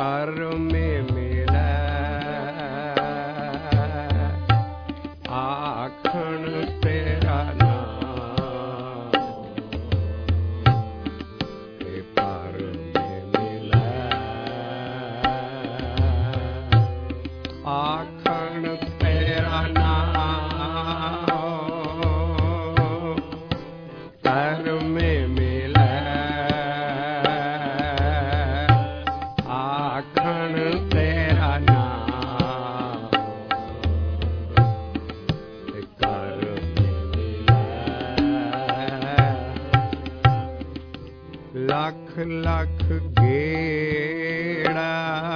कर में मिलै आखण तेरा नाम कर में मिलै आखण तेरा नाम कर में मिलै आखण तेरा नाम कर में मिलै लख लख गेड़ा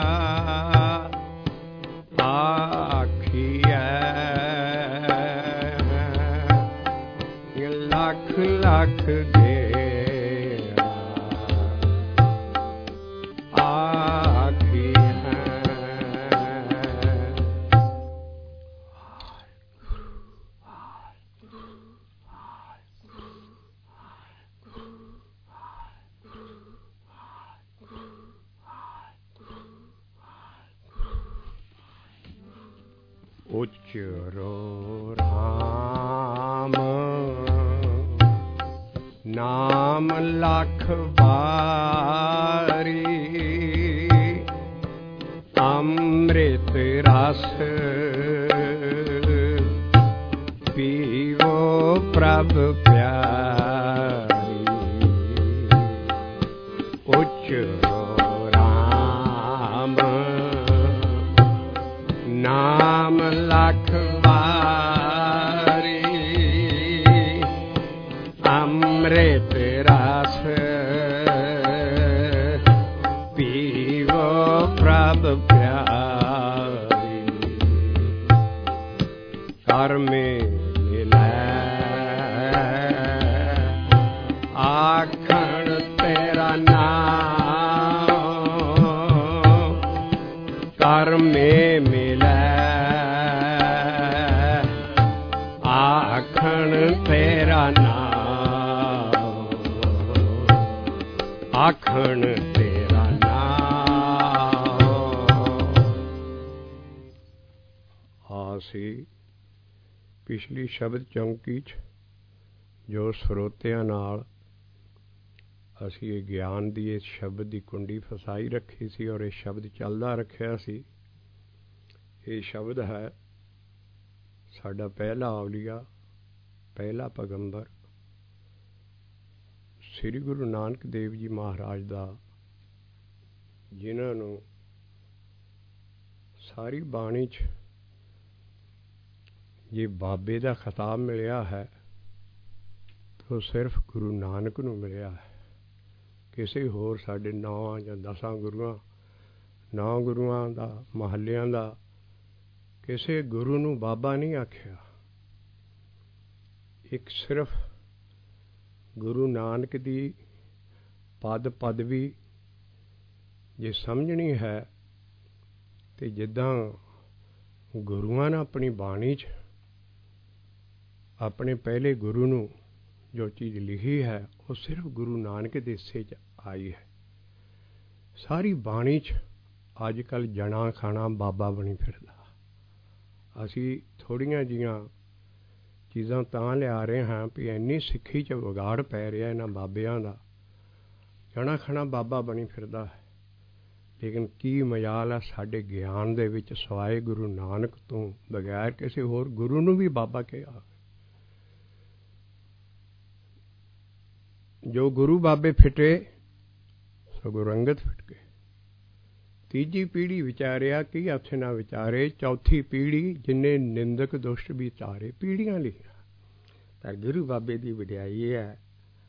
लख लख गेड़ा आखी है उच्चरो राम नाम लख बारी अमृत रस पीवो प्रभ प्यारी उच्चरो राम नाम लख बारी अमृत रस पीवो प्रभ प्यारी कर में मिलै आखण तेरा नाम कर में मिलै आखण तेरा नाम आखण तेरा नाम आसी पिछली शब्द चौंकी च जो ਸਰੋਤਿਆਂ ਨਾਲ ਅਸੀਂ ਇਹ ਗਿਆਨ ਦੀ ਇਸ ਸ਼ਬਦ ਦੀ ਕੁੰਡੀ ਫਸਾਈ ਰੱਖੀ ਸੀ ਔਰ ਇਹ ਸ਼ਬਦ ਚੱਲਦਾ ਰੱਖਿਆ ਸੀ। ਇਹ ਸ਼ਬਦ ਹੈ ਸਾਡਾ ਪਹਿਲਾ ਔਲੀਆ ਪਹਿਲਾ ਪੈਗੰਬਰ ਸ੍ਰੀ ਗੁਰੂ ਨਾਨਕ ਦੇਵ ਜੀ ਮਹਾਰਾਜ ਦਾ, ਜਿਨ੍ਹਾਂ ਨੂੰ ਸਾਰੀ ਬਾਣੀ 'ਚ ਜੇ ਬਾਬੇ ਦਾ ਖਿਤਾਬ ਮਿਲਿਆ ਹੈ ਤਾਂ ਸਿਰਫ ਗੁਰੂ ਨਾਨਕ ਨੂੰ ਮਿਲਿਆ ਹੈ। ਕਿਸੇ ਹੋਰ ਸਾਡੇ 9 ਜਾਂ 10 ਗੁਰੂਆਂ ਦਾ ਮਹੱਲਿਆਂ ਦਾ ਕਿਸੇ ਗੁਰੂ ਨੂੰ ਬਾਬਾ ਨਹੀਂ ਆਖਿਆ। ਇੱਕ ਸਿਰਫ ਗੁਰੂ ਨਾਨਕ ਦੀ ਪਦ ਪਦਵੀ ਜੇ ਸਮਝਣੀ ਹੈ ਤੇ ਜਿੱਦਾਂ ਗੁਰੂਆਂ ਨੇ ਆਪਣੀ ਬਾਣੀ 'ਚ ਆਪਣੇ ਪਹਿਲੇ ਗੁਰੂ ਨੂੰ ਜੋ ਚੀਜ਼ ਲਿਖੀ ਹੈ ਉਹ ਸਿਰਫ ਗੁਰੂ ਨਾਨਕ ਦੇ ਹਿੱਸੇ 'ਚ ਆਈ ਹੈ। ਸਾਰੀ ਬਾਣੀ 'ਚ ਅੱਜ ਕੱਲ੍ਹ ਜਣਾ ਖਾਣਾ ਬਾਬਾ ਬਣੀ ਫਿਰਦਾ। ਅਸੀਂ ਥੋੜ੍ਹੀਆਂ ਜਿਹੀਆਂ ਚੀਜ਼ਾਂ ਤਾਂ ਲਿਆ ਰਹੇ ਹਾਂ ਵੀ ਇੰਨੀ ਸਿੱਖੀ 'ਚ ਵਿਗਾੜ ਪੈ ਰਿਹਾ ਇਹਨਾਂ ਬਾਬਿਆਂ ਦਾ, ਜਣਾ ਖਾਣਾ ਬਾਬਾ ਬਣੀ ਫਿਰਦਾ ਹੈ। ਲੇਕਿਨ ਕੀ ਮਜਾਲ ਹੈ ਸਾਡੇ ਗਿਆਨ ਦੇ ਵਿੱਚ ਸਿਵਾਏ ਗੁਰੂ ਨਾਨਕ ਤੋਂ ਬਗੈਰ ਕਿਸੇ ਹੋਰ ਗੁਰੂ ਨੂੰ ਵੀ ਬਾਬਾ ਕਿਹਾ। ਜੋ ਗੁਰੂ ਬਾਬੇ ਫਿੱਟੇ ਸੋ ਗੁਰੂ ਅੰਗਦ ਫਿੱਟ ਗਏ। ਤੀਜੀ ਪੀੜ੍ਹੀ ਵਿਚਾਰਿਆ ਕੀ ਉੱਥੇ ਨਾ ਵਿਚਾਰੇ। ਚੌਥੀ ਪੀੜ੍ਹੀ ਜਿੰਨੇ ਨਿੰਦਕ ਦੁਸ਼ਟ ਵਿਚਾਰੇ ਪੀੜ੍ਹੀਆਂ ਲਿਖੀਆਂ। ਪਰ ਗੁਰੂ ਬਾਬੇ ਦੀ ਵਡਿਆਈ ਇਹ ਹੈ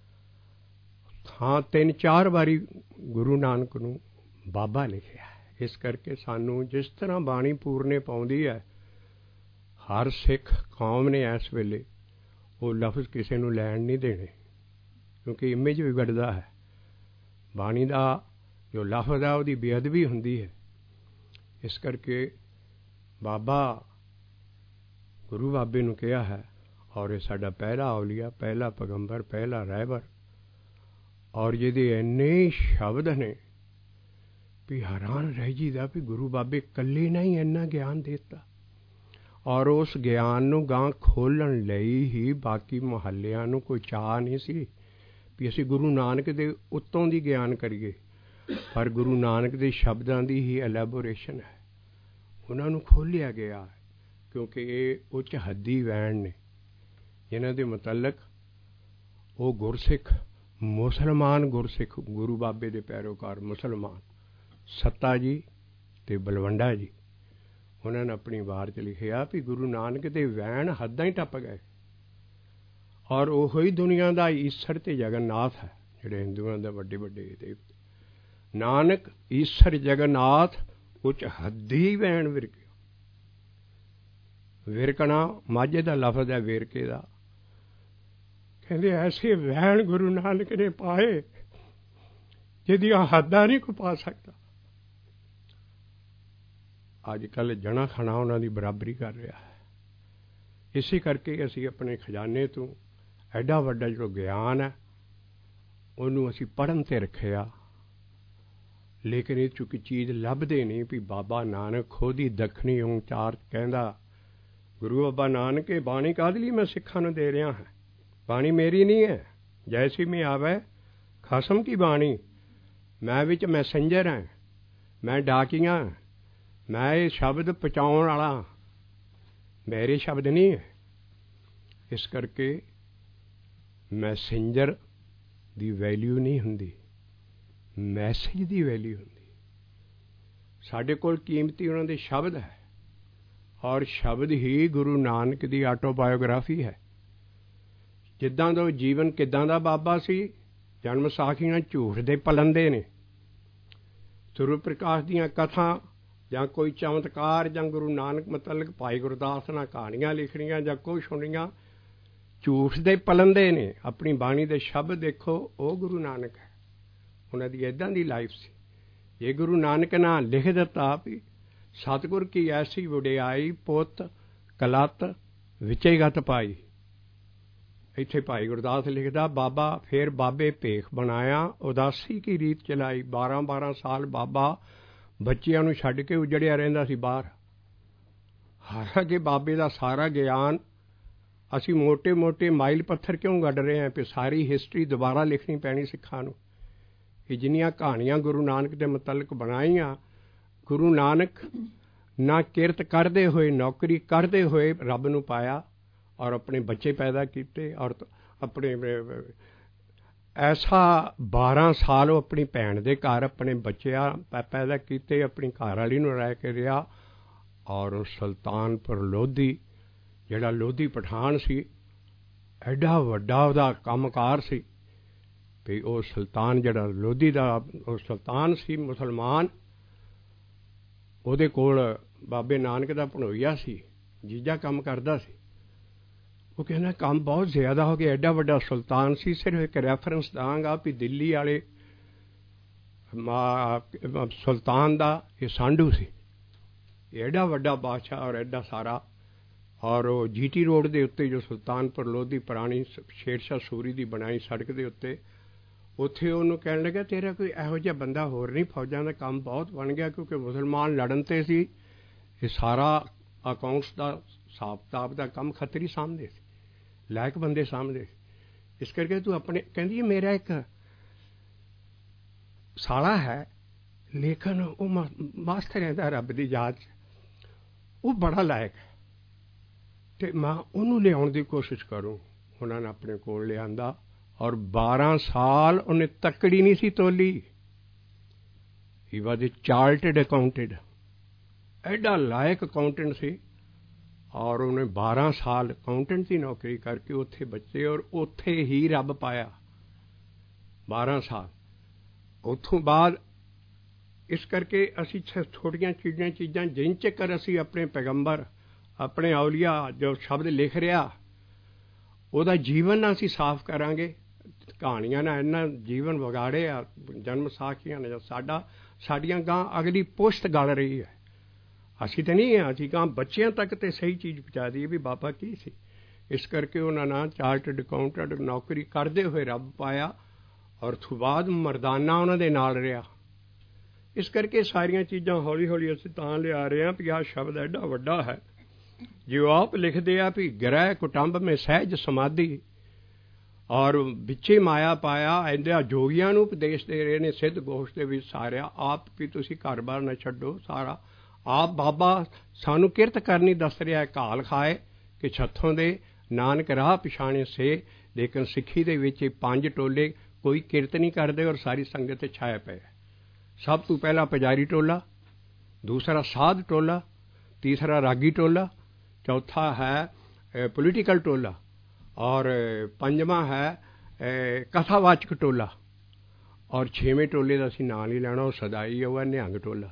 ਥਾਂ 3-4 ਵਾਰੀ ਗੁਰੂ ਨਾਨਕ ਨੂੰ ਬਾਬਾ ਲਿਖਿਆ। ਇਸ ਕਰਕੇ ਸਾਨੂੰ ਜਿਸ ਤਰ੍ਹਾਂ ਬਾਣੀ ਪੂਰਨੇ ਪਾਉਂਦੀ ਹੈ, ਹਰ ਸਿੱਖ ਕੌਮ ਨੇ ਇਸ ਵੇਲੇ ਉਹ ਲਫ਼ਜ਼ ਕਿਸੇ ਨੂੰ ਲੈਣ ਨਹੀਂ ਦੇਣੇ, ਕਿਉਂਕਿ ਇਮੇਜ ਵਿਗੜਦਾ ਹੈ। ਬਾਣੀ ਦਾ ਜੋ ਲਫ਼ਜ਼ ਹੈ ਉਹਦੀ ਬੇਅਦਬੀ ਹੁੰਦੀ ਹੈ। ਇਸ ਕਰਕੇ ਬਾਬਾ ਗੁਰੂ ਬਾਬੇ ਨੂੰ ਕਿਹਾ ਹੈ ਔਰ ਇਹ ਸਾਡਾ ਪਹਿਲਾ ਔਲੀਆ, ਪਹਿਲਾ ਪੈਗੰਬਰ, ਪਹਿਲਾ ਰਹਿਬਰ, ਔਰ ਜਿਹਦੇ ਇੰਨੇ ਸ਼ਬਦ ਨੇ ਵੀ ਹੈਰਾਨ ਰਹਿ ਜੀਦਾ ਵੀ ਗੁਰੂ ਬਾਬੇ ਇਕੱਲੇ ਨੇ ਹੀ ਇੰਨਾ ਗਿਆਨ ਦੇ ਦਿੱਤਾ। ਔਰ ਉਸ ਗਿਆਨ ਨੂੰ ਗਾਂ ਖੋਲ੍ਹਣ ਲਈ ਹੀ ਬਾਕੀ ਮੁਹੱਲਿਆਂ ਨੂੰ ਕੋਈ ਚਾਅ ਨਹੀਂ ਸੀ ਵੀ ਅਸੀਂ ਗੁਰੂ ਨਾਨਕ ਦੇ ਉੱਤੋਂ ਦੀ ਗਿਆਨ ਕਰੀਏ, ਪਰ ਗੁਰੂ ਨਾਨਕ ਦੇ ਸ਼ਬਦਾਂ ਦੀ ਹੀ ਐਲੈਬੋਰੇਸ਼ਨ ਹੈ। ਉਹਨਾਂ ਨੂੰ ਖੋਲ੍ਹਿਆ ਗਿਆ ਕਿਉਂਕਿ ਇਹ ਉੱਚ ਹੱਦੀ ਵੈਣ ਨੇ ਜਿਨ੍ਹਾਂ ਦੇ ਮੁਤਲਕ ਉਹ ਗੁਰਸਿੱਖ ਮੁਸਲਮਾਨ ਗੁਰਸਿੱਖ ਗੁਰੂ ਬਾਬੇ ਦੇ ਪੈਰੋਕਾਰ ਮੁਸਲਮਾਨ ਸੱਤਾ ਜੀ ਅਤੇ ਬਲਵੰਡਾ ਜੀ ਉਹਨਾਂ ਨੇ ਆਪਣੀ ਵਾਰ 'ਚ ਲਿਖਿਆ ਵੀ ਗੁਰੂ ਨਾਨਕ ਦੇ ਵੈਣ ਹੱਦਾਂ ਹੀ ਟੱਪ ਗਏ। ਔਰ ਉਹੋ ਹੀ ਦੁਨੀਆ ਦਾ ਈਸਰ ਅਤੇ ਜਗਨਨਾਥ ਹੈ ਜਿਹੜੇ ਹਿੰਦੂਆਂ ਦਾ ਵੱਡੇ ਵੱਡੇ ਦੇਵਤੇ। ਨਾਨਕ ਈਸਰ ਜਗਨਨਾਥ ਉੱਚ ਹੱਦੀ ਵੈਣ ਵਿਰਕੇ। ਵਿਰਕਣਾ ਮਾਝੇ ਦਾ ਲਫ਼ਜ਼ ਹੈ ਵੇਰਕੇ ਦਾ। ਕਹਿੰਦੇ ਐਸੇ ਵੈਣ ਗੁਰੂ ਨਾਨਕ ਨੇ ਪਾਏ ਜਿਹਦੀਆਂ ਹੱਦਾਂ ਨਹੀਂ ਕੋਈ ਪਾ ਸਕਦਾ। ਅੱਜ ਕੱਲ੍ਹ ਜਣਾ ਖਣਾ ਉਹਨਾਂ ਦੀ ਬਰਾਬਰੀ ਕਰ ਰਿਹਾ ਹੈ। ਇਸੇ ਕਰਕੇ ਅਸੀਂ ਆਪਣੇ ਖਜ਼ਾਨੇ ਤੋਂ ਐਡਾ ਵੱਡਾ ਜਿਹੜਾ ਗਿਆਨ ਹੈ ਉਹਨੂੰ ਅਸੀਂ ਪੜ੍ਹਨ 'ਤੇ ਰੱਖਿਆ, ਲੇਕਿਨ ਇਹ 'ਚੋਂ ਕੋਈ ਚੀਜ਼ ਲੱਭਦੇ ਨਹੀਂ ਵੀ ਬਾਬਾ ਨਾਨਕ ਖੁਦ ਹੀ ਦੱਖਣੀ ਓਂਕਾਰ ਕਹਿੰਦਾ, ਗੁਰੂ ਬਾਬਾ ਨਾਨਕ ਇਹ ਬਾਣੀ ਕਾਹਦੇ ਲਈ ਮੈਂ ਸਿੱਖਾਂ ਨੂੰ ਦੇ ਰਿਹਾ ਹਾਂ, ਬਾਣੀ ਮੇਰੀ ਨਹੀਂ ਹੈ, ਜੈਸੀ ਮੈਂ ਆਵੇ ਖਸਮ ਕੀ ਬਾਣੀ, ਮੈਂ ਵਿੱਚ ਮੈਸੇਂਜਰ ਹਾਂ, ਮੈਂ ਡਾਕੀਆ, ਮੈਂ ਇਹ ਸ਼ਬਦ ਪਹੁੰਚਾਉਣ ਵਾਲਾ, ਮੇਰੇ ਸ਼ਬਦ ਨਹੀਂ ਹੈ। ਇਸ ਕਰਕੇ ਮੈਸੇਂਜਰ ਦੀ ਵੈਲਿਊ ਨਹੀਂ ਹੁੰਦੀ, ਮੈਸੇਜ ਦੀ ਵੈਲਿਊ ਹੁੰਦੀ। ਸਾਡੇ ਕੋਲ ਕੀਮਤੀ ਉਹਨਾਂ ਦੇ ਸ਼ਬਦ ਹੈ ਔਰ ਸ਼ਬਦ ਹੀ ਗੁਰੂ ਨਾਨਕ ਦੀ ਆਟੋਬਾਇਓਗ੍ਰਾਫੀ ਹੈ। ਜਿੱਦਾਂ ਦਾ ਜੀਵਨ ਕਿੱਦਾਂ ਦਾ ਬਾਬਾ ਸੀ, ਜਨਮ ਸਾਖੀਆਂ ਝੂਠ ਦੇ ਪਲੰਦੇ ਨੇ, ਸਰੂਪ ਪ੍ਰਕਾਸ਼ ਦੀਆਂ ਕਥਾ ਜਾਂ ਕੋਈ ਚਮਤਕਾਰ ਜਾਂ ਗੁਰੂ ਨਾਨਕ ਮਤਲਬ ਭਾਈ ਗੁਰਦਾਸ ਨਾਲ ਕਹਾਣੀਆਂ ਲਿਖਣੀਆਂ ਜਾਂ ਕੁਛ ਸੁਣੀਆਂ ਝੂਠ ਦੇ ਪਲੰਦੇ ਨੇ। ਆਪਣੀ ਬਾਣੀ ਦੇ ਸ਼ਬਦ ਦੇਖੋ, ਉਹ ਗੁਰੂ ਨਾਨਕ ਹੈ, ਉਹਨਾਂ ਦੀ ਇੱਦਾਂ ਦੀ ਲਾਈਫ ਸੀ। ਇਹ ਗੁਰੂ ਨਾਨਕ ਨੇ ਲਿਖ ਦਿੱਤਾ ਵੀ ਸਤਿਗੁਰ ਕੀ ਐਸੀ ਵਡਿਆਈ ਪੁੱਤ ਕਲੱਤ ਵਿੱਚੇ ਗਤ ਪਾਈ। ਇੱਥੇ ਭਾਈ ਗੁਰਦਾਸ ਲਿਖਦਾ, ਬਾਬਾ ਫਿਰ ਬਾਬੇ ਭੇਖ ਬਣਾਇਆ ਉਦਾਸੀ ਕੀ ਰੀਤ ਚਲਾਈ। 12-12 ਸਾਲ ਬਾਬਾ ਬੱਚਿਆਂ ਨੂੰ ਛੱਡ ਕੇ ਉਜੜਿਆ ਰਹਿੰਦਾ ਸੀ ਬਾਹਰ। ਹਾਲਾਂਕਿ ਬਾਬੇ ਦਾ ਸਾਰਾ ਗਿਆਨ ਅਸੀਂ ਮੋਟੇ ਮੋਟੇ ਮਾਈਲ ਪੱਥਰ ਕਿਉਂ ਕੱਢ ਰਹੇ ਹਾਂ ਕਿ ਸਾਰੀ ਹਿਸਟਰੀ ਦੁਬਾਰਾ ਲਿਖਣੀ ਪੈਣੀ ਸਿੱਖਾਂ ਨੂੰ। ਕਿ ਜਿੰਨੀਆਂ ਕਹਾਣੀਆਂ ਗੁਰੂ ਨਾਨਕ ਦੇ ਮੁਤਲਕ ਬਣਾਈਆਂ, ਗੁਰੂ ਨਾਨਕ ਨਾ ਕਿਰਤ ਕਰਦੇ ਹੋਏ ਨੌਕਰੀ ਕਰਦੇ ਹੋਏ ਰੱਬ ਨੂੰ ਪਾਇਆ ਔਰ ਆਪਣੇ ਬੱਚੇ ਪੈਦਾ ਕੀਤੇ ਔਰ ਆਪਣੇ ਐਸਾ 12 ਸਾਲ ਉਹ ਆਪਣੀ ਭੈਣ ਦੇ ਘਰ ਆਪਣੇ ਬੱਚਿਆਂ ਪੈਦਾ ਕੀਤੇ, ਆਪਣੀ ਘਰ ਵਾਲੀ ਨੂੰ ਰਹਿ ਕੇ ਰਿਹਾ। ਔਰ ਸੁਲਤਾਨਪੁਰ ਲੋਧੀ ਜਿਹੜਾ ਲੋਧੀ ਪਠਾਨ ਸੀ, ਐਡਾ ਵੱਡਾ ਉਹਦਾ ਕੰਮਕਾਰ ਸੀ ਵੀ ਉਹ ਸੁਲਤਾਨ ਜਿਹੜਾ ਲੋਧੀ ਦਾ ਉਹ ਸੁਲਤਾਨ ਸੀ ਮੁਸਲਮਾਨ, ਉਹਦੇ ਕੋਲ ਬਾਬੇ ਨਾਨਕ ਦਾ ਭਣੋਈਆ ਸੀ, ਜੀਜਾ ਕੰਮ ਕਰਦਾ ਸੀ। ਉਹ ਕਹਿੰਦਾ ਕੰਮ ਬਹੁਤ ਜ਼ਿਆਦਾ ਹੋ ਗਿਆ, ਐਡਾ ਵੱਡਾ ਸੁਲਤਾਨ ਸੀ। ਸਿਰਫ ਇੱਕ ਰੈਫਰੈਂਸ ਦਾਂਗਾ ਵੀ ਦਿੱਲੀ ਵਾਲੇ ਸੁਲਤਾਨ ਦਾ ਇਹ ਸਾਂਢੂ ਸੀ, ਐਡਾ ਵੱਡਾ ਬਾਦਸ਼ਾਹ ਔਰ ਐਡਾ ਸਾਰਾ। ਔਰ ਉਹ GT ਰੋਡ ਦੇ ਉੱਤੇ ਜੋ ਸੁਲਤਾਨਪੁਰ ਲੋਧੀ ਪੁਰਾਣੀ ਸ਼ੇਰਸ਼ਾਹ ਸੂਰੀ ਦੀ ਬਣਾਈ ਸੜਕ ਦੇ ਉੱਤੇ, ਉੱਥੇ ਉਹਨੂੰ ਕਹਿਣ ਲੱਗਾ ਤੇਰਾ ਕੋਈ ਇਹੋ ਜਿਹਾ ਬੰਦਾ ਹੋਰ ਨਹੀਂ, ਫੌਜਾਂ ਦਾ ਕੰਮ ਬਹੁਤ ਬਣ ਗਿਆ ਕਿਉਂਕਿ ਮੁਸਲਮਾਨ ਲੜਨ 'ਤੇ ਸੀ। ਇਹ ਸਾਰਾ ਅਕਾਊਂਟਸ ਦਾ ਹਿਸਾਬ ਕਿਤਾਬ ਦਾ ਕੰਮ ਖੱਤਰੀ ਸਾਂਭਦੇ ਸੀ, ਲਾਇਕ ਬੰਦੇ ਸਾਂਭਦੇ ਸੀ। ਇਸ ਕਰਕੇ ਤੂੰ ਆਪਣੇ ਕਹਿੰਦੀ ਮੇਰਾ ਇੱਕ ਸਾਲਾ ਹੈ ਲੇਕਿਨ ਉਹ ਮਸਤ ਰਹਿੰਦਾ ਰੱਬ ਦੀ ਯਾਦ 'ਚ, ਉਹ ਬੜਾ ਲਾਇਕ ਹੈ ਅਤੇ ਮੈਂ ਉਹਨੂੰ ਲਿਆਉਣ ਦੀ ਕੋਸ਼ਿਸ਼ ਕਰੂੰ। ਉਹਨਾਂ ਨੇ ਆਪਣੇ ਕੋਲ ਲਿਆਂਦਾ ਔਰ 12 ਸਾਲ ਉਹਨੇ ਤੱਕੜੀ ਨਹੀਂ ਸੀ ਤੋਲੀ। ਹੀ ਵਾਜ਼ ਏ ਚਾਰਟਡ ਅਕਾਊਂਟੈਂਟ, ਐਡਾ ਲਾਇਕ ਅਕਾਊਂਟੈਂਟ ਸੀ। ਔਰ ਉਹਨੇ 12 ਸਾਲ ਅਕਾਊਂਟੈਂਟ ਦੀ ਨੌਕਰੀ ਕਰਕੇ ਉੱਥੇ ਬੱਚੇ ਔਰ ਉੱਥੇ ਹੀ ਰੱਬ ਪਾਇਆ 12 ਸਾਲ। ਉੱਥੋਂ ਬਾਅਦ ਇਸ ਕਰਕੇ ਅਸੀਂ ਛੋਟੀਆਂ ਚੀਜ਼ਾਂ ਜਿਨ ਚੱਕਰ ਅਸੀਂ ਆਪਣੇ ਪੈਗੰਬਰ ਆਪਣੇ ਔਲੀਆ ਜੋ ਸ਼ਬਦ ਲਿਖ ਰਿਹਾ ਉਹਦਾ ਜੀਵਨ ਨਾਲ ਅਸੀਂ ਸਾਫ਼ ਕਰਾਂਗੇ। ਕਹਾਣੀਆਂ ਨਾਲ ਇੰਨਾ ਜੀਵਨ ਵਿਗਾੜੇ ਆ, ਜਨਮ ਸਾਖੀਆਂ ਨੇ ਸਾਡੀਆਂ ਗਾਂ ਅਗਲੀ ਪੁਸ਼ਤ ਗਲ ਰਹੀ ਹੈ। ਅਸੀਂ ਤਾਂ ਨਹੀਂ ਹਾਂ, ਅਸੀਂ ਗਾਂ ਬੱਚਿਆਂ ਤੱਕ ਤਾਂ ਸਹੀ ਚੀਜ਼ ਪਹੁੰਚਾ ਦਈਏ ਵੀ ਬਾਬਾ ਕੀ ਸੀ। ਇਸ ਕਰਕੇ ਉਹਨਾਂ ਨਾਲ ਚਾਰਟਡ ਅਕਾਊਂਟੈਂਟ ਨੌਕਰੀ ਕਰਦੇ ਹੋਏ ਰੱਬ ਪਾਇਆ ਔਰ ਤੋਂ ਬਾਅਦ ਮਰਦਾਨਾ ਉਹਨਾਂ ਦੇ ਨਾਲ ਰਿਹਾ। ਇਸ ਕਰਕੇ ਸਾਰੀਆਂ ਚੀਜ਼ਾਂ ਹੌਲੀ ਹੌਲੀ ਅਸੀਂ ਤਾਂ ਲਿਆ ਰਹੇ ਹਾਂ ਵੀ ਆਹ ਸ਼ਬਦ ਐਡਾ ਵੱਡਾ ਹੈ। ਜੋ ਆਪ ਲਿਖਦੇ ਆ ਵੀ ਗ੍ਰਹਿ ਕੁਟੰਬ ਮੇਂ ਸਹਿਜ ਸਮਾਧੀ ਔਰ ਵਿੱਚੇ ਮਾਇਆ ਪਾਇਆ, ਇਹਦਾ ਜੋਗੀਆਂ ਨੂੰ ਉਪਦੇਸ਼ ਦੇ ਰਹੇ ਨੇ ਸਿੱਧ ਗੋਸ਼ ਦੇ ਵਿੱਚ ਸਾਰਿਆ ਆਪ ਵੀ ਤੁਸੀਂ ਘਰ ਬਾਰ ਨਾ ਛੱਡੋ ਸਾਰਾ ਆਪ। ਬਾਬਾ ਸਾਨੂੰ ਕਿਰਤ ਕਰਨੀ ਦੱਸ ਰਿਹਾ, ਘਾਲ ਖਾਏ ਕਿ ਛੱਥੋਂ ਦੇ ਨਾਨਕ ਰਾਹ ਪਛਾਣੇ ਸੇ। ਲੇਕਿਨ ਸਿੱਖੀ ਦੇ ਵਿੱਚ ਇਹ 5 ਟੋਲੇ ਕੋਈ ਕਿਰਤ ਨਹੀਂ ਕਰਦੇ ਔਰ ਸਾਰੀ ਸੰਗਤ ਤੇ ਛਾਇਆ ਪਿਆ। ਸਭ ਤੋਂ ਪਹਿਲਾਂ ਪੁਜਾਰੀ ਟੋਲਾ, ਦੂਸਰਾ ਸਾਧ ਟੋਲਾ, ਤੀਸਰਾ ਰਾਗੀ ਟੋਲਾ, ਚੌਥਾ ਹੈ ਪੋਲੀਟੀਕਲ ਟੋਲਾ ਔਰ ਪੰਜਵਾਂ ਹੈ ਕਥਾਵਾਚਕ ਟੋਲਾ ਔਰ 6ਵੇਂ ਟੋਲੇ ਦਾ ਅਸੀਂ ਨਾਂ ਨਹੀਂ ਲੈਣਾ, ਉਹ ਸਦਾਈ ਉਹ ਹੈ ਨਿਹੰਗ ਟੋਲਾ।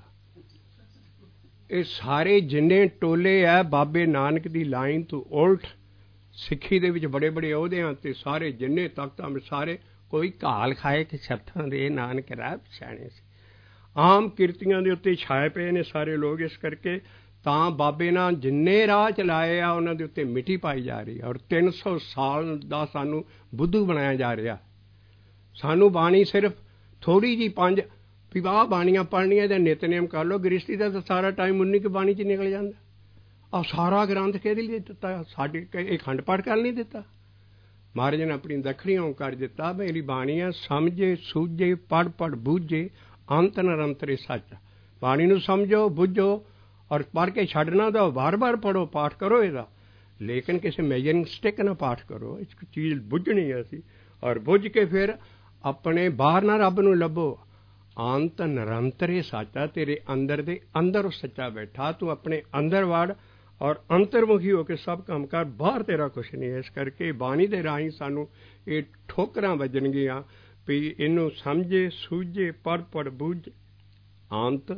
ਇਹ ਸਾਰੇ ਜਿੰਨੇ ਟੋਲੇ ਹੈ ਬਾਬੇ ਨਾਨਕ ਦੀ ਲਾਈਨ ਤੋਂ ਉਲਟ ਸਿੱਖੀ ਦੇ ਵਿੱਚ ਬੜੇ ਬੜੇ ਅਹੁਦਿਆਂ ਤੇ ਸਾਰੇ ਜਿੰਨੇ ਤਖਤਾਂ ਵਿੱਚ ਸਾਰੇ ਕੋਈ ਘਾਲ ਖਾਏ ਕਿ ਛੱਥਾਂ ਦੇ ਨਾਨਕ ਰਾਹ ਪਛਾਣੇ ਸੀ। ਆਮ ਕਿਰਤੀਆਂ ਦੇ ਉੱਤੇ ਛਾਏ ਪਏ ਨੇ ਸਾਰੇ ਲੋਕ। ਇਸ ਕਰਕੇ ਤਾਂ ਬਾਬੇ ਨਾਲ ਜਿੰਨੇ ਰਾਹ ਚਲਾਏ ਆ ਉਹਨਾਂ ਦੇ ਉੱਤੇ ਮਿੱਟੀ ਪਾਈ ਜਾ ਰਹੀ ਹੈ ਔਰ 300 ਸਾਲ ਦਾ ਸਾਨੂੰ ਬੁੱਧੂ ਬਣਾਇਆ ਜਾ ਰਿਹਾ। ਸਾਨੂੰ ਬਾਣੀ ਸਿਰਫ ਥੋੜ੍ਹੀ ਜਿਹੀ 5 ਵਿਵਾਹ ਬਾਣੀਆਂ ਪੜ੍ਹਨੀਆਂ ਜਾਂ ਨਿਤਨੇਮ ਕਰ ਲਓ। ਗ੍ਰਸਤੀ ਦਾ ਤਾਂ ਸਾਰਾ ਟਾਈਮ 19 ਕੁ ਬਾਣੀ 'ਚ ਨਿਕਲ ਜਾਂਦਾ। ਆਹ ਸਾਰਾ ਗ੍ਰੰਥ ਕਿਹਦੇ ਲਈ ਦਿੱਤਾ? ਸਾਡੇ ਇਹ ਖੰਡ ਪਾਠ ਕਰਨ ਲਈ ਦਿੱਤਾ। ਮਹਾਰਾਜ ਨੇ ਆਪਣੀ ਦੱਖਣੀ ਓਂਕਾਰ ਦਿੱਤਾ, ਮੇਰੀ ਬਾਣੀ ਹੈ ਸਮਝੇ ਸੂਝੇ ਪੜ੍ਹ ਪੜ੍ਹ ਬੂਝੇ ਅੰਤ ਨਿਰੰਤਰੇ ਸੱਚ। ਬਾਣੀ ਨੂੰ ਸਮਝੋ ਬੁੱਝੋ ਔਰ ਪੜ੍ਹ ਕੇ ਛੱਡਣਾ ਤਾਂ ਵਾਰ ਵਾਰ ਪੜ੍ਹੋ, ਪਾਠ ਕਰੋ ਇਹਦਾ, ਲੇਕਿਨ ਕਿਸੇ ਮੇਜਰਿੰਗ ਸਟਿਕ ਨਾਲ ਪਾਠ ਕਰੋ। ਇਸ ਚੀਜ਼ ਬੁੱਝਣੀ ਹੈ ਅਸੀਂ ਔਰ ਬੁੱਝ ਕੇ ਫਿਰ ਆਪਣੇ ਬਾਹਰ ਨਾ ਰੱਬ ਨੂੰ ਲੱਭੋ। ਅੰਤ ਨਿਰੰਤਰੇ ਸੱਚਾ, ਤੇਰੇ ਅੰਦਰ ਦੇ ਅੰਦਰ ਉਹ ਸੱਚਾ ਬੈਠਾ, ਤੂੰ ਆਪਣੇ ਅੰਦਰ ਵੜ ਔਰ ਅੰਤਰਮੁਖੀ ਹੋ ਕੇ ਸਭ ਕੰਮ ਕਰ, ਬਾਹਰ ਤੇਰਾ ਕੁਛ ਨਹੀਂ ਹੈ। ਇਸ ਕਰਕੇ ਬਾਣੀ ਦੇ ਰਾਹੀਂ ਸਾਨੂੰ ਇਹ ਠੋਕਰਾਂ ਵੱਜਣਗੀਆਂ ਵੀ ਇਹਨੂੰ ਸਮਝੇ ਸੂਝੇ ਪੜ੍ਹ ਪੜ੍ਹ ਬੁੱਝ ਅੰਤ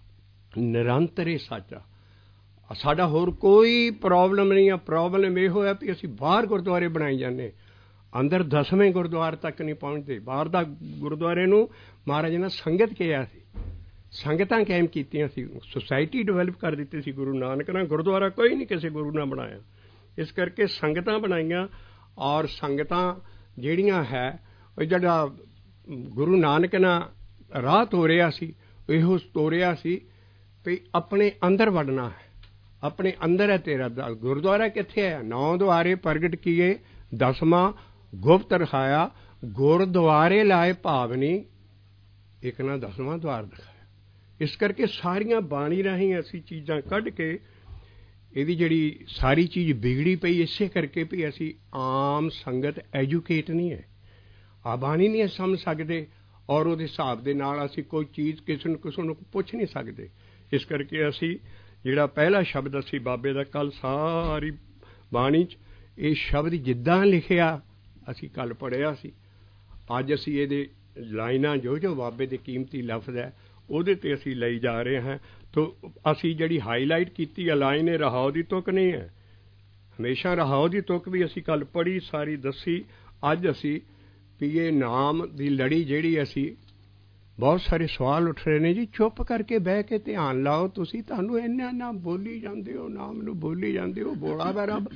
ਨਿਰੰਤਰੇ ਸਾਚਾ। ਸਾਡਾ ਹੋਰ ਕੋਈ ਪ੍ਰੋਬਲਮ ਨਹੀਂ ਆ। ਪ੍ਰੋਬਲਮ ਇਹ ਹੋਇਆ ਵੀ ਅਸੀਂ ਬਾਹਰ ਗੁਰਦੁਆਰੇ ਬਣਾਈ ਜਾਂਦੇ, ਅੰਦਰ 10ਵੇਂ ਗੁਰਦੁਆਰੇ ਤੱਕ ਨਹੀਂ ਪਹੁੰਚਦੇ। ਬਾਹਰ ਦਾ ਗੁਰਦੁਆਰੇ ਨੂੰ ਮਹਾਰਾਜ ਨੇ ਸੰਗਤ ਕਿਹਾ ਸੀ, ਸੰਗਤਾਂ ਕਾਇਮ ਕੀਤੀਆਂ ਸੀ, ਸੁਸਾਇਟੀ ਡਿਵੈਲਪ ਕਰ ਦਿੱਤੀ ਸੀ ਗੁਰੂ ਨਾਨਕ ਨੇ। ਗੁਰਦੁਆਰਾ ਕੋਈ ਨਹੀਂ ਕਿਸੇ ਗੁਰੂ ਨੇ ਬਣਾਇਆ। ਇਸ ਕਰਕੇ ਸੰਗਤਾਂ ਬਣਾਈਆਂ ਔਰ ਸੰਗਤਾਂ ਜਿਹੜੀਆਂ ਹੈ ਉਹ ਜਿਹੜਾ ਗੁਰੂ ਨਾਨਕ ਨੇ ਰਾਹ ਤੋਰਿਆ ਸੀ, ਇਹੋ ਤੋਰਿਆ ਸੀ ਵੀ ਆਪਣੇ ਅੰਦਰ ਵੜਨਾ ਹੈ। ਆਪਣੇ ਅੰਦਰ ਹੈ ਤੇਰਾ ਗੁਰਦੁਆਰਾ। ਕਿੱਥੇ ਹੈ? 9 ਦੁਆਰੇ ਪ੍ਰਗਟ ਕੀਏ 10ਵਾਂ ਗੁਪਤ ਰਖਾਇਆ, ਗੁਰਦੁਆਰੇ ਲਾਏ ਭਾਵਨੀ ਇੱਕ ਨਾ 10ਵਾਂ ਦੁਆਰ ਦਿਖਾਇਆ। ਇਸ ਕਰਕੇ ਸਾਰੀਆਂ ਬਾਣੀ ਰਾਹੀਂ ਅਸੀਂ ਚੀਜ਼ਾਂ ਕੱਢ ਕੇ ਇਹਦੀ ਜਿਹੜੀ ਸਾਰੀ ਚੀਜ਼ ਵਿਗੜੀ ਪਈ ਇਸੇ ਕਰਕੇ ਵੀ ਅਸੀਂ ਆਮ ਸੰਗਤ ਐਜੂਕੇਟ ਨਹੀਂ ਹੈ। ਆ ਬਾਣੀ ਨਹੀਂ ਸਮਝ ਸਕਦੇ ਔਰ ਉਹਦੇ ਹਿਸਾਬ ਦੇ ਨਾਲ ਅਸੀਂ ਕੋਈ ਚੀਜ਼ ਕਿਸੇ ਨੂੰ ਪੁੱਛ ਨਹੀਂ ਸਕਦੇ। ਇਸ ਕਰਕੇ ਅਸੀਂ ਜਿਹੜਾ ਪਹਿਲਾ ਸ਼ਬਦ ਅਸੀਂ ਬਾਬੇ ਦਾ ਕੱਲ੍ਹ ਸਾਰੀ ਬਾਣੀ 'ਚ ਇਹ ਸ਼ਬਦ ਜਿੱਦਾਂ ਲਿਖਿਆ ਅਸੀਂ ਕੱਲ੍ਹ ਪੜ੍ਹਿਆ ਸੀ, ਅੱਜ ਅਸੀਂ ਇਹਦੇ ਲਾਈਨਾਂ ਜੋ ਬਾਬੇ ਦੇ ਕੀਮਤੀ ਲਫ਼ਜ਼ ਹੈ ਉਹਦੇ 'ਤੇ ਅਸੀਂ ਲਈ ਜਾ ਰਹੇ ਹਾਂ। ਤੋ ਅਸੀਂ ਜਿਹੜੀ ਹਾਈਲਾਈਟ ਕੀਤੀ ਆ ਲਾਈਨ, ਇਹ ਰਹਾਓ ਦੀ ਤੁਕ ਨਹੀਂ ਹੈ। ਹਮੇਸ਼ਾ ਰਹਾਓ ਦੀ ਤੁਕ ਵੀ ਅਸੀਂ ਕੱਲ੍ਹ ਪੜ੍ਹੀ ਸਾਰੀ ਦੱਸੀ। ਅੱਜ ਅਸੀਂ ਵੀ ਇਹ ਨਾਮ ਦੀ ਲੜੀ ਜਿਹੜੀ ਅਸੀਂ ਬਹੁਤ ਸਾਰੇ ਸਵਾਲ ਉੱਠ ਰਹੇ ਨੇ ਜੀ, ਚੁੱਪ ਕਰਕੇ ਬਹਿ ਕੇ ਧਿਆਨ ਲਾਓ। ਤੁਸੀਂ ਤੁਹਾਨੂੰ ਇੰਨਾ ਨਾ ਬੋਲੀ ਜਾਂਦੇ ਹੋ, ਨਾਮ ਨੂੰ ਬੋਲੀ ਜਾਂਦੇ ਹੋ, ਬੋਲਾ ਵਾ ਰੱਬ।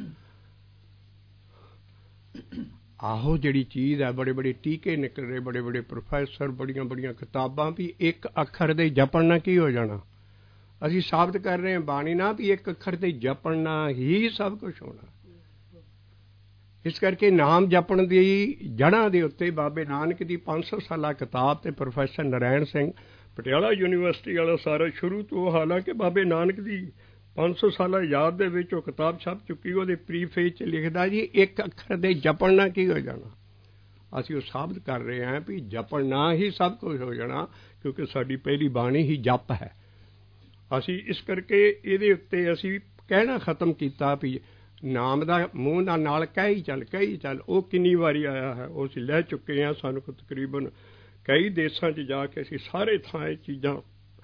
ਆਹੋ ਜਿਹੜੀ ਚੀਜ਼ ਹੈ, ਬੜੇ ਬੜੇ ਟੀਕੇ ਨਿਕਲ ਰਹੇ, ਬੜੇ ਬੜੇ ਪ੍ਰੋਫੈਸਰ, ਬੜੀਆਂ ਬੜੀਆਂ ਕਿਤਾਬਾਂ ਵੀ ਇੱਕ ਅੱਖਰ ਦੇ ਜਪਣ ਨਾਲ ਕੀ ਹੋ ਜਾਣਾ। ਅਸੀਂ ਸਾਬਤ ਕਰ ਰਹੇ ਹਾਂ ਬਾਣੀ ਨਾਲ ਵੀ ਇੱਕ ਅੱਖਰ ਦੇ ਜਪਣ ਨਾਲ ਹੀ ਸਭ ਕੁਝ ਹੋਣਾ। ਇਸ ਕਰਕੇ ਨਾਮ ਜਪਣ ਦੀ ਜੜ੍ਹਾਂ ਦੇ ਉੱਤੇ ਬਾਬੇ ਨਾਨਕ ਦੀ 500 ਸਾਲਾ ਕਿਤਾਬ ਤੇ ਪ੍ਰੋਫੈਸਰ ਨਰਾਇਣ ਸਿੰਘ ਪਟਿਆਲਾ ਯੂਨੀਵਰਸਿਟੀ ਵਾਲਾ ਸਾਰਾ ਸ਼ੁਰੂ ਤੋਂ, ਹਾਲਾਂਕਿ ਬਾਬੇ ਨਾਨਕ ਦੀ 500 ਸਾਲਾ ਯਾਦ ਦੇ ਵਿੱਚ ਉਹ ਕਿਤਾਬ ਛਪ ਚੁੱਕੀ, ਉਹਦੇ ਪ੍ਰੀਫੇਸ 'ਚ ਲਿਖਦਾ ਜੀ ਇੱਕ ਅੱਖਰ ਦੇ ਜਪਣ ਨਾਲ ਕੀ ਹੋ ਜਾਣਾ। ਅਸੀਂ ਉਹ ਸਾਬਤ ਕਰ ਰਹੇ ਹਾਂ ਵੀ ਜਪਣ ਨਾਲ ਹੀ ਸਭ ਕੁਝ ਹੋ ਜਾਣਾ, ਕਿਉਂਕਿ ਸਾਡੀ ਪਹਿਲੀ ਬਾਣੀ ਹੀ ਜਪ ਹੈ। ਅਸੀਂ ਇਸ ਕਰਕੇ ਇਹਦੇ ਉੱਤੇ ਅਸੀਂ ਕਹਿਣਾ ਖਤਮ ਕੀਤਾ ਵੀ ਨਾਮ ਦਾ ਮੂੰਹ ਦਾ ਨਾਲ ਕਹੀ ਚੱਲ। ਉਹ ਕਿੰਨੀ ਵਾਰੀ ਆਇਆ ਹੈ, ਉਹ ਅਸੀਂ ਲੈ ਚੁੱਕੇ ਹਾਂ। ਸਾਨੂੰ ਤਕਰੀਬਨ ਕਈ ਦੇਸ਼ਾਂ 'ਚ ਜਾ ਕੇ ਅਸੀਂ ਸਾਰੇ ਥਾਂ ਇਹ ਚੀਜ਼ਾਂ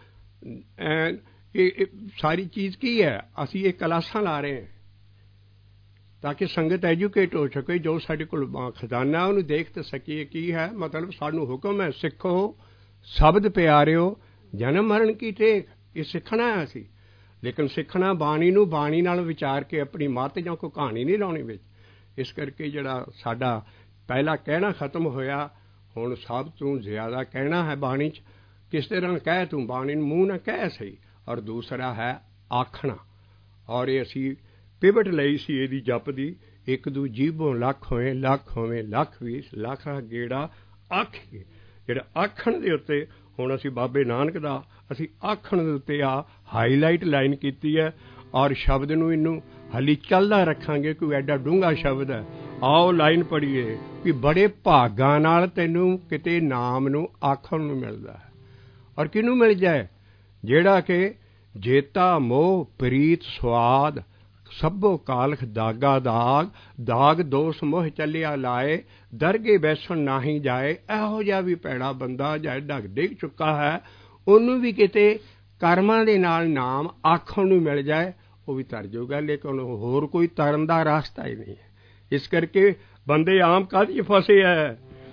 ਇਹ ਸਾਰੀ ਚੀਜ਼ ਕੀ ਹੈ, ਅਸੀਂ ਇਹ ਕਲਾਸਾਂ ਲਾ ਰਹੇ ਹਾਂ ਤਾਂ ਕਿ ਸੰਗਤ ਐਜੂਕੇਟ ਹੋ ਸਕੇ। ਜੋ ਸਾਡੇ ਕੋਲ ਖਜ਼ਾਨਾ ਉਹਨੂੰ ਦੇਖ ਤਾਂ ਸਕੀਏ ਕੀ ਹੈ। ਮਤਲਬ ਸਾਨੂੰ ਹੁਕਮ ਹੈ ਸਿੱਖੋ ਸ਼ਬਦ ਪਿਆਰਿਓ ਜਨਮ ਮਰਨ ਕੀ ਟੇਕ। ਇਹ ਸਿੱਖਣਾ ਹੈ ਅਸੀਂ, ਲੇਕਿਨ ਸਿੱਖਣਾ ਬਾਣੀ ਨੂੰ ਬਾਣੀ ਨਾਲ ਵਿਚਾਰ ਕੇ, ਆਪਣੀ ਮੱਤ ਜਾਂ ਕੋਈ ਕਹਾਣੀ ਨਹੀਂ ਲਾਉਣੀ ਵਿੱਚ। ਇਸ ਕਰਕੇ ਜਿਹੜਾ ਸਾਡਾ ਪਹਿਲਾ ਕਹਿਣਾ ਖਤਮ ਹੋਇਆ, ਹੁਣ ਸਭ ਤੋਂ ਜ਼ਿਆਦਾ ਕਹਿਣਾ ਹੈ ਬਾਣੀ 'ਚ किस तरह कह तू बाणी मूँह ना कह सही। और दूसरा है आखना। और ये असी पिवट लई सी इहदी जप दी, एक दू जीभों लख होवे लख 20 लख गेड़ा आखीए। ਜਿਹੜਾ ਆਖਣ ਦੇ ਉੱਤੇ ਹੁਣ ਅਸੀਂ ਬਾਬੇ ਨਾਨਕ ਦਾ ਅਸੀਂ ਆਖਣ ਦੇ ਉੱਤੇ ਆ ਹਾਈਲਾਈਟ ਲਾਈਨ ਕੀਤੀ ਹੈ। ਔਰ ਸ਼ਬਦ ਨੂੰ ਇਹਨੂੰ ਹਾਲੀ ਚੱਲਦਾ ਰੱਖਾਂਗੇ, ਕੋਈ ਐਡਾ ਡੂੰਘਾ ਸ਼ਬਦ ਹੈ। ਆਓ ਲਾਈਨ ਪੜ੍ਹੀਏ ਕਿ ਬੜੇ ਭਾਗਾਂ ਨਾਲ ਤੈਨੂੰ ਕਿਤੇ ਨਾਮ ਨੂੰ ਆਖਣ ਨੂੰ ਮਿਲਦਾ ਹੈ। ਔਰ ਕਿਹਨੂੰ ਮਿਲ ਜਾਏ? ਜਿਹੜਾ ਕਿ ਜੇਤਾ ਮੋਹ ਪ੍ਰੀਤ ਸਵਾਦ ਸਭੋ ਕਾਲਖ ਦਾਗਾ ਦਾਗ, ਦਾਗ ਦੋਸ ਮੋਹ ਚੱਲਿਆ ਲਾਏ, ਦਰਗੇ ਬੈਸਣ ਨਾਹੀ ਜਾਏ। ਇਹੋ ਜਿਹਾ ਵੀ ਭੈੜਾ ਬੰਦਾ ਜਿਹੜਾ ਡਿੱਗ ਚੁੱਕਾ ਹੈ, ਉਹਨੂੰ ਵੀ ਕਿਤੇ ਕਰਮਾਂ ਦੇ ਨਾਲ ਨਾਮ ਆਖਣ ਨੂੰ ਮਿਲ ਜਾਏ, ਉਹ ਵੀ ਤਰ ਜਾਊਗਾ। ਲੇਕਿਨ ਹੋਰ ਕੋਈ ਤਰਨ ਦਾ ਰਾਸਤਾ ਹੀ ਨਹੀਂ ਹੈ। ਇਸ ਕਰਕੇ ਬੰਦੇ ਆਮ ਕਾਹਦੇ 'ਚ ਫਸੇ ਹੈ?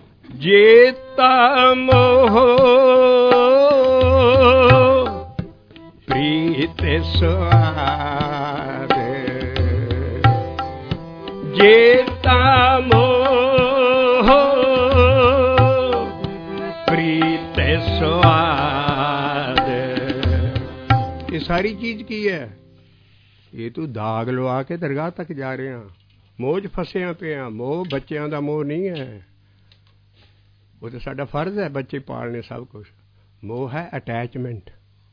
ਜੇਤਾ ਮੋਹ ਪ੍ਰੀਤ ਸਵਾਦ, ਜੇਤਾ ਮੋਹ ਪ੍ਰੀਤ ਸਵਾਦ। ਇਹ ਸਾਰੀ ਚੀਜ਼ ਕੀ ਹੈ? ਇਹ ਤੂੰ ਦਾਗ ਲਵਾ ਕੇ ਦਰਗਾਹ ਤੱਕ ਜਾ ਰਿਹਾ, ਮੋਹ 'ਚ ਫਸਿਆ ਪਿਆ। ਮੋਹ ਬੱਚਿਆਂ ਦਾ ਮੋਹ ਨਹੀਂ ਹੈ, ਉਹ ਤਾਂ ਸਾਡਾ ਫਰਜ਼ ਹੈ ਬੱਚੇ ਪਾਲਣੇ ਸਭ ਕੁਛ। ਮੋਹ ਹੈ ਅਟੈਚਮੈਂਟ।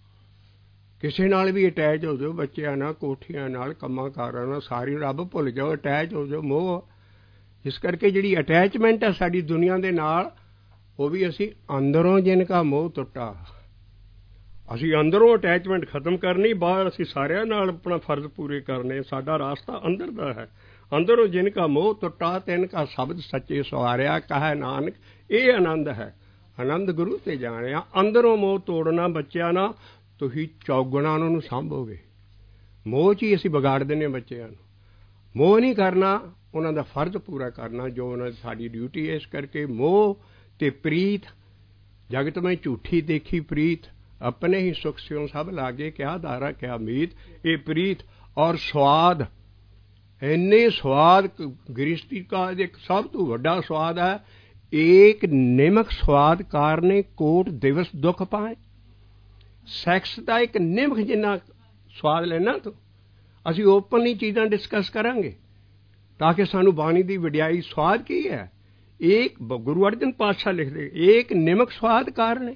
ਕਿਸੇ ਨਾਲ ਵੀ ਅਟੈਚ ਹੋ ਜਾਓ, ਬੱਚਿਆਂ ਨਾਲ, ਕੋਠੀਆਂ ਨਾਲ, ਕੰਮਾਂ ਕਾਰਾਂ ਨਾਲ, ਸਾਰੀ ਰੱਬ ਭੁੱਲ ਜਾਓ, ਅਟੈਚ ਹੋ ਜਾਓ। ਮੋਹ ਇਸ ਕਰਕੇ ਜਿਹੜੀ ਅਟੈਚਮੈਂਟ ਹੈ ਸਾਡੀ ਦੁਨੀਆ ਦੇ ਨਾਲ, ਉਹ ਵੀ ਅਸੀਂ ਅੰਦਰੋਂ ਜਿਨਕਾ ਮੋਹ ਟੁੱਟਾ, ਅਸੀਂ ਅੰਦਰੋਂ ਅਟੈਚਮੈਂਟ ਖਤਮ ਕਰਨੀ, ਬਾਹਰ ਅਸੀਂ ਸਾਰਿਆਂ ਨਾਲ ਆਪਣਾ ਫਰਜ਼ ਪੂਰੇ ਕਰਨੇ। ਸਾਡਾ ਰਾਸਤਾ ਅੰਦਰ ਦਾ ਹੈ। ਅੰਦਰੋਂ ਜਿਨਕਾ ਮੋਹ ਟੁੱਟਾ ਤਿਨਕਾ ਸ਼ਬਦ ਸੱਚੇ ਸਵਾਰਿਆ, ਕਹੈ ਨਾਨਕ ਇਹ ਆਨੰਦ ਹੈ। ਆਨੰਦ ਗੁਰੂ ਤੇ ਜਾਣਿਆ। ਅੰਦਰੋਂ ਮੋਹ ਤੋੜਨਾ ਬੱਚਿਆਂ ਨਾਲ, ਤੁਸੀਂ ਚੌਗੁਣਾ ਉਹਨਾਂ ਨੂੰ ਸਾਂਭੋਗੇ। ਮੋਹ 'ਚ ਹੀ ਅਸੀਂ ਵਿਗਾੜ ਦਿੰਦੇ ਬੱਚਿਆਂ ਨੂੰ। ਮੋਹ ਨਹੀਂ ਕਰਨਾ, ਉਹਨਾਂ ਦਾ ਫਰਜ਼ ਪੂਰਾ ਕਰਨਾ ਜੋ ਉਹਨਾਂ ਦੀ ਸਾਡੀ ਡਿਊਟੀ ਹੈ। ਇਸ ਕਰਕੇ ਮੋਹ ਤੇ ਪ੍ਰੀਤ, ਜਗਤ ਮੈਂ ਝੂਠੀ ਦੇਖੀ ਪ੍ਰੀਤ, ਆਪਣੇ ਹੀ ਸੁਖ ਸਿਉ ਸਭ ਲਾਗੇ, ਕਿਆ ਦਾਰਾ ਕਿਆ ਮੀਤ। ਇਹ ਪ੍ਰੀਤ ਔਰ ਸਵਾਦ, ਇੰਨੇ ਸਵਾਦ ਗ੍ਰਿਸ਼ਤੀ ਕਾ ਇੱਕ ਸਭ ਤੋਂ ਵੱਡਾ ਸਵਾਦ ਹੈ। ਏਕ ਨਿਮਕ ਸਵਾਦ ਕਾਰਨੇ ਕੋਟ ਦਿਵਸ ਦੁੱਖ ਪਾਏ। ਸੈਕਸ ਦਾ ਇੱਕ ਨਿਮਕ ਜਿੰਨਾ ਸਵਾਦ ਲੈਣਾ ਤੂੰ। ਅਸੀਂ ਓਪਨਲੀ ਚੀਜ਼ਾਂ ਡਿਸਕਸ ਕਰਾਂਗੇ ਤਾਂ ਕਿ ਸਾਨੂੰ ਬਾਣੀ ਦੀ ਵਡਿਆਈ। ਸਵਾਦ ਕੀ ਹੈ? ਇੱਕ ਗੁਰੂ ਅਰਜਨ ਪਾਤਸ਼ਾਹ ਲਿਖਦੇ, ਏਕ ਨਿਮਕ ਸਵਾਦ ਕਾਰਨੇ,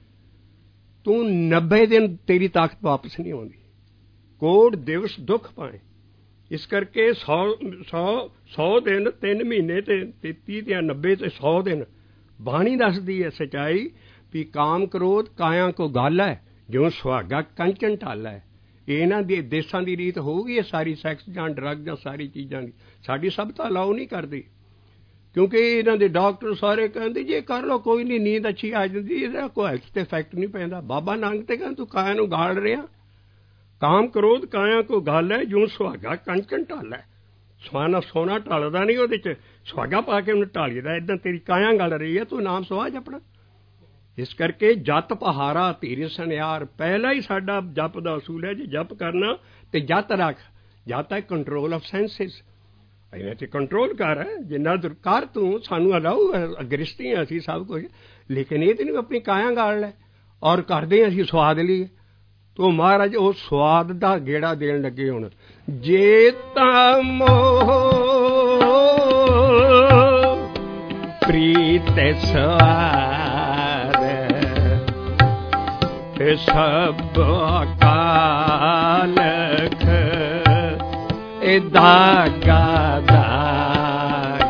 ਤੂੰ 90 ਦਿਨ ਤੇਰੀ ਤਾਕਤ ਵਾਪਸ ਨਹੀਂ ਆਉਂਦੀ। ਕੋਟ ਦਿਵਸ ਦੁੱਖ ਪਾਏ। ਇਸ ਕਰਕੇ 100 ਦਿਨ 3 ਮਹੀਨੇ ਤੇ 33 ਤੇ 90 ਤੇ 100 ਦਿਨ ਬਾਣੀ ਦੱਸਦੀ ਹੈ ਸੱਚਾਈ ਵੀ ਕਾਮ ਕ੍ਰੋਧ ਕਾਇਆ ਕੋ ਗੱਲ ਹੈ, ਜਿਉਂ ਸੁਹਾਗਾ ਕੰਚਨ ਢਾਲ ਹੈ। ਇਹਨਾਂ ਦੇ ਦੇਸ਼ਾਂ ਦੀ ਰੀਤ ਹੋਊਗੀ ਇਹ ਸਾਰੀ, ਸੈਕਸ ਜਾਂ ਡਰੱਗ ਜਾਂ ਸਾਰੀ ਚੀਜ਼ਾਂ ਦੀ। ਸਾਡੀ ਸਭਤਾ ਅਲਾਓ ਨਹੀਂ ਕਰਦੀ, ਕਿਉਂਕਿ ਇਹਨਾਂ ਦੇ ਡਾਕਟਰ ਸਾਰੇ ਕਹਿੰਦੇ ਜੇ ਕਰ ਲਓ ਕੋਈ ਨਹੀਂ, ਨੀਂਦ ਅੱਛੀ ਆ ਜਾਂਦੀ, ਇਹਦਾ ਕੋਈ ਹੈਲਥ 'ਤੇ ਇਫੈਕਟ ਨਹੀਂ ਪੈਂਦਾ। ਬਾਬਾ ਨਾਨਕ ਤੇ ਕਹਿੰਦਾ ਤੂੰ ਕਾਇਆ ਨੂੰ ਗਾਲ ਰਿਹਾ। ਕਾਮ ਕ੍ਰੋਧ ਕਾਇਆ ਕੋ ਗੱਲ ਹੈ, ਜਿਉਂ ਸੁਹਾਗਾ ਕੰਚਨ ਢਾਲ ਹੈ। ਸੋਨਾ ਢਾਲਦਾ ਨਹੀਂ, ਉਹਦੇ 'ਚ ਸੁਹਾਗਾ ਪਾ ਕੇ ਉਹਨੂੰ ਢਾਲੀਦਾ। ਇੱਦਾਂ ਤੇਰੀ ਕਾਇਆ ਗਲ ਰਹੀ ਹੈ, ਤੂੰ ਨਾਮ ਸਵਾਜ ਆਪਣਾ। ਇਸ ਕਰਕੇ ਜਤ ਪਹਾਰਾ ਧੀਰੇ ਸਨਿਆਰ, ਪਹਿਲਾਂ ਹੀ ਸਾਡਾ ਜਪ ਦਾ ਅਸੂਲ ਹੈ। ਜੇ ਜਪ ਕਰਨਾ ਤੇ ਜਤ ਰੱਖ। ਜਤ ਹੈ ਕੰਟਰੋਲ ਆਫ ਸੈਂਸਿਸ। ਇਹਨਾਂ 'ਤੇ ਕੰਟਰੋਲ ਕਰ, ਜਿੰਨਾ ਕਰ ਤੂੰ। ਸਾਨੂੰ ਅਲਾਓ ਗ੍ਰਿਸ਼ਤੀ ਹਾਂ ਅਸੀਂ ਸਭ ਕੁਝ, ਲੇਕਿਨ ਇਹ ਤਾਂ ਨਹੀਂ ਆਪਣੀ ਕਾਇਆ ਗਾਲ ਲੈ। ਔਰ ਕਰਦੇ ਹਾਂ ਅਸੀਂ ਸਵਾਦ ਲਈ। ਤੋ ਮਹਾਰਾਜ ਉਹ ਸਵਾਦ ਦਾ ਗੇੜਾ ਦੇਣ ਲੱਗੇ। ਹੁਣ ਜੇ ਤਾਂ ਮੋਹ ਪ੍ਰੀਤ ਸਵਾਦ, ਸਭ ਕਾਲਖ ਇਹ ਦਾਗਾ ਦਾਗ।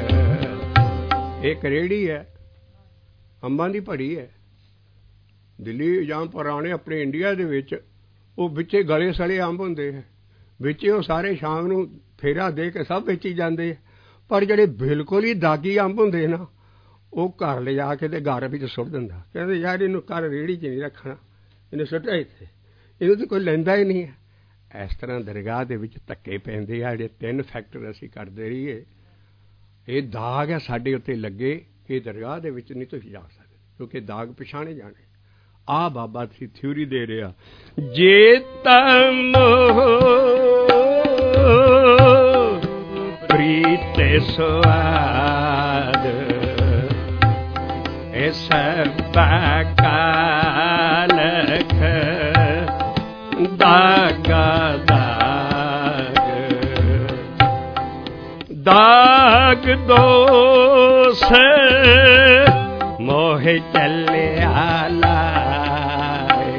ਇੱਕ ਰੇਹੜੀ ਹੈ, ਅੰਬਾਂ ਦੀ ਭੜੀ ਹੈ, ਦਿੱਲੀ ਜਾਂ ਪੁਰਾਣੇ ਆਪਣੇ ਇੰਡੀਆ ਦੇ ਵਿੱਚ। ਉਹ ਵਿੱਚੇ ਗਲੇ ਸੜੇ ਅੰਬ ਹੁੰਦੇ ਹੈ, ਵਿੱਚੇ ਉਹ ਸਾਰੇ ਸ਼ਾਮ ਨੂੰ ਫੇਰਾ ਦੇ ਕੇ ਸਭ ਵੇਚੀ ਜਾਂਦੇ। ਪਰ ਜਿਹੜੇ ਬਿਲਕੁਲ ਹੀ ਦਾਗੀ ਅੰਬ ਹੁੰਦੇ ਨਾ, ਉਹ ਘਰ ਲਿਜਾ ਕੇ ਤੇ ਘਰ ਵਿੱਚ ਸੁੱਟ ਦਿੰਦਾ। ਕਹਿੰਦੇ ਯਾਰ ਇਹਨੂੰ ਘਰ ਰੇਹੜੀ 'ਚ ਨਹੀਂ ਰੱਖਣਾ, ਇਹਨੂੰ ਸੁੱਟਿਆ ਇੱਥੇ, ਇਹਨੂੰ ਤਾਂ ਕੋਈ ਲੈਂਦਾ ਹੀ ਨਹੀਂ ਹੈ। ਇਸ ਤਰ੍ਹਾਂ ਦਰਗਾਹ ਦੇ ਵਿੱਚ ਧੱਕੇ ਪੈਂਦੇ ਆ। ਜਿਹੜੇ 3 ਫੈਕਟਰ ਅਸੀਂ ਕਰਦੇ ਰਹੀਏ, ਇਹ ਦਾਗ ਹੈ ਸਾਡੇ ਉੱਤੇ ਲੱਗੇ। ਇਹ ਦਰਗਾਹ ਦੇ ਵਿੱਚ ਨਹੀਂ ਤੁਸੀਂ ਜਾ ਸਕਦੇ, ਕਿਉਂਕਿ ਦਾਗ ਪਛਾਣੇ ਜਾਣੇ। ਆ ਬਾਬਾ ਸੀ ਥਿਊਰੀ ਦੇ ਰਿਹਾ। ਜੇ ਤਮ ਪ੍ਰੀਤ ਸਵਾਦ, ਇਹ ਸਭਾ ਕਾਲਖ ਦਾਗਾ ਦਾਗ ਦਾਗ ਦੋਸ ਮੋਹ ਚੱਲਿਆ ਲਾਏ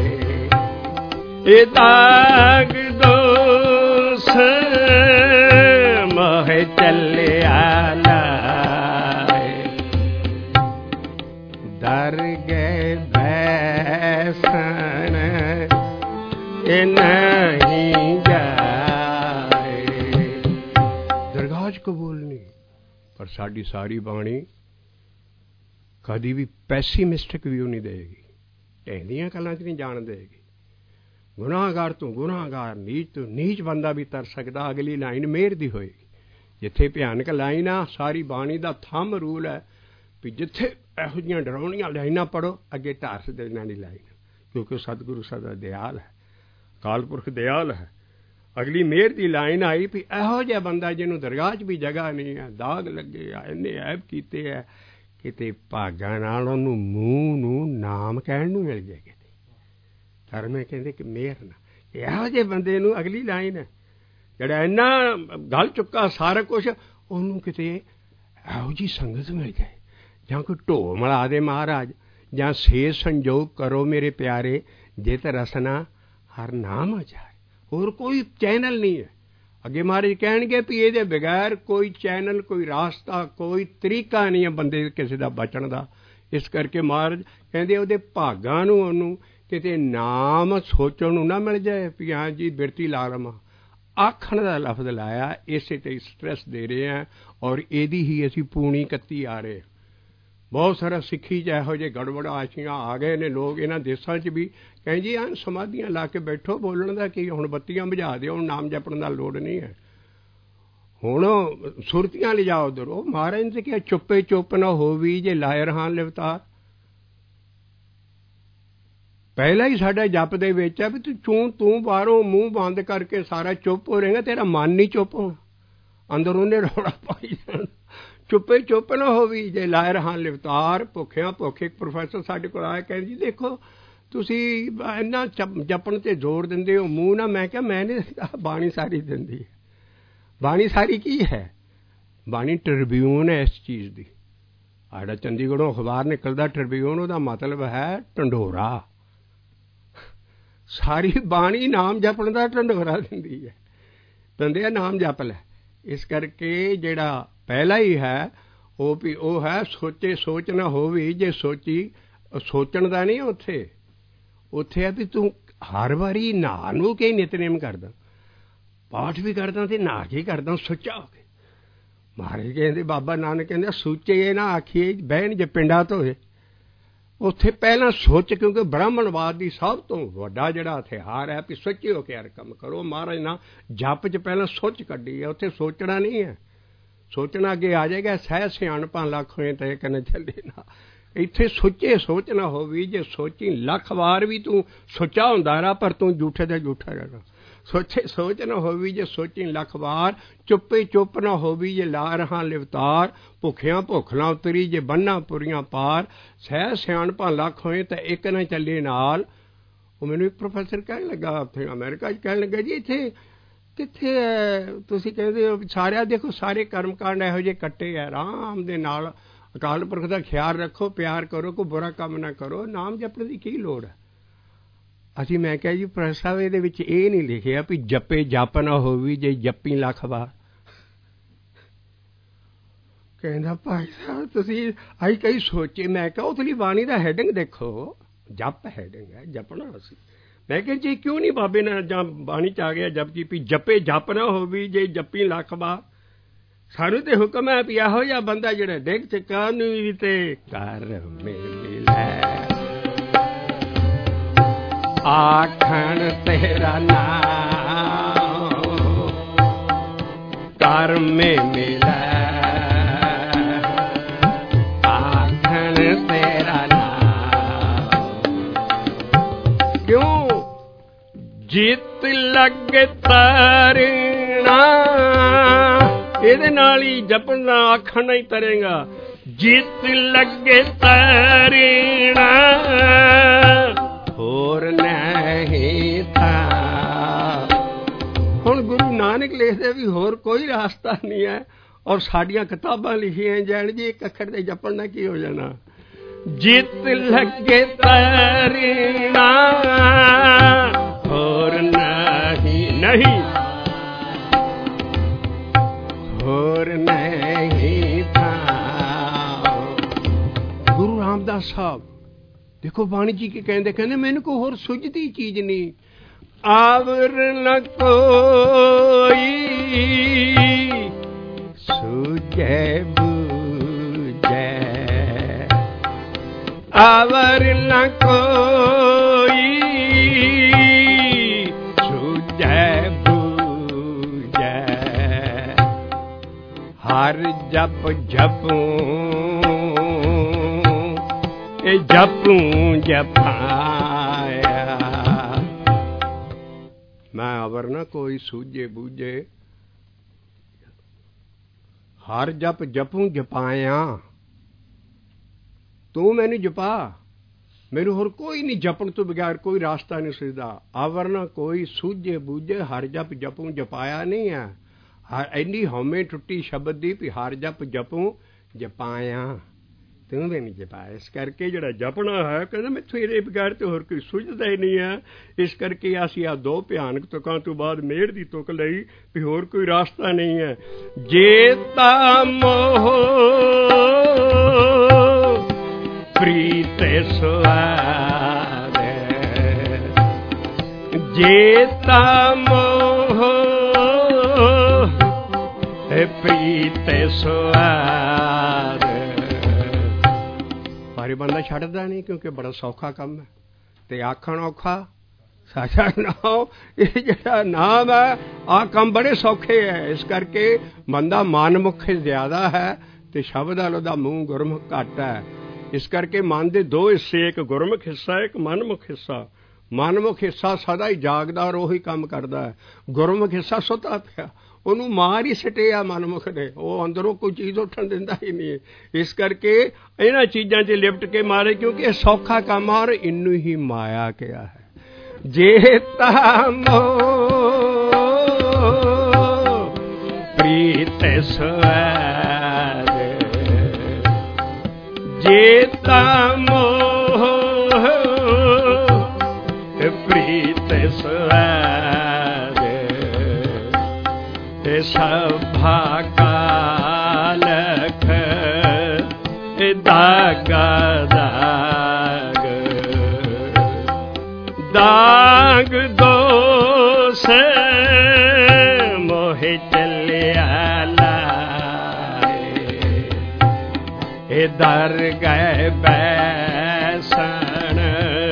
ਇਹ ਦਾਗ ਦੋਸ ਮੋਹ ਚੱਲਿਆ ਲਾਏ ਡਰ ਗਏ ਬੈਸਣ ਇਹ ਨਹੀਂ ਜਾਏ। ਦਰਗਾਹ 'ਚ ਕਬੂਲ ਨਹੀਂ, ਪਰ ਸਾਡੀ ਸਾਰੀ ਬਾਣੀ ਕਦੀ ਵੀ ਪੈਸੀਮਿਸਟਿਕ ਵਿਊ ਨਹੀਂ ਦੇਗੀ, ਢਹਿੰਦੀਆਂ ਗੱਲਾਂ 'ਚ ਨਹੀਂ ਜਾਣ ਦੇਗੀ। ਗੁਨਾਹਗਾਰ ਤੋਂ ਗੁਨਾਹਗਾਰ, ਨੀਚ ਤੋਂ ਨੀਚ ਬੰਦਾ ਵੀ ਤਰ ਸਕਦਾ। ਅਗਲੀ ਲਾਈਨ ਮਿਹਰ ਦੀ ਹੋਏਗੀ। ਜਿੱਥੇ ਭਿਆਨਕ ਲਾਈਨ ਆ, ਸਾਰੀ ਬਾਣੀ ਦਾ ਥੰਮ ਰੂਲ ਹੈ ਵੀ ਜਿੱਥੇ ਇਹੋ ਜਿਹੀਆਂ ਡਰਾਉਣੀਆਂ ਲਾਈਨਾਂ ਪੜ੍ਹੋ, ਅੱਗੇ ਢਾਰਸ ਦੇਣ ਦੀ ਲਾਈਨ, ਕਿਉਂਕਿ ਸਤਿਗੁਰੂ ਸਦਾ ਦਿਆਲ ਹੈ, ਅਕਾਲ ਪੁਰਖ ਦਿਆਲ ਹੈ। ਅਗਲੀ ਮਿਹਰ ਦੀ ਲਾਈਨ ਆਈ ਵੀ ਇਹੋ ਜਿਹਾ ਬੰਦਾ ਜਿਹਨੂੰ ਦਰਗਾਹ 'ਚ ਵੀ ਜਗ੍ਹਾ ਨਹੀਂ ਹੈ, ਦਾਗ ਲੱਗੇ ਆ, ਇੰਨੇ ਐਬ ਕੀਤੇ ਹੈ, ਕਿਤੇ ਭਾਗਾਂ ਨਾਲ ਉਹਨੂੰ ਮੂੰਹ ਨੂੰ ਨਾਮ ਕਹਿਣ ਨੂੰ ਮਿਲ ਜਾਏ। ਕਿਤੇ ਧਰਮੇ ਕਹਿੰਦੇ ਕਿ ਮਿਹਰ ਨਾ, ਇਹੋ ਜਿਹੇ ਬੰਦੇ ਨੂੰ ਅਗਲੀ ਲਾਈਨ ਹੈ ਜਿਹੜਾ ਇੰਨਾ ਗਲ ਚੁੱਕਾ ਸਾਰਾ ਕੁਛ, ਉਹਨੂੰ ਕਿਤੇ ਇਹੋ ਜਿਹੀ ਸੰਗਤ ਮਿਲ ਜਾਏ, ਜਾਂ ਕੋਈ ਢੋ ਮਿਲਾ ਦੇ ਮਹਾਰਾਜ, ਜਾਂ ਸੇ ਸੰਜੋਗ ਕਰੋ ਮੇਰੇ ਪਿਆਰੇ ਜਿਤ ਰਸਨਾ ਹਰ ਨਾਮ ਆ ਜਾਏ। ਹੋਰ ਕੋਈ ਚੈਨਲ ਨਹੀਂ ਹੈ। ਅੱਗੇ ਮਹਾਰਾਜ ਕਹਿਣਗੇ ਵੀ ਇਹਦੇ ਬਗੈਰ ਕੋਈ ਚੈਨਲ, ਕੋਈ ਰਾਸਤਾ, ਕੋਈ ਤਰੀਕਾ ਨਹੀਂ ਹੈ ਬੰਦੇ ਕਿਸੇ ਦਾ ਬਚਣ ਦਾ। ਇਸ ਕਰਕੇ ਮਹਾਰਾਜ ਕਹਿੰਦੇ ਉਹਦੇ ਭਾਗਾਂ ਨੂੰ ਉਹਨੂੰ ਕਿਤੇ ਨਾਮ ਸੋਚਣ ਨੂੰ ਨਾ ਮਿਲ ਜਾਏ ਵੀ ਹਾਂ ਜੀ ਬਿਰਤੀ ਲਾ ਲਵਾਂ। ਆਖਣ ਦਾ ਲਫ਼ਜ਼ ਲਾਇਆ, ਇਸੇ 'ਤੇ ਸਟ੍ਰੈਸ ਦੇ ਰਹੇ ਹਾਂ, ਔਰ ਇਹਦੀ ਹੀ ਅਸੀਂ ਪੂਣੀ ਕੱਤੀ ਆ ਰਹੇ। ਬਹੁਤ ਸਾਰਾ ਸਿੱਖੀ 'ਚ ਇਹੋ ਜਿਹੇ ਗੜਬੜਾਸ਼ੀਆਂ ਆ ਗਏ ਨੇ ਲੋਕ ਇਹਨਾਂ ਦੇਸ਼ਾਂ 'ਚ ਵੀ, ਕਹਿੰਦੇ ਜੀ ਆ ਸਮਾਧੀਆਂ ਲਾ ਕੇ ਬੈਠੋ, ਬੋਲਣ ਦਾ ਕੀ, ਹੁਣ ਬੱਤੀਆਂ ਬੁਝਾ ਦਿਓ, ਹੁਣ ਨਾਮ ਜਪਣ ਦਾ ਲੋੜ ਨਹੀਂ ਹੈ, ਹੁਣ ਸੁਰਤੀਆਂ ਲਿਜਾਓ ਉੱਧਰ। ਉਹ ਮਹਾਰਾਜ ਨੇ ਕਿਹਾ ਚੁੱਪੇ ਚੁੱਪ ਨਾ ਹੋਵੀ ਜੇ ਲਾਇ ਰਹਾਂ ਲਿਵਤਾਰ। ਪਹਿਲਾਂ ਹੀ ਸਾਡਾ ਜਪ ਦੇ ਵਿੱਚ ਆ ਵੀ ਤੂੰ ਬਾਹਰੋਂ ਮੂੰਹ ਬੰਦ ਕਰਕੇ ਸਾਰਾ ਚੁੱਪ ਹੋ ਰਹੇਗਾ, ਤੇਰਾ ਮਨ ਨਹੀਂ ਚੁੱਪ ਹੋਣਾ, ਅੰਦਰ ਉਹਨੇ ਰੌਲਾ ਪਾਈ ਜਾਣਾ। ਚੁੱਪੇ ਚੁੱਪ ਨਾ ਹੋਵੀ ਜੇ ਲਾਇ ਰਹਾਂ ਲਿਵਤਾਰ। ਭੁੱਖਿਆਂ ਭੁੱਖ ਇੱਕ ਪ੍ਰੋਫੈਸਰ ਸਾਡੇ ਕੋਲ ਆਇਆ, ਕਹਿੰਦੇ ਜੀ ਦੇਖੋ ਤੁਸੀਂ ਇੰਨਾ ਜਪਣ 'ਤੇ ਜ਼ੋਰ ਦਿੰਦੇ ਹੋ, ਮੂੰਹ ਨਾ। ਮੈਂ ਕਿਹਾ ਮੈਂ ਨਹੀਂ, ਬਾਣੀ ਸਾਰੀ ਦਿੰਦੀ ਹੈ। ਬਾਣੀ ਸਾਰੀ ਕੀ ਹੈ? ਬਾਣੀ ਟ੍ਰਿਬਿਊਨ ਹੈ ਇਸ ਚੀਜ਼ ਦੀ। ਸਾਡਾ ਚੰਡੀਗੜ੍ਹੋਂ ਅਖਬਾਰ ਨਿਕਲਦਾ ਟ੍ਰਿਬਿਊਨ, ਉਹਦਾ ਮਤਲਬ ਹੈ ਢੰਡੋਰਾ। ਸਾਰੀ ਬਾਣੀ ਨਾਮ ਜਪਣ ਦਾ ਢੰਡੋਰਾ ਦਿੰਦੀ ਹੈ, ਦਿੰਦੇ ਆ ਨਾਮ ਜਪ ਲੈ। ਇਸ ਕਰਕੇ ਜਿਹੜਾ ਪਹਿਲਾ ਹੀ ਹੈ ਉਹ ਵੀ ਉਹ ਹੈ ਸੋਚੇ ਸੋਚ ਨਾ ਹੋਵੇ ਜੇ ਸੋਚੀ। ਸੋਚਣ ਦਾ ਨਹੀਂ ਉੱਥੇ ਹੈ ਵੀ ਤੂੰ ਹਰ ਵਾਰੀ ਨਹਾ ਨੂੰ ਕੇ ਨਿਤਨੇਮ ਕਰਦਾ, ਪਾਠ ਵੀ ਕਰਦਾ ਅਤੇ ਨਹਾ ਕੇ ਕਰਦਾ ਸੁੱਚਾ ਹੋ ਕੇ। ਮਹਾਰਾਜ ਕਹਿੰਦੇ, ਬਾਬਾ ਨਾਨਕ ਕਹਿੰਦੇ ਸੁੱਚੇ ਇਹ ਨਾ ਆਖੀਏ ਬਹਿਣ ਜੇ ਪਿੰਡਾਂ ਧੋਏ। ਉੱਥੇ ਪਹਿਲਾਂ ਸੋਚ, ਕਿਉਂਕਿ ਬ੍ਰਾਹਮਣਵਾਦ ਦੀ ਸਭ ਤੋਂ ਵੱਡਾ ਜਿਹੜਾ ਹਥਿਆਰ ਹੈ ਵੀ ਸੁੱਚੇ ਹੋ ਕੇ ਹਰ ਕੰਮ ਕਰੋ। ਮਹਾਰਾਜ ਨਾਲ ਜਪ 'ਚ ਪਹਿਲਾਂ ਸੋਚ ਕੱਢੀ ਹੈ, ਉੱਥੇ ਸੋਚਣਾ ਨਹੀਂ ਹੈ। ਸੋਚਣਾ ਅੱਗੇ ਆ ਜਾਏਗਾ, ਸਹਿ ਸਿਆਣਪਾਂ ਲੱਖ ਹੋਏ ਤਾਂ ਇਹ ਕਹਿੰਦੇ ਚੱਲੇ ਨਾ। ਇੱਥੇ ਸੋਚੇ ਸੋਚ ਨਾ ਹੋਵੀ ਜੇ ਸੋਚੀ ਲੱਖ ਵਾਰ ਵੀ ਤੂੰ ਸੁੱਚਾ ਹੁੰਦਾ ਰਹਾ, ਪਰ ਤੂੰ ਝੂਠੇ ਦਾ ਝੂਠਾ ਰਹਿਣਾ। ਸੋਚੇ ਸੋਚ ਨਾ ਹੋਵੀ ਜੇ ਸੋਚੀ ਲੱਖ ਵਾਰ। ਚੁੱਪੇ ਚੁੱਪ ਨਾ ਹੋਵੀ ਜੇ ਲਾ ਰਹਾਂ ਲਿਵਤਾਰ। ਭੁੱਖਿਆਂ ਭੁੱਖ ਨਾ ਉਤਰੀ ਜੇ ਬੰਨਾਂ ਪੁਰੀਆਂ ਪਾਰ। ਸਹਿ ਸਿਆਣਪਾਂ ਲੱਖ ਹੋਏ ਤਾਂ ਇੱਕ ਨਾ ਚੱਲੇ ਨਾਲ। ਉਹ ਮੈਨੂੰ ਇੱਕ ਪ੍ਰੋਫੈਸਰ ਕਹਿਣ ਲੱਗਾ ਉੱਥੇ ਅਮਰੀਕਾ 'ਚ, ਕਹਿਣ ਲੱਗਾ ਜੀ ਇੱਥੇ ਕਿੱਥੇ ਤੁਸੀਂ ਕਹਿੰਦੇ ਹੋ ਸਾਰਿਆਂ, ਦੇਖੋ ਸਾਰੇ ਕਰਮ ਕਾਂਡ ਇਹੋ ਜਿਹੇ ਕੱਟੇ ਹੈ, ਆਰਾਮ ਦੇ ਨਾਲ ਅਕਾਲ ਪੁਰਖ ਦਾ ਖਿਆਲ ਰੱਖੋ, ਪਿਆਰ ਕਰੋ, ਕੋਈ ਬੁਰਾ ਕੰਮ ਨਾ ਕਰੋ, ਨਾਮ ਜਪਣ ਦੀ ਕੀ ਲੋੜ ਹੈ। ਅਸੀਂ ਮੈਂ ਕਿਹਾ ਜੀ ਪ੍ਰੋਫੈਸਰ ਸਾਹਿਬ ਇਹਦੇ ਵਿੱਚ ਇਹ ਨਹੀਂ ਲਿਖਿਆ ਵੀ ਜਪੇ ਜਪ ਨਾ ਹੋਵੀ ਜੇ ਜੱਪੀ ਲੱਖ ਵਾਰ। ਕਹਿੰਦਾ ਭਾਈ ਸਾਹਿਬ ਤੁਸੀਂ ਅਸੀਂ ਕਈ ਸੋਚੇ। ਮੈਂ ਕਿਹਾ ਉਸ ਲਈ ਬਾਣੀ ਦਾ ਹੈਡਿੰਗ ਦੇਖੋ, ਜਪ ਹੈਡਿੰਗ ਹੈ, ਜਪਣਾ ਅਸੀਂ। ਮੈਂ ਕਿਹਾ ਜੀ ਕਿਉਂ ਨਹੀਂ ਬਾਬੇ ਨੇ ਜਾਂ ਬਾਣੀ 'ਚ ਆ ਗਿਆ ਜਪ ਜੀ ਵੀ ਜਪੇ ਜਪ ਨਾ ਹੋਵੀ ਜੇ ਜੱਪੀ ਲੱਖ ਵਾਰ। ਸਾਨੂੰ ਤੇ ਹੁਕਮ ਹੈ ਵੀ ਇਹੋ ਜਿਹਾ ਬੰਦਾ ਜਿਹੜਾ ਡਿੱਗ ਚੁੱਕਾ ਨੂੰ ਤੇ ਘਰ ਮਿਲੇ ਆਖਣ ਤੇਰਾ ਨਾਮ ਘਰ ਮੇ ਮਿਲੇ ਆਖਣ ਤੇਰਾ ਨਾਮ। ਕਿਉਂ ਜਿਤ ਲੱਗ ਤਰਨਾ, ਇਹਦੇ ਨਾਲ ਹੀ ਜਪਣ ਦਾ ਆਖਣ ਨਹੀਂ ਤਰੇਗਾ। ਜਿਤ ਲੱਗੇ ਤਰਣਾ ਹੋਰ ਨਹੀਂ ਥਾ। ਹੁਣ ਗੁਰੂ ਨਾਨਕ ਲਿਖਦੇ ਵੀ ਹੋਰ ਕੋਈ ਰਾਸਤਾ ਨਹੀਂ ਹੈ, ਔਰ ਸਾਡੀਆਂ ਕਿਤਾਬਾਂ ਲਿਖੀਆਂ ਜਾਣ ਜੀ ਇੱਕ ਅੱਖਰ ਦੇ ਜਪਣ ਨਾਲ ਕੀ ਹੋ ਜਾਣਾ। ਜਿਤ ਲੱਗੇ ਤਰਣਾ ਹੋਰ ਨਹੀਂ ਹੋਰ ਨਹੀਂ ਥਾ। ਗੁਰੂ ਰਾਮਦਾਸ ਸਾਹਿਬ ਦੇਖੋ ਬਾਣੀ ਜੀ ਕੀ ਕਹਿੰਦੇ ਮੈਨੂੰ ਕੋਈ ਹੋਰ ਸੁਝਦੀ ਚੀਜ਼ ਨਹੀਂ। ਆਵਰ ਨ ਕੋਈ ਸੁਝੈ ਬੂਝੈ, ਆਵਰ ਨ ਕੋਈ ਸੁਝੈ ਬੂਝੈ। ਹਰ ਜਪ ਜਪੂੰ ਇਹ ਜਪੂੰ ਜਪਾਇਆ। ਮੈਂ ਅਵਰ ਨਾ ਕੋਈ ਸੂਝੇ ਬੂਝੇ, ਹਰ ਜਪ ਜਪੂੰ ਜਪਾਇਆ। ਤੂੰ ਮੈਨੂੰ ਜਪਾ, ਮੈਨੂੰ ਹੋਰ ਕੋਈ ਨਹੀਂ ਜਪਣ ਤੋਂ ਬਗੈਰ ਕੋਈ ਰਾਸਤਾ ਨਹੀਂ ਸੁਝਦਾ। ਅਵਰ ਨਾ ਕੋਈ ਸੂਝੇ ਬੂਝੇ, ਹਰ ਜਪ ਜਪੂੰ ਜਪਾਇਆ ਨਹੀਂ ਹੈ। ਇੰਨੀ ਹਉਮੈ ਟੁੱਟੀ ਸ਼ਬਦ ਦੀ ਵੀ ਹਰ ਜਪ ਜਪੂੰ ਜਪਾਇਆ, ਤੂੰ ਵੀ ਨਹੀਂ ਜਪਾਇਆ। ਇਸ ਕਰਕੇ ਜਿਹੜਾ ਜਪਣਾ ਹੈ ਕਹਿੰਦਾ ਮੈਥੋਂ ਇਹਦੇ ਬਗੈਰ ਤੇ ਹੋਰ ਕੋਈ ਸੁਝਦਾ ਹੀ ਨਹੀਂ ਹੈ। ਇਸ ਕਰਕੇ ਅਸੀਂ ਆ ਦੋ ਭਿਆਨਕ ਤੁਕਾਂ ਤੋਂ ਬਾਅਦ ਮਿਹਰ ਦੀ ਤੁਕ ਲਈ ਵੀ ਹੋਰ ਕੋਈ ਰਾਸਤਾ ਨਹੀਂ ਹੈ। ਜੇ ਤਾ ਮੋਹ ਪ੍ਰੀਤ ਸੁਆਰੇ, ਜੇ ਤਾ ਮੋਹ ਪ੍ਰੀਤ ਸੁਆਰੇ। ਪਰ ਬੰਦਾ ਛੱਡਦਾ ਨਹੀਂ ਕਿਉਂਕਿ ਬੜਾ ਸੌਖਾ ਕੰਮ ਹੈ ਤੇ ਆਖਣ ਔਖਾ। ਸਾਡਾ ਨਾਮ ਇਹ ਜਿਹੜਾ ਨਾਮ ਹੈ ਆਹ ਕੰਮ ਬੜੇ ਸੌਖੇ ਹੈ। ਇਸ ਕਰਕੇ ਬੰਦਾ ਮਨਮੁਖ ਜ਼ਿਆਦਾ ਹੈ ਤੇ ਸ਼ਬਦ ਵਾਲ ਉਹਦਾ ਮੂੰਹ ਗੁਰਮੁਖ ਘੱਟ ਹੈ। ਇਸ ਕਰਕੇ ਮਨ ਦੇ ਦੋ ਹਿੱਸੇ, ਇੱਕ ਗੁਰਮੁਖ ਹਿੱਸਾ ਇੱਕ ਮਨਮੁਖ ਹਿੱਸਾ। ਮਨਮੁਖ ਹਿੱਸਾ ਸਦਾ ਹੀ ਜਾਗਦਾ ਔਰ ਉਹੀ ਕੰਮ ਕਰਦਾ ਹੈ। ਗੁਰਮੁਖ ਹਿੱਸਾ ਸੁੱਤਾ ਪਿਆ, ਉਹਨੂੰ ਮਾਰ ਹੀ ਸਿੱਟਿਆ ਮਨਮੁਖ ਨੇ, ਉਹ ਅੰਦਰੋਂ ਕੋਈ ਚੀਜ਼ ਉੱਠਣ ਦਿੰਦਾ ਹੀ ਨਹੀਂ। ਇਸ ਕਰਕੇ ਇਹਨਾਂ ਚੀਜ਼ਾਂ 'ਚ ਲਿਪਟ ਕੇ ਮਾਰੇ ਕਿਉਂਕਿ ਇਹ ਸੌਖਾ ਕੰਮ ਆ ਔਰ ਇਹਨੂੰ ਹੀ ਮਾਇਆ ਕਿਹਾ ਹੈ। ਜੇ ਤਾ ਮੋਹ ਪ੍ਰੀਤ ਸੁਆਰੇ, ਜੇ ਤਾ ਮੋਹ ਪ੍ਰੀਤ ਸੁਆਰੇ। ਸਭਾ ਕਾਲਖ ਦਾਗਾ ਦਾਗ, ਦਾਗ ਦੋਸ ਮੋਹਿ ਚੱਲਿਆ ਲਾਏ। ਇਹ ਦਰ ਗਏ ਬੈਸਣ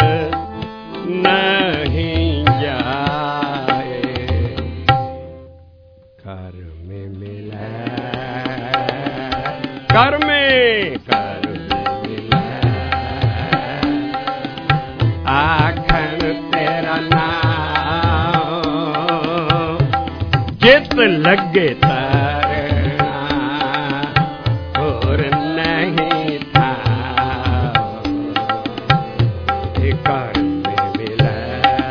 ਨਹੀਂ ਜਾਏ। ਕਰ ਮੇ ਮਿਲੈ ਕਰ ਮੇ ਮਿਲੈ, ਆਖਣ ਤੇਰਾ ਨਾਮ ਜਿਤ ਲੱਗੇ ਤਰਨਾ ਹੋਰ ਨਹੀਂ ਥਾ। ਇਹ ਕਰ ਮੇ ਮਿਲੈ।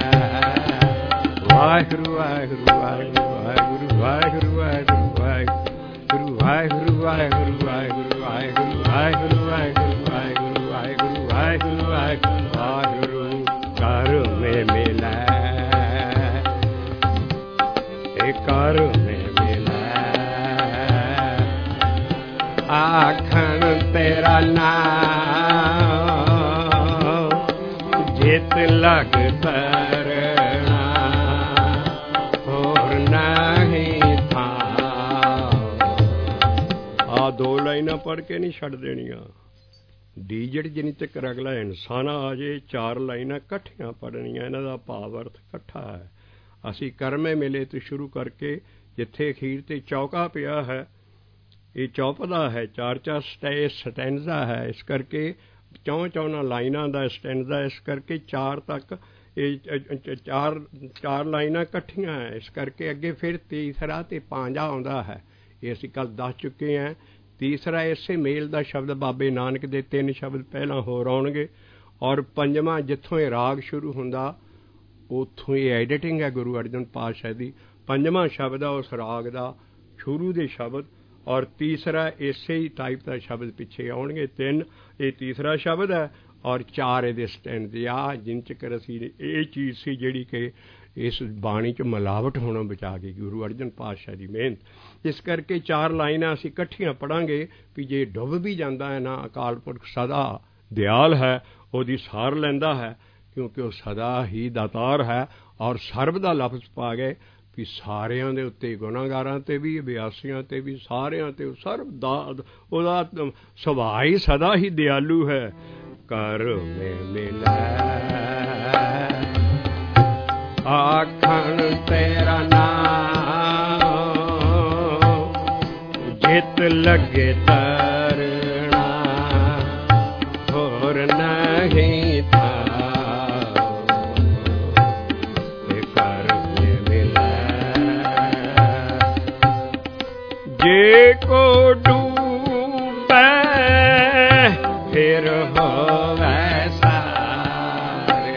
ਵਾਹਿਗੁਰੂ ਵਾਹਿਗੁਰੂ ਵਾਹਿਗੁਰੂ ਵਾਹਿਗੁਰੂ ਵਾਹਿਗੁਰੂ ਵਾਹਿਗੁਰੂ ਵਾਹਿਗੁਰੂ ਵਾਹਿਗੁਰੂ ਵਾਹਿਗੁਰੂ ਵਾਹਿਗੁਰੂ ਵਾਹਿਗੁਰੂ ਵਾਹਿਗੁਰੂ ਵਾਹਿਗੁਰੂ ਵਾਹਿਗੁਰੂ ਵਾਹਿਗੁਰੂ ਵਾਹਿਗੁਰੂ ਕਰ ਮੇ ਮਿਲੈ। ਇਹ ਕਰ ਮੇ ਮਿਲੈ, ਆਖਣ ਤੇਰਾ ਨਾਮ ਜਿਤ ਲਗ ਤਰਨਾ ਹੋਰ ਨਹੀਂ ਥਾ। ਆ ਦੋ ਲਾਈਨਾਂ ਪੜ੍ਹ ਕੇ ਨਹੀਂ ਛੱਡ ਦੇਣੀਆਂ। ਡੀਜਟ ਜਿੰਨੀ ਤੱਕ ਅਗਲਾ ਇਨਸਾਨ ਆ ਜੇ ਚਾਰ ਲਾਈਨਾਂ ਇਕੱਠੀਆਂ ਪੜ੍ਹਨੀਆਂ। ਇਹਨਾਂ ਦਾ ਭਾਵ ਅਰਥ ਇਕੱਠਾ ਹੈ। ਅਸੀਂ ਕਰਮੇ ਮਿਲੇ ਤੋਂ ਸ਼ੁਰੂ ਕਰਕੇ ਜਿੱਥੇ ਅਖੀਰ ਤੇ ਚੌਕਾ ਪਿਆ ਹੈ, ਇਹ ਚੌਪਦਾ ਹੈ, ਚਾਰ ਸਟੈਂਜ਼ਾ ਹੈ। ਇਸ ਕਰਕੇ ਚੌਂ ਲਾਈਨਾਂ ਦਾ ਸਟੈਂਜ਼ਾ। ਇਸ ਕਰਕੇ ਚਾਰ ਤੱਕ ਇਹ ਚਾਰ ਲਾਈਨਾਂ ਇਕੱਠੀਆਂ ਹੈ। ਇਸ ਕਰਕੇ ਅੱਗੇ ਫਿਰ ਤੀਸਰਾ ਤੇ ਪਾਂਜਾ ਆਉਂਦਾ ਹੈ। ਇਹ ਅਸੀਂ ਕੱਲ੍ਹ ਦੱਸ ਚੁੱਕੇ ਹਾਂ। ਤੀਸਰਾ ਇਸੇ ਮੇਲ ਦਾ ਸ਼ਬਦ ਬਾਬੇ ਨਾਨਕ ਦੇ 3 ਸ਼ਬਦ ਪਹਿਲਾਂ ਹੋਰ ਆਉਣਗੇ, ਔਰ ਪੰਜਵਾਂ ਜਿੱਥੋਂ ਇਹ ਰਾਗ ਸ਼ੁਰੂ ਹੁੰਦਾ ਉੱਥੋਂ ਹੀ ਐਡੀਟਿੰਗ ਹੈ ਗੁਰੂ ਅਰਜਨ ਪਾਤਸ਼ਾਹ ਦੀ। ਪੰਜਵਾਂ ਸ਼ਬਦ ਆ ਉਸ ਰਾਗ ਦਾ ਸ਼ੁਰੂ ਦੇ ਸ਼ਬਦ, ਔਰ ਤੀਸਰਾ ਇਸੇ ਹੀ ਟਾਈਪ ਦਾ ਸ਼ਬਦ ਪਿੱਛੇ ਆਉਣਗੇ। 3 ਇਹ ਤੀਸਰਾ ਸ਼ਬਦ ਹੈ, ਔਰ 4 ਇਹਦੇ ਸਟੈਂਡੇ ਆ। ਜਿੰਨ ਚਿਕਰ ਅਸੀਂ ਇਹ ਚੀਜ਼ ਸੀ ਜਿਹੜੀ ਕਿ ਇਸ ਬਾਣੀ 'ਚ ਮਿਲਾਵਟ ਹੋਣੋਂ ਬਚਾ ਗਈ, ਗੁਰੂ ਅਰਜਨ ਪਾਤਸ਼ਾਹ ਦੀ ਮਿਹਨਤ। ਇਸ ਕਰਕੇ 4 ਲਾਈਨਾਂ ਅਸੀਂ ਇਕੱਠੀਆਂ ਪੜ੍ਹਾਂਗੇ ਵੀ ਜੇ ਡੁੱਬ ਵੀ ਜਾਂਦਾ ਹੈ ਨਾ, ਅਕਾਲ ਪੁਰਖ ਸਦਾ ਦਿਆਲ ਹੈ, ਉਹਦੀ ਸਾਰ ਲੈਂਦਾ ਹੈ, ਕਿਉਂਕਿ ਉਹ ਸਦਾ ਹੀ ਦਾਤਾਰ ਹੈ। ਔਰ ਸਰਬ ਦਾ ਲਫ਼ਜ਼ ਪਾ ਗਏ ਵੀ ਸਾਰਿਆਂ ਦੇ ਉੱਤੇ, ਗੁਨਾਹਗਾਰਾਂ 'ਤੇ ਵੀ, ਅਭਿਆਸੀਆਂ 'ਤੇ ਵੀ, ਸਾਰਿਆਂ 'ਤੇ ਸਰਬ ਦਾ ਉਹਦਾ ਸੁਭਾਅ ਹੀ ਸਦਾ ਹੀ ਦਿਆਲੂ ਹੈ। ਕਰ ਮੈਂ ਮਿਲੈ ਆਖਣ ਤੇਰਾ ਨਾਮ, ਜਿਤ ਲੱਗੇ ਤਰਣਾ ਹੋਰ ਨਹੀਂ ਥਾ। ਕਰ ਮੈਂ ਮਿਲੈ ਜੇ ਕੋ ਡੂਬੈ ਫਿਰ ਹੋਵੈ ਸਾਰ,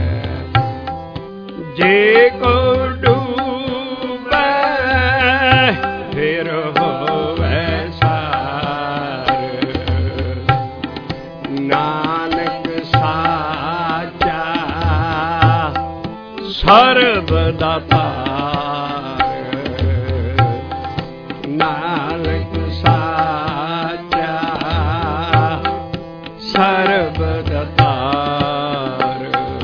ਜੇ ਕੋ ਡੂਬੈ ਫਿਰ ਹੋਵੈ ਸਾਰ। ਨਾਨਕ ਸਾਚਾ ਸਰਬ ਦਾਤਾਰ, ਨਾਨਕ ਸਾਚਾ ਸਰਬ ਦਾਤਾਰ।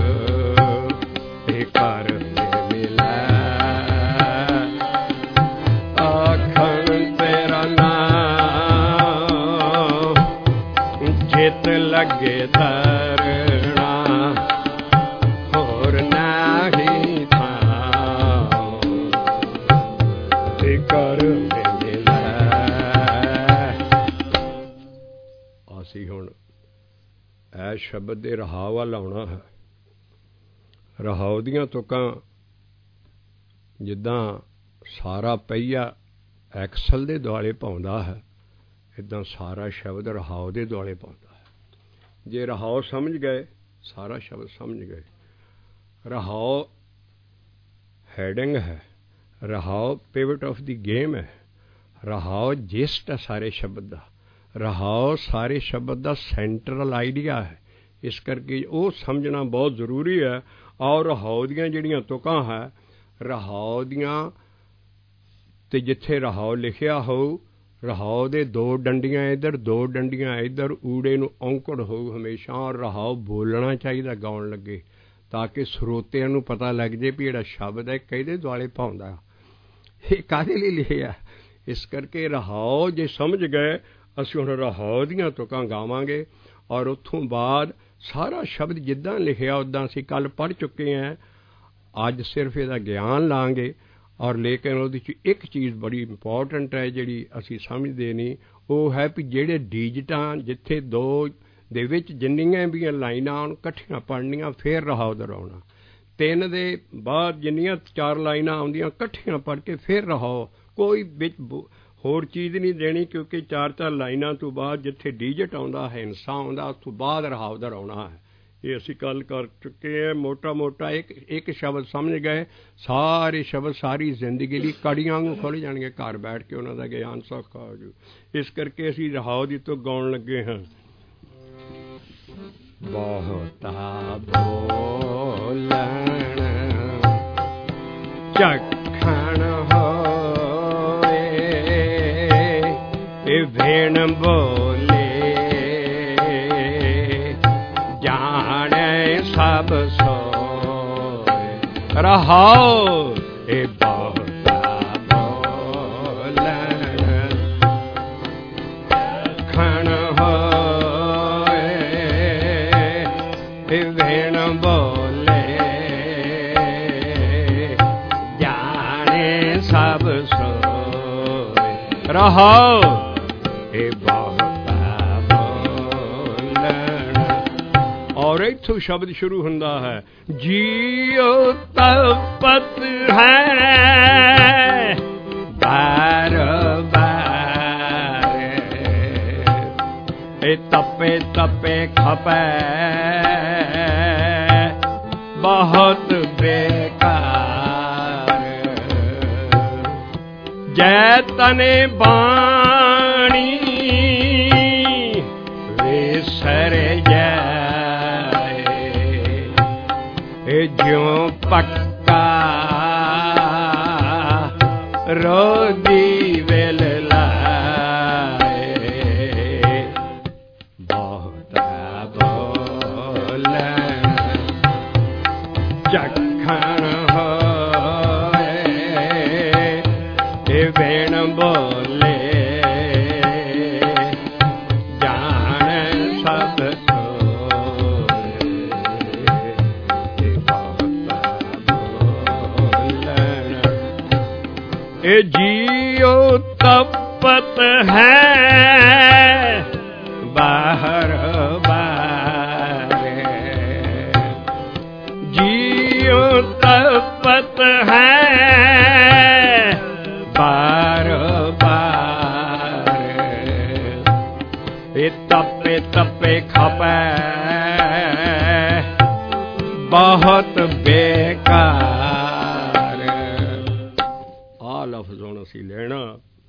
ਇਹ ਕਰ ਮਿਲੈ ਆਖਣ ਤੇਰਾ ਨਾਮ, ਜਿਤ ਲੱਗੇ ਤਰਣਾ ਹੋਰ ਨਾਹੀ ਥਾਂ। ਇਹ ਕਰ ਮਿਲੈ। ਅਸੀਂ ਹੁਣ ਇਹ ਸ਼ਬਦ ਦੇ ਰਹਾਉ ਵੱਲ ਆਉਣਾ ਹੈ। ਰਹਾਉ ਦੀਆਂ ਤੁਕਾਂ ਜਿੱਦਾਂ ਸਾਰਾ ਪਹੀਆ ਐਕਸਲ ਦੇ ਦੁਆਲੇ ਪਾਉਂਦਾ ਹੈ, ਇੱਦਾਂ ਸਾਰਾ ਸ਼ਬਦ ਰਹਾਉ ਦੇ ਦੁਆਲੇ ਪਾਉਂਦਾ ਹੈ। ਜੇ ਰਹਾਉ ਸਮਝ ਗਏ ਸਾਰਾ ਸ਼ਬਦ ਸਮਝ ਗਏ। ਰਹਾਉ ਹੈਡਿੰਗ ਹੈ, ਰਹਾਉ ਪਿਵਟ ਆਫ ਦੀ ਗੇਮ ਹੈ, ਰਹਾਉ ਜਿਸਟ ਹੈ ਸਾਰੇ ਸ਼ਬਦ ਦਾ, ਰਹਾਉ ਸਾਰੇ ਸ਼ਬਦ ਦਾ ਸੈਂਟਰਲ ਆਈਡੀਆ ਹੈ। ਇਸ ਕਰਕੇ ਉਹ ਸਮਝਣਾ ਬਹੁਤ ਜ਼ਰੂਰੀ ਹੈ। ਔਰ ਰਹਾਉ ਦੀਆਂ ਜਿਹੜੀਆਂ ਤੁਕਾਂ ਹੈ, ਰਹਾਉ ਦੀਆਂ ਤੇ ਜਿੱਥੇ ਰਹਾਉ ਲਿਖਿਆ ਹੋਊ, ਰਹਾਉ ਦੇ 2 ਡੰਡੀਆਂ ਇੱਧਰ 2 ਡੰਡੀਆਂ ਇੱਧਰ, ਊੜੇ ਨੂੰ ਔਂਕੜ ਹੋਊ ਹਮੇਸ਼ਾ। ਔਰ ਰਹਾਉ ਬੋਲਣਾ ਚਾਹੀਦਾ ਗਾਉਣ ਲੱਗੇ, ਤਾਂ ਕਿ ਸਰੋਤਿਆਂ ਨੂੰ ਪਤਾ ਲੱਗ ਜੇ ਵੀ ਜਿਹੜਾ ਸ਼ਬਦ ਹੈ ਕਿਹਦੇ ਦੁਆਲੇ ਪਾਉਂਦਾ, ਇਹ ਕਾਹਦੇ ਲਈ ਲਿਖਿਆ। ਇਸ ਕਰਕੇ ਰਹਾਉ ਜੇ ਸਮਝ ਗਏ, ਅਸੀਂ ਹੁਣ ਰਹਾਉ ਦੀਆਂ ਤੁਕਾਂ ਗਾਵਾਂਗੇ। ਔਰ ਉੱਥੋਂ ਬਾਅਦ ਸਾਰਾ ਸ਼ਬਦ ਜਿੱਦਾਂ ਲਿਖਿਆ ਉੱਦਾਂ ਅਸੀਂ ਕੱਲ੍ਹ ਪੜ੍ਹ ਚੁੱਕੇ ਹਾਂ। ਅੱਜ ਸਿਰਫ ਇਹਦਾ ਗਿਆਨ ਲਾਂਗੇ। ਔਰ ਲੇਕਿਨ ਉਹਦੇ 'ਚ ਇੱਕ ਚੀਜ਼ ਬੜੀ ਇੰਪੋਰਟੈਂਟ ਹੈ ਜਿਹੜੀ ਅਸੀਂ ਸਮਝਦੇ ਨਹੀਂ, ਉਹ ਹੈ ਵੀ ਜਿਹੜੇ ਡਿਜਿਟਾਂ ਜਿੱਥੇ 2 ਦੇ ਵਿੱਚ ਜਿੰਨੀਆਂ ਵੀ ਲਾਈਨਾਂ ਇਕੱਠੀਆਂ ਪੜ੍ਹਨੀਆਂ, ਫਿਰ ਰਹਾਉ ਦੁਹਰਾਉਣਾ। 3 ਦੇ ਬਾਅਦ ਜਿੰਨੀਆਂ 4 ਲਾਈਨਾਂ ਆਉਂਦੀਆਂ ਇਕੱਠੀਆਂ ਪੜ੍ਹ ਕੇ ਫਿਰ ਰਹਾਉ, ਕੋਈ ਵਿੱਚ ਹੋਰ ਚੀਜ਼ ਨਹੀਂ ਦੇਣੀ, ਕਿਉਂਕਿ 4 ਲਾਈਨਾਂ ਤੋਂ ਬਾਅਦ ਜਿੱਥੇ ਡੀਜਟ ਆਉਂਦਾ ਹੈ, ਹਿੰਸਾ ਆਉਂਦਾ, ਉਸ ਤੋਂ ਬਾਅਦ ਰਹਾਉ ਦੁਹਰਾਉਣਾ ਹੈ। ਇਹ ਅਸੀਂ ਕੱਲ੍ਹ ਕਰ ਚੁੱਕੇ ਹਾਂ। ਮੋਟਾ ਮੋਟਾ ਇੱਕ ਸ਼ਬਦ ਸਮਝ ਗਏ, ਸਾਰੇ ਸ਼ਬਦ ਸਾਰੀ ਜ਼ਿੰਦਗੀ ਲਈ ਕੜੀਆਂ ਵਾਂਗੂ ਖੁੱਲ੍ਹ ਜਾਣਗੇ, ਘਰ ਬੈਠ ਕੇ ਉਹਨਾਂ ਦਾ ਗਿਆਨ ਸੌਖਾ ਹੋ ਜੂ। ਇਸ ਕਰਕੇ ਅਸੀਂ ਰਹਾਉ ਦੀ ਤੋਂ ਗਾਉਣ ਲੱਗੇ ਹਾਂ। ਬਹੁਤਾ ਬੋਲਣ ਚੱਖਣ ਹੋਏ, ਇਹ ਭੇਣ ਬੋਲੇ ਜਾਣੇ ਸਭ ਸੋਏ। ਰਹਾਉ ਇਹ ਬਹੁਤਾ ਬੋਲਣ ਚੱਖਣ ਹੋਏ, ਇਹ ਭੇਣ ਬੋਲੇ ਜਾਣੇ ਸਭ ਸੋਏ। ਰਹਾਉ ਇਹ ਬਹੁਤਾ ਬੋਲਣ। ਔਰ ਇੱਥੋਂ ਸ਼ਬਦ ਸ਼ੁਰੂ ਹੁੰਦਾ ਹੈ, ਜੀਉ ਤਪਤ ਹੈ ਬਾਰ ਬਾਰ, ਤਪੇ ਤਪੇ ਖਪੈ ਬਹੁਤ ਬੇਕਾਰ ਜੈ ਤਨੇ ਬਾਣੀ ਵਿਸਰ ਜਾਏ ਜਿਉ ਪੱਕਾ ਰੋਦੀ ਵੇਲ ਜਖਣ ਹੋਏ ਤੇ ਵੇਣ ਬੋਲੇ ਜਾਣ ਸਭ ਕੋਏ ਬੋਲਣ ਇਹ ਜੀਉ ਤਪਤ ਹੈ ਬਾਹਰ ਤਪਤ ਹੈ ਬਾਰ ਬਾਰ ਇਹ ਤਪੇ ਤਪੇ ਖਪੈ ਬਹੁਤ ਬੇਕਾਰ ਆ ਲਫ਼ਜ਼ ਹੁਣ ਅਸੀਂ ਲੈਣਾ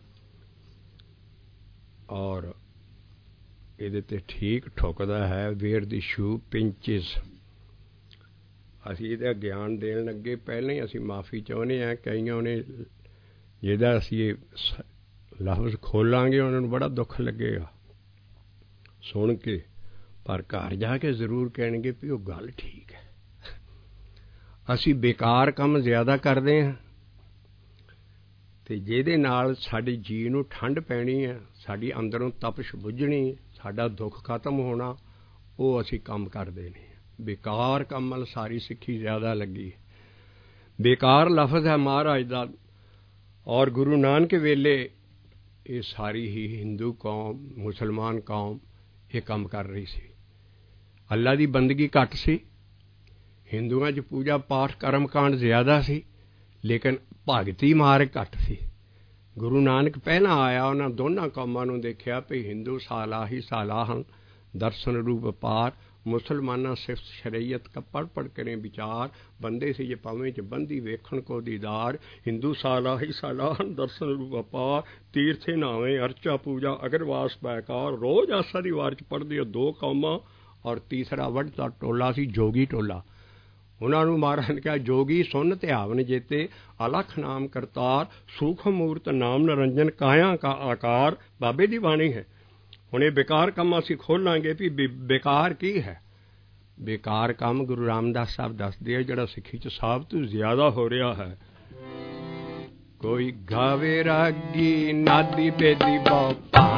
ਔਰ ਇਹਦੇ ਤੇ ਠੀਕ ਠੁਕਦਾ ਹੈ ਵੇਅਰ ਦੀ ਸ਼ੂ ਪਿੰਚਿਸ ਅਸੀਂ ਇਹਦਾ ਗਿਆਨ ਦੇਣ ਲੱਗੇ ਪਹਿਲਾਂ ਹੀ ਅਸੀਂ ਮਾਫੀ ਚਾਹੁੰਦੇ ਹਾਂ ਕਈਆਂ ਨੇ ਜਿਹਦਾ ਅਸੀਂ ਇਹ ਲਫ਼ਜ਼ ਖੋਲਾਂਗੇ ਉਹਨਾਂ ਨੂੰ ਬੜਾ ਦੁੱਖ ਲੱਗੇਗਾ ਸੁਣ ਕੇ ਪਰ ਘਰ ਜਾ ਕੇ ਜ਼ਰੂਰ ਕਹਿਣਗੇ ਵੀ ਉਹ ਗੱਲ ਠੀਕ ਹੈ ਅਸੀਂ ਬੇਕਾਰ ਕੰਮ ਜ਼ਿਆਦਾ ਕਰਦੇ ਹਾਂ ਤੇ ਜਿਹਦੇ ਨਾਲ ਸਾਡੀ ਜੀ ਨੂੰ ਠੰਡ ਪੈਣੀ ਹੈ ਸਾਡੀ ਅੰਦਰੋਂ ਤਪਸ਼ ਬੁੱਝਣੀ ਸਾਡਾ ਦੁੱਖ ਖਤਮ ਹੋਣਾ ਉਹ ਅਸੀਂ ਕੰਮ ਕਰਦੇ ਨਹੀਂ ਬੇਕਾਰ ਕੰਮ ਵੱਲ ਸਾਰੀ ਸਿੱਖੀ ਜ਼ਿਆਦਾ ਲੱਗੀ ਬੇਕਾਰ ਲਫ਼ਜ਼ ਹੈ ਮਹਾਰਾਜ ਦਾ ਔਰ ਗੁਰੂ ਨਾਨਕ ਵੇਲੇ ਇਹ ਸਾਰੀ ਹੀ ਹਿੰਦੂ ਕੌਮ ਮੁਸਲਮਾਨ ਕੌਮ ਇਹ ਕੰਮ ਕਰ ਰਹੀ ਸੀ ਅੱਲਾ ਦੀ ਬੰਦਗੀ ਘੱਟ ਸੀ ਹਿੰਦੂਆਂ 'ਚ ਪੂਜਾ ਪਾਠ ਕਰਮ ਕਾਂਡ ਜ਼ਿਆਦਾ ਸੀ ਲੇਕਿਨ ਭਗਤੀ ਮਾਰਗ ਘੱਟ ਸੀ ਗੁਰੂ ਨਾਨਕ ਪਹਿਲਾਂ ਆਇਆ ਉਹਨਾਂ ਦੋਨਾਂ ਕੌਮਾਂ ਨੂੰ ਦੇਖਿਆ ਵੀ ਹਿੰਦੂ ਸਾਲਾ ਹੀ ਸਾਲਾ ਹਨ ਦਰਸ਼ਨ ਰੂਪ ਵਪਾਰ ਮੁਸਲਮਾਨਾਂ ਸਿਫਤ ਸ਼ਰੀਅਤ ਕਾ ਪੜ੍ਹ ਪੜ੍ਹ ਕਰੇ ਵਿਚਾਰ ਬੰਦੇ ਸੀ ਜੇ ਪਾਵੇਂ ਚ ਬੰਦੀ ਵੇਖਣ ਕੋ ਦੀਦਾਰ ਹਿੰਦੂ ਸਾਲਾ ਹੀ ਸਾਲਾ ਦਰਸ਼ਨ ਰੂਪ ਵਪਾਰ ਤੀਰਥੇ ਨਾਵੇਂ ਅਰਚਾ ਪੂਜਾ ਅਗਰਵਾਸ ਬੈਕਾਰ ਰੋਜ਼ ਆਸਾ ਦੀ ਵਾਰ ਚ ਪੜ੍ਹਦੇ ਹੋ ਦੋ ਕੌਮਾਂ ਔਰ ਤੀਸਰਾ ਵੱਡਾ ਟੋਲਾ ਸੀ ਜੋਗੀ ਟੋਲਾ ਉਹਨਾਂ ਨੂੰ ਮਹਾਰਾਜ ਨੇ ਕਿਹਾ ਜੋਗੀ ਸੁਨ ਧਿਆਵਨ ਜੇਤੇ ਅਲਖ ਨਾਮ ਕਰਤਾਰ ਸੂਖਮ ਮੂਰਤ ਨਾਮ ਨਿਰੰਜਨ ਕਾਇਆ ਕਾ ਆਕਾਰ ਬਾਬੇ ਦੀ ਬਾਣੀ ਹੈ ਹੁਣ ਇਹ ਬੇਕਾਰ ਕੰਮ ਅਸੀਂ ਖੋਲਾਂਗੇ ਵੀ ਬੇਕਾਰ ਕੀ ਹੈ ਬੇਕਾਰ ਕੰਮ ਗੁਰੂ ਰਾਮਦਾਸ ਸਾਹਿਬ ਦੱਸਦੇ ਆ ਜਿਹੜਾ ਸਿੱਖੀ 'ਚ ਸਭ ਤੋਂ ਜ਼ਿਆਦਾ ਹੋ ਰਿਹਾ ਹੈ ਕੋਈ ਗਾਵੇ ਰਾਗੀ ਨਾਦੀ ਬੇਦੀ ਬਹੁ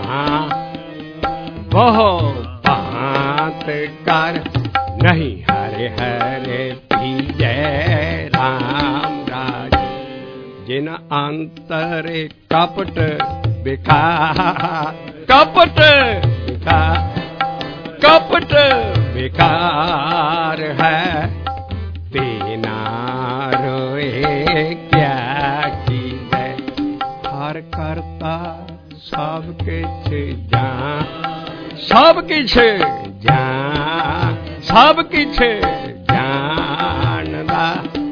ਭਾਂਤ ਕਰ ਨਹੀਂ ਹਰੇ ਹਰੇ ਜੈ ਰਾਮ ਰਾਜ ਜਿਨ ਅੰਤਰੇ ਕਪਟ ਬੇਕਾਰ ਕਪਟ ਕਪਟ ਬੇਕਾਰ ਹੈ ਤੇ ਨਾ ਰੋਏ ਕਿਆ ਕੀਜੈ ਹਰ ਕਰਤਾ ਸਭ ਕਿਛ ਜਾਣ ਸਭ ਕਿਛ ਜਾਣ ਸਭ ਕਿਛ ਜਾਣਦਾ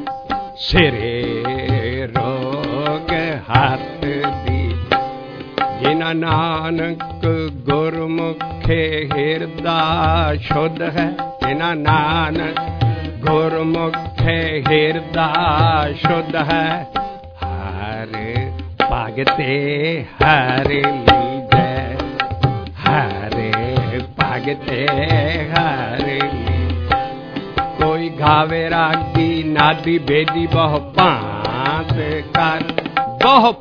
ਸਿਰੇ ਰੋਗ ਹੱਥ ਦੀ ਜਿਨਾ ਨਾਨਕ ਗੁਰਮੁਖੇ ਹਿਰਦਾ ਸ਼ੁੱਧ ਹੈ ਜਿਨਾ ਨਾਨਕ ਗੁਰਮੁਖੇ ਹਿਰਦਾ ਸ਼ੁੱਧ ਹੈ ਹਰ ਭਗਤੇ ਹਰ ਲੀਜੈ ਹਰ ਭਗਤੇ ਹਰ ਕੋਈ ਗਾਵੇ ਰਾਗੀ ਨਾਦੀ ਬੇਦੀ ਬਹੁ ਭਾਂਤ ਕਰ ਬਹੁ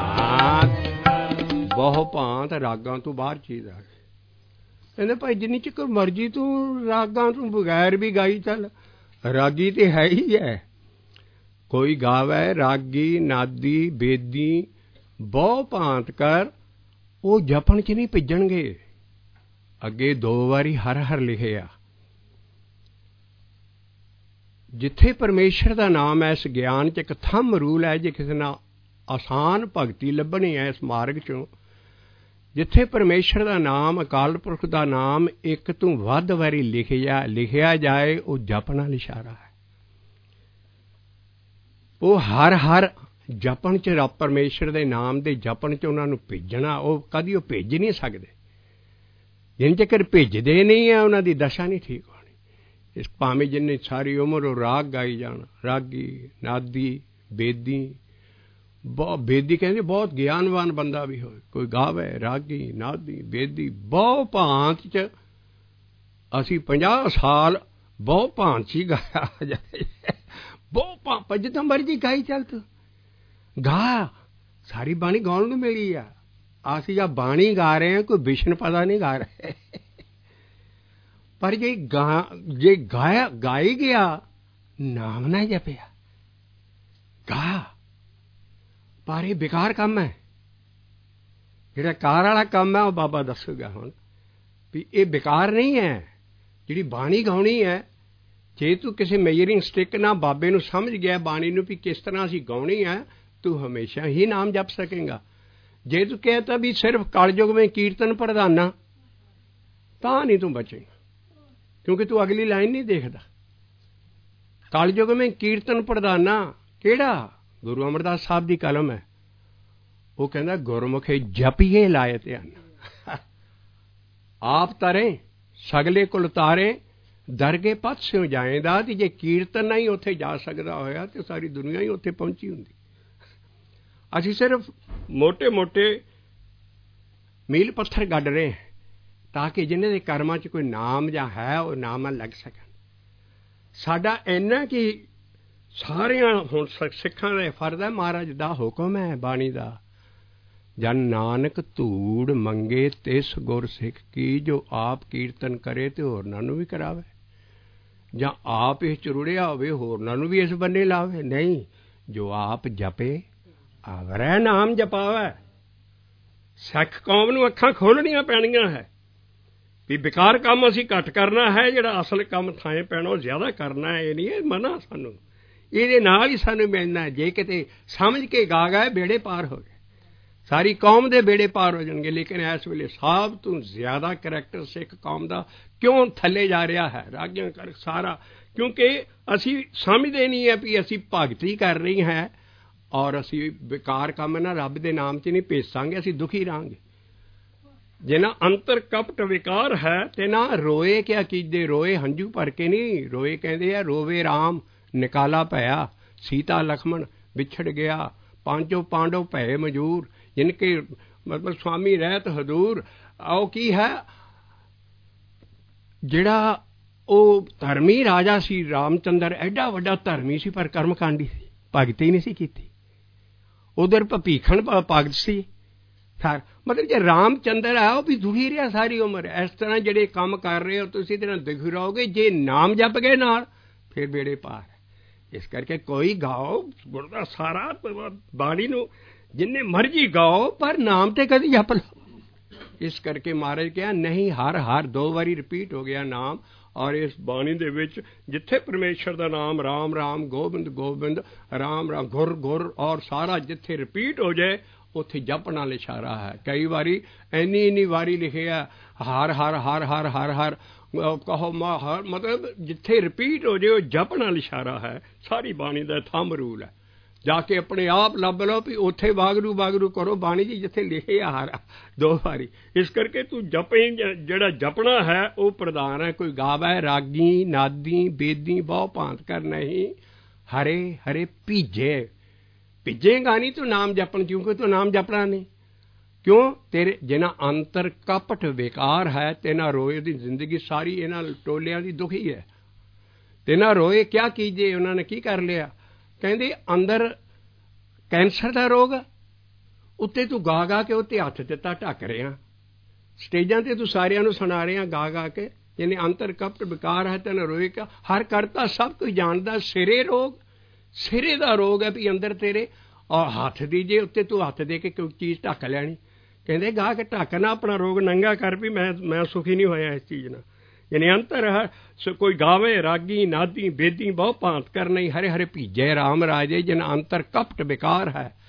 ਭਾਂਤ ਰਾਗਾਂ ਤੋਂ ਬਾਹਰ ਚੀਜ਼ ਆ ਗਈ ਕਹਿੰਦੇ ਭਾਈ ਜਿੰਨੀ ਚਿਰ ਮਰਜ਼ੀ ਤੂੰ ਰਾਗਾਂ ਤੋਂ ਬਗੈਰ ਵੀ ਗਾਈ ਚੱਲ ਰਾਗੀ ਤੇ ਹੈ ਹੀ ਹੈ ਕੋਈ ਗਾਵੇ ਰਾਗੀ ਨਾਦੀ ਬੇਦੀ ਬਹੁ ਭਾਂਤ ਕਰ ਉਹ ਜਪਣ 'ਚ ਨਹੀਂ ਭਿੱਜਣਗੇ ਅੱਗੇ 2 ਵਾਰੀ ਹਰ ਹਰ ਲਿਖਿਆ ਜਿੱਥੇ ਪਰਮੇਸ਼ਰ ਦਾ ਨਾਮ ਹੈ ਇਸ ਗਿਆਨ 'ਚ ਇੱਕ ਥੰਮ ਰੂਲ ਹੈ ਜੇ ਕਿਸੇ ਨਾਲ ਆਸਾਨ ਭਗਤੀ ਲੱਭਣੀ ਹੈ ਇਸ ਮਾਰਗ 'ਚੋਂ ਜਿੱਥੇ ਪਰਮੇਸ਼ਰ ਦਾ ਨਾਮ, ਅਕਾਲ ਪੁਰਖ ਦਾ ਨਾਮ ਇੱਕ ਤੋਂ ਵੱਧ ਵਾਰੀ ਲਿਖਿਆ ਜਾਏ, ਉਹ ਜਪਣ ਨਾਲ ਇਸ਼ਾਰਾ ਹੈ। ਉਹ ਹਰ ਜਪਣ 'ਚ ਪਰਮੇਸ਼ਰ ਦੇ ਨਾਮ ਦੇ ਜਪਣ 'ਚ ਉਹਨਾਂ ਨੂੰ ਭੇਜਣਾ, ਉਹ ਕਦੀ ਉਹ ਭੇਜ ਨਹੀਂ ਸਕਦੇ। ਜਿੰਨ ਚੱਕਰ ਭੇਜਦੇ ਨਹੀਂ ਆ, ਉਹਨਾਂ ਦੀ ਦਸ਼ਾ ਨਹੀਂ ਠੀਕ ਹੋਣੀ। ਇਸ ਭਾਵੇਂ ਜਿੰਨੀ ਸਾਰੀ ਉਮਰ ਉਹ ਰਾਗ ਗਾਈ ਜਾਣ, ਰਾਗੀ, ਨਾਦੀ, ਬੇਦੀ। ਬੇਦੀ ਕਹਿੰਦੇ ਬਹੁਤ ਗਿਆਨਵਾਨ ਬੰਦਾ ਵੀ ਹੋਵੇ, ਕੋਈ ਗਾਵੇ ਰਾਗੀ, ਨਾਦੀ, ਬੇਦੀ, ਬਹੁ ਭਾਂਤ 'ਚ। ਅਸੀਂ 50 ਸਾਲ ਬਹੁ ਭਾਂਤ 'ਚ ਹੀ ਗਾਇਆ ਜਾਏ, ਬਹੁ ਭਾਂਤ ਜਿੱਦਾਂ ਮਰਜੀ ਗਾਈ ਚੱਲ, ਤੂੰ ਗਾ। ਸਾਰੀ ਬਾਣੀ ਗਾਉਣ ਨੂੰ ਮਿਲੀ ਆ। ਅਸੀਂ ਜਾਂ ਬਾਣੀ ਗਾ ਰਹੇ ਹਾਂ, ਕੋਈ ਵਿਸ਼ਨ ਪਤਾ ਨਹੀਂ ਗਾ ਰਹੇ। ਪਰ ਜੇ ਗਾਈ ਗਿਆ, ਨਾਮ ਨਾ ਜਪਿਆ, ਗਾ। ਪਰ ਇਹ ਬੇਕਾਰ ਕੰਮ ਹੈ। ਜਿਹੜਾ ਕਾਰ ਵਾਲਾ ਕੰਮ ਹੈ, ਉਹ ਬਾਬਾ ਦੱਸੂਗਾ ਹੁਣ ਵੀ ਇਹ ਬੇਕਾਰ ਨਹੀਂ ਹੈ। ਜਿਹੜੀ ਬਾਣੀ ਗਾਉਣੀ ਹੈ, ਜੇ ਤੂੰ ਕਿਸੇ ਮੇਜਰਿੰਗ ਸਟਿਕ ਨਾਲ ਬਾਬੇ ਨੂੰ ਸਮਝ ਗਿਆ ਬਾਣੀ ਨੂੰ ਵੀ ਕਿਸ ਤਰ੍ਹਾਂ ਅਸੀਂ ਗਾਉਣੀ ਹੈ, ਤੂੰ ਹਮੇਸ਼ਾ ਹੀ ਨਾਮ ਜਪ ਸਕੇਗਾ। ਜੇ ਤੂੰ ਕਹਿਤਾ ਵੀ ਸਿਰਫ ਕਲਯੁਗ ਵਿੱਚ ਕੀਰਤਨ ਪ੍ਰਧਾਨਾ, ਤਾਂ ਨਹੀਂ ਤੂੰ ਬਚੇਗਾ, ਕਿਉਂਕਿ ਤੂੰ ਅਗਲੀ ਲਾਈਨ ਨਹੀਂ ਦੇਖਦਾ। ਕਲਯੁਗ ਵਿੱਚ ਕੀਰਤਨ ਪ੍ਰਧਾਨਾ ਕਿਹੜਾ? ਗੁਰੂ ਅਮਰਦਾਸ ਸਾਹਿਬ ਦੀ ਕਲਮ ਹੈ। ਉਹ ਕਹਿੰਦਾ ਗੁਰਮੁਖੇ ਜਪੀਏ ਲਾਏ ਧਿਆਨ, ਆਪ ਤਰੇ ਸਗਲੇ ਕੁਲ ਤਾਰੇ, ਦਰਗੇ ਪਥ ਸਿਉ ਜਾਏਦਾ। ਤੇ ਜੇ ਕੀਰਤਨ ਨਹੀਂ ਉੱਥੇ ਜਾ ਸਕਦਾ ਹੋਇਆ, ਤੇ ਸਾਰੀ ਦੁਨੀਆ ਹੀ ਉੱਥੇ ਪਹੁੰਚੀ ਹੁੰਦੀ। ਅਸੀਂ ਸਿਰਫ ਮੋਟੇ ਮੀਲ ਪੱਥਰ ਗੱਡ ਰਹੇ ਤਾਂ ਕਿ ਜਿਹਨਾਂ ਦੇ ਕਰਮਾਂ 'ਚ ਕੋਈ ਨਾਮ ਜਾਂ ਹੈ, ਉਹ ਨਾਮ ਲੱਗ ਸਕਣ। ਸਾਡਾ ਇੰਨਾ ਕਿ ਸਾਰਿਆਂ ਹੁਣ ਸਿੱਖਾਂ ਦਾ ਫਰਜ਼ ਹੈ, ਮਹਾਰਾਜ ਦਾ ਹੁਕਮ ਹੈ ਬਾਣੀ ਦਾ, ਜਨ ਨਾਨਕ ਧੂੜ ਮੰਗੇ ਤਿਸ ਗੁਰ ਸਿੱਖ ਕੀ, ਜੋ ਆਪ ਕੀਰਤਨ ਕਰੇ ਤੇ ਹੋਰਨਾਂ ਨੂੰ ਵੀ ਕਰਾਵੇ, ਜਾਂ ਆਪ ਇਸ 'ਚ ਰੁੜਿਆ ਹੋਵੇ ਹੋਰਨਾਂ ਨੂੰ ਵੀ ਇਸ ਬੰਨੇ ਲਾਵੇ। ਨਹੀਂ, ਜੋ ਆਪ ਜਪੇ ਆਵਰੈ ਨਾਮ ਜਪਾਵੈ। ਸਿੱਖ ਕੌਮ ਨੂੰ ਅੱਖਾਂ ਖੋਲ੍ਹਣੀਆਂ ਪੈਣੀਆਂ ਹੈ ਵੀ ਬੇਕਾਰ ਕੰਮ ਅਸੀਂ ਘੱਟ ਕਰਨਾ ਹੈ, ਜਿਹੜਾ ਅਸਲ ਕੰਮ ਥਾਂ ਪੈਣਾ ਉਹ ਜ਼ਿਆਦਾ ਕਰਨਾ ਹੈ। ਇਹ ਨਹੀਂ, ਇਹ ਮਨਾ ਸਾਨੂੰ, ਇਹਦੇ ਨਾਲ ਹੀ ਸਾਨੂੰ ਮਿਲਣਾ। ਜੇ ਕਿਤੇ ਸਮਝ ਕੇ ਗਾ ਗਏ, ਬੇੜੇ ਪਾਰ ਹੋ ਗਏ, ਸਾਰੀ ਕੌਮ ਦੇ ਬੇੜੇ ਪਾਰ ਹੋ ਜਾਣਗੇ। ਲੇਕਿਨ ਇਸ ਵੇਲੇ ਸਭ ਤੋਂ ਜ਼ਿਆਦਾ ਕਰੈਕਟਰ ਸਿੱਖ ਕੌਮ ਦਾ ਕਿਉਂ ਥੱਲੇ ਜਾ ਰਿਹਾ ਹੈ? ਰਾਗੀਆਂ ਕਰ ਸਾਰਾ, ਕਿਉਂਕਿ ਅਸੀਂ ਸਮਝਦੇ ਨਹੀਂ ਹੈ ਵੀ ਅਸੀਂ ਭਗਤੀ ਕਰ ਰਹੀ ਹੈ, ਔਰ ਅਸੀਂ ਬੇਕਾਰ ਕੰਮ ਨਾ ਰੱਬ ਦੇ ਨਾਮ 'ਚ ਨਹੀਂ ਭੇਜਾਂਗੇ, ਅਸੀਂ ਦੁਖੀ ਰਹਾਂਗੇ। ਜੇ ਨਾ ਅੰਤਰ ਕਪਟ ਵਿਕਾਰ ਹੈ, ਤੇ ਨਾ ਰੋਏ ਕਿਆ ਕੀਜੇ, ਰੋਏ ਹੰਝੂ ਭਰ ਕੇ ਨਹੀਂ, ਰੋਏ ਕਹਿੰਦੇ ਆ ਰੋਵੇ ਰਾਮ ਨਿਕਾਲਾ ਭਇਆ, ਸੀਤਾ ਲక్ష్మణ ਵਿਛੜ ਗਿਆ, ਪਾਂਚੋ ਪਾਂਡਵ ਭਏ ਮਜੂਰ, ਜਿਨਕੇ ਮਤਲਬ ਸਵਾਮੀ ਰਹਿਤ ਹਜ਼ੂਰ। ਉਹ ਕੀ ਹੈ, ਜਿਹੜਾ ਉਹ ਧਰਮੀ ਰਾਜਾ ਸੀ ਰਾਮਚੰਦਰ, ਐਡਾ ਵੱਡਾ ਧਰਮੀ ਸੀ, ਪਰ ਕਰਮਕਾਂਡੀ ਸੀ, ਭਗਤੀ ਨਹੀਂ ਸੀ ਕੀਤੀ। ਉਧਰ ਭੀਖਣ ਭਗਤ ਸੀ। ਮਤਲਬ ਜੇ ਰਾਮਚੰਦਰ ਆ, ਉਹ ਵੀ ਦੁਖੀ ਰਿਹਾ ਸਾਰੀ ਉਮਰ। ਇਸ ਤਰ੍ਹਾਂ ਜਿਹੜੇ ਕੰਮ ਕਰ ਰਹੇ ਹੋ ਤੁਸੀਂ, ਇਹਦੇ ਨਾਲ ਦੁਖੀ ਰਹੋਗੇ। ਜੇ ਨਾਮ ਜਪ ਗਏ ਨਾਲ, ਫਿਰ ਬੇੜੇ ਪਾਰ। ਇਸ ਕਰਕੇ ਕੋਈ ਗਾਓ ਗੁਰ ਦਾ ਸਾਰਾ ਬਾਣੀ ਨੂੰ ਜਿੰਨੇ ਮਰਜ਼ੀ ਗਾਓ, ਪਰ ਨਾਮ ਤੇ ਕਦੀ ਜਪ ਲਓ। ਇਸ ਕਰਕੇ ਮਹਾਰਾਜ ਕਿਹਾ ਨਹੀਂ, ਹਰ 2 ਵਾਰੀ ਰਿਪੀਟ ਹੋ ਗਿਆ ਨਾਮ। ਔਰ ਇਸ ਬਾਣੀ ਦੇ ਵਿੱਚ ਜਿੱਥੇ ਪਰਮੇਸ਼ਰ ਦਾ ਨਾਮ ਰਾਮ ਰਾਮ, ਗੋਬਿੰਦ ਗੋਬਿੰਦ, ਰਾਮ ਰਾਮ, ਗੁਰ ਗੁਰ, ਔਰ ਸਾਰਾ ਜਿੱਥੇ ਰਿਪੀਟ ਹੋ ਜਾਏ ਉੱਥੇ ਜਪ ਨਾਲ ਇਸ਼ਾਰਾ ਹੈ। ਕਈ ਵਾਰੀ ਇੰਨੀ ਵਾਰੀ ਲਿਖਿਆ ਹਰ ਹਰ ਹਰ ਹਰ ਹਰ ਹਰ ਕਹੋ ਹਰ, ਮਤਲਬ ਜਿੱਥੇ ਰਿਪੀਟ ਹੋ ਜਾਏ ਉਹ ਜਪ ਨਾਲ ਇਸ਼ਾਰਾ ਹੈ। ਸਾਰੀ ਬਾਣੀ ਦਾ ਥੰਬ ਰੂਲ ਹੈ। ਜਾ ਕੇ ਆਪਣੇ ਆਪ ਲੱਭ ਲਓ ਵੀ ਉੱਥੇ ਵਾਗਰੂ ਕਰੋ ਬਾਣੀ ਜੀ ਜਿੱਥੇ ਲਿਖਿਆ ਹਰ 2 ਵਾਰੀ। ਇਸ ਕਰਕੇ ਤੂੰ ਜਪੇ, ਜਿਹੜਾ ਜਪਣਾ ਹੈ ਉਹ ਪ੍ਰਧਾਨ ਹੈ। ਕੋਈ ਗਾਵੇ ਰਾਗੀ, ਨਾਦੀ, ਬੇਦੀ, ਬਹੁ ਭਾਂਤ ਕਰ ਨਹੀਂ, ਹਰੇ ਹਰੇ ਭੀਜੇਗਾ ਨਹੀਂ ਤੂੰ ਨਾਮ ਜਪਣ, ਕਿਉਂਕਿ ਤੂੰ ਨਾਮ ਜਪਣਾ ਨਹੀਂ। ਕਿਉਂ? ਤੇਰੇ ਜਿਨ੍ਹਾਂ ਅੰਤਰ ਕਪਟ ਵਿਕਾਰ ਹੈ, ਤੇਨਾ ਰੋਏ ਦੀ ਜ਼ਿੰਦਗੀ ਸਾਰੀ ਇਹਨਾਂ ਟੋਲਿਆਂ ਦੀ ਦੁਖੀ ਹੈ। ਤੇਨਾ ਰੋਏ ਕਿਆ ਕੀਜੇ, ਉਹਨਾਂ ਨੇ ਕੀ ਕਰ ਲਿਆ? ਕਹਿੰਦੇ ਅੰਦਰ ਕੈਂਸਰ ਦਾ ਰੋਗ, ਉੱਤੇ ਤੂੰ ਗਾ ਕੇ ਉੱਤੇ ਹੱਥ ਦਿੱਤਾ ਢੱਕ ਰਿਹਾ, ਸਟੇਜਾਂ ਤੇ ਤੂੰ ਸਾਰਿਆਂ ਨੂੰ ਸੁਣਾ ਰਿਹਾ ਗਾ ਕੇ, ਜਿਹਨੇ ਅੰਤਰ ਕਪਟ ਵਿਕਾਰ ਹੈ ਤੈਨੂੰ ਰੋਏ ਕਿਆ। ਹਰ ਕਰਤਾ ਸਭ ਕੁਝ ਜਾਣਦਾ, ਸਿਰੇ ਰੋਗ, ਸਿਰੇ ਦਾ ਰੋਗ ਹੈ ਵੀ ਅੰਦਰ ਤੇਰੇ। ਔਰ ਹੱਥ ਦੀ ਜੇ ਉੱਤੇ ਤੂੰ ਹੱਥ ਦੇ ਕੇ ਕੋਈ ਚੀਜ਼ ਢੱਕ ਲੈਣੀ, ਕਹਿੰਦੇ ਗਾ ਕੇ ਢੱਕਣਾ ਆਪਣਾ ਰੋਗ ਨੰਗਾ ਕਰ ਵੀ ਮੈਂ ਸੁਖੀ ਨਹੀਂ ਹੋਇਆ ਇਸ ਚੀਜ਼ ਨਾਲ। ਯਾਨੀ ਅੰਤਰ ਕੋਈ ਗਾਵੇ ਰਾਗੀ, ਨਾਦੀ, ਬੇਦੀ, ਬਹੁ ਭਾਂਤ ਕਰ ਨਹੀਂ, ਹਰੇ ਹਰੇ ਭੀਜੇ ਰਾਮ ਰਾਜੇ, ਜਿਨ ਅੰਤਰ ਕਪਟ ਵਿਕਾਰ ਹੈ।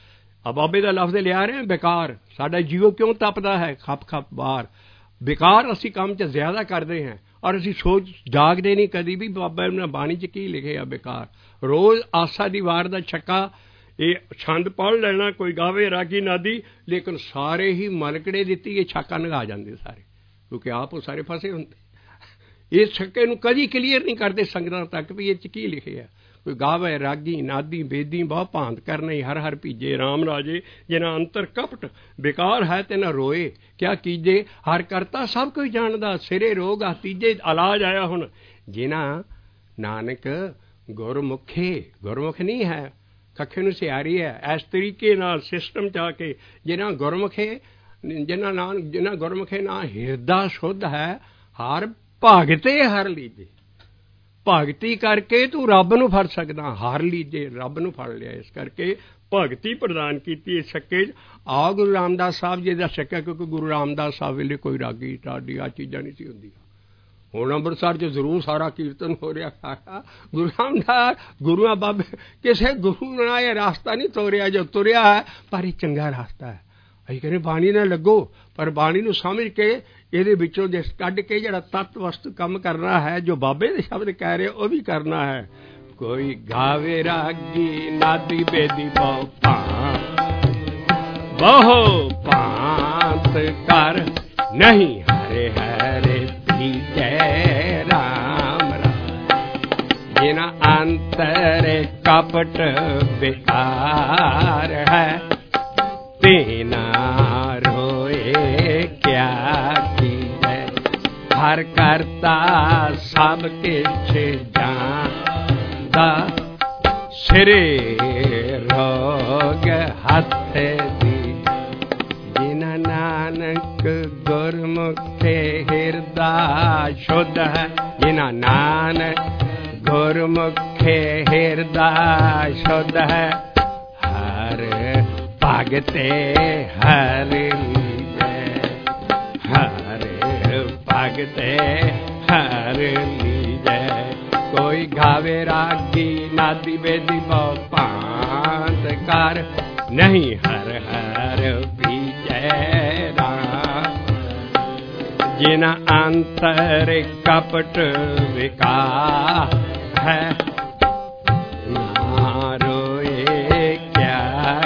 ਆ ਬਾਬੇ ਦਾ ਲਫ਼ਜ਼ ਲਿਆ ਰਹੇ ਬੇਕਾਰ। ਸਾਡਾ ਜੀਵੋ ਕਿਉਂ ਤਪਦਾ ਹੈ ਖੱਪ ਖੱਪ ਬਾਹਰ? ਬੇਕਾਰ ਅਸੀਂ ਕੰਮ 'ਚ ਜ਼ਿਆਦਾ ਕਰਦੇ ਹਾਂ ਔਰ ਅਸੀਂ ਸੋਚ ਜਾਗਦੇ ਨਹੀਂ ਕਦੀ ਵੀ ਬਾਬਾ ਨੇ ਬਾਣੀ 'ਚ ਕੀ ਲਿਖਿਆ ਬੇਕਾਰ। ਰੋਜ਼ ਆਸਾ ਦੀ ਵਾਰ ਦਾ ਛੱਕਾ ਇਹ ਛੰਦ ਪੜ੍ਹ ਲੈਣਾ, ਕੋਈ ਗਾਵੇ ਰਾਗੀ ਨਾਦੀ, ਲੇਕਿਨ ਸਾਰੇ ਹੀ ਮਲਕੜੇ ਦਿੱਤੀ ਇਹ ਛੱਕਾ ਨਗਾ ਜਾਂਦੇ ਸਾਰੇ, ਕਿਉਂਕਿ ਆਪ ਉਹ ਸਾਰੇ ਫਸੇ ਹੁੰਦੇ। ਇਸ ਛੱਕੇ ਨੂੰ ਕਦੀ ਕਲੀਅਰ ਨਹੀਂ ਕਰਦੇ ਸੰਗਤਾਂ ਤੱਕ ਵੀ ਇਹ 'ਚ ਕੀ ਲਿਖਿਆ। ਕੋਈ ਗਾਵੇ ਰਾਗੀ ਨਾਦੀ ਬੇਦੀ ਬਹੁ ਭਾਂਤ ਕਰਨੇ ਹਰ ਹਰ ਭੀਜੇ ਰਾਮ ਰਾਜੇ ਜਿਨਾ ਅੰਤਰ ਕਪਟ ਬੇਕਾਰ ਹੈ ਤੇ ਨਾ ਰੋਏ ਕਿਆ ਕੀਜੇ ਹਰ ਕਰਤਾ ਸਭ ਕੋਈ ਜਾਣਦਾ ਸਿਰੇ ਰੋਗ ਆ ਤੀਜੇ ਇਲਾਜ ਆਇਆ ਹੁਣ ਜਿਨਾ ਨਾਨਕ ਗੁਰਮੁਖ ਨਹੀਂ ਹੈ ਕੱਖੇ ਨੂੰ ਸਿਆਰੀ ਹੈ ਇਸ ਤਰੀਕੇ ਨਾਲ ਸਿਸਟਮ 'ਚ ਆ ਕੇ ਜਿਨ੍ਹਾਂ ਗੁਰਮੁਖੇ ਨਾ ਹਿਰਦਾ ਸ਼ੁੱਧ ਹੈ ਹਰ ਭਗਤੇ ਹਰ ਲੀਜੇ। ਭਗਤੀ ਕਰਕੇ ਤੂੰ ਰੱਬ ਨੂੰ ਫੜ ਸਕਦਾ, ਹਰ ਲੀਜੇ ਰੱਬ ਨੂੰ ਫੜ ਲਿਆ। ਇਸ ਕਰਕੇ ਭਗਤੀ ਪ੍ਰਦਾਨ ਕੀਤੀ ਇਸ ਛੱਕੇ 'ਚ। ਆ ਗੁਰੂ ਰਾਮਦਾਸ ਸਾਹਿਬ ਜੀ ਦਾ ਛੱਕਾ, ਕਿਉਂਕਿ ਗੁਰੂ ਰਾਮਦਾਸ ਸਾਹਿਬ ਵੇਲੇ ਕੋਈ ਰਾਗੀ ਟਾਡੀ ਆ ਚੀਜ਼ਾਂ ਨਹੀਂ ਸੀ ਹੁੰਦੀਆਂ। ਹੁਣ ਅੰਮ੍ਰਿਤਸਰ 'ਚ ਜ਼ਰੂਰ ਸਾਰਾ ਕੀਰਤਨ ਹੋ ਰਿਹਾ ਸਾਰਾ ਗੁਰੂ ਰਾਮਦਾਸ ਗੁਰੂਆਂ ਬਾਬੇ ਕਿਸੇ ਗੁਰੂ ਨਾਲ ਇਹ ਰਾਸਤਾ ਨਹੀਂ ਤੋਰਿਆ ਜੋ ਤੁਰਿਆ ਹੈ, ਪਰ ਇਹ ਚੰਗਾ ਰਾਸਤਾ ਹੈ। ਅਸੀਂ ਕਹਿੰਦੇ ਬਾਣੀ ਨਾਲ ਲੱਗੋ, ਪਰ ਬਾਣੀ ਨੂੰ ਸਮਝ ਕੇ ਇਹਦੇ ਵਿੱਚੋਂ ਜੇ ਕੱਢ ਕੇ ਜਿਹੜਾ ਤੱਤ ਵਸਤੂ ਕੰਮ ਕਰਨਾ ਹੈ ਜੋ ਬਾਬੇ ਦੇ ਸ਼ਬਦ ਕਹਿ ਰਹੇ ਉਹ ਵੀ ਕਰਨਾ ਹੈ। ਕੋਈ ਗਾਵੇ ਰਾਗੀ ਨਾਦੀ ਬੇਦੀ ਬਹੁ ਭਾਂਤ ਕਰ ਨਹੀਂ ਹਰੇ ਹਰੇ ਜੈ ਰਾਮ ਜਿਨਾ ਅੰਤਰ ਕਪਟ ਬੇਕਾਰ ਹੈ ਤੀਨਾ ਰੋਏ ਕਿਆ ਕੀਜੈ ਹਰ ਕਰਤਾ ਸਭ ਕਿਛ ਜਾਣਦਾ ਸਿਰੇ ਰੋਗ ਹੱਥ ਦੀ ਜਿਨਾ ਨਾਨਕ ਗੁਰਮੁਖੇ ਹਿਰਦਾ ਸ਼ੁੱਧ ਹੈ ਜਿਨਾ ਨਾਨਕ ਗੁਰਮੁਖੇ ਹਿਰਦਾ ਸ਼ੁੱਧ ਹੈ ਹਰ ਭਗਤੇ ਹਰ ਲੀਜੈ ਹਰ ਭਗਤੇ ਹਰ ਲੀਜੈ ਕੋਈ ਗਾਵੇ ਰਾਗੀ ਨਾਦੀ ਬੇਦੀ ਬਹੁ ਭਾਂਤ ਕਰ ਨਹੀਂ ਹਰ ਹਰ ਭੀਜੈ ਰਾਮ ਜਿਨਾ ਅੰਤਰ ਕਪਟ ਵਿਕਾਰ ਹੈ ਨਾ ਰੋਏ ਕਿਆ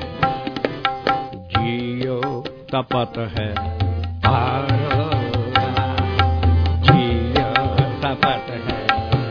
ਜਿयो ਤਪਤ ਹੈ ਜਿयो ਤਪਤ ਹੈ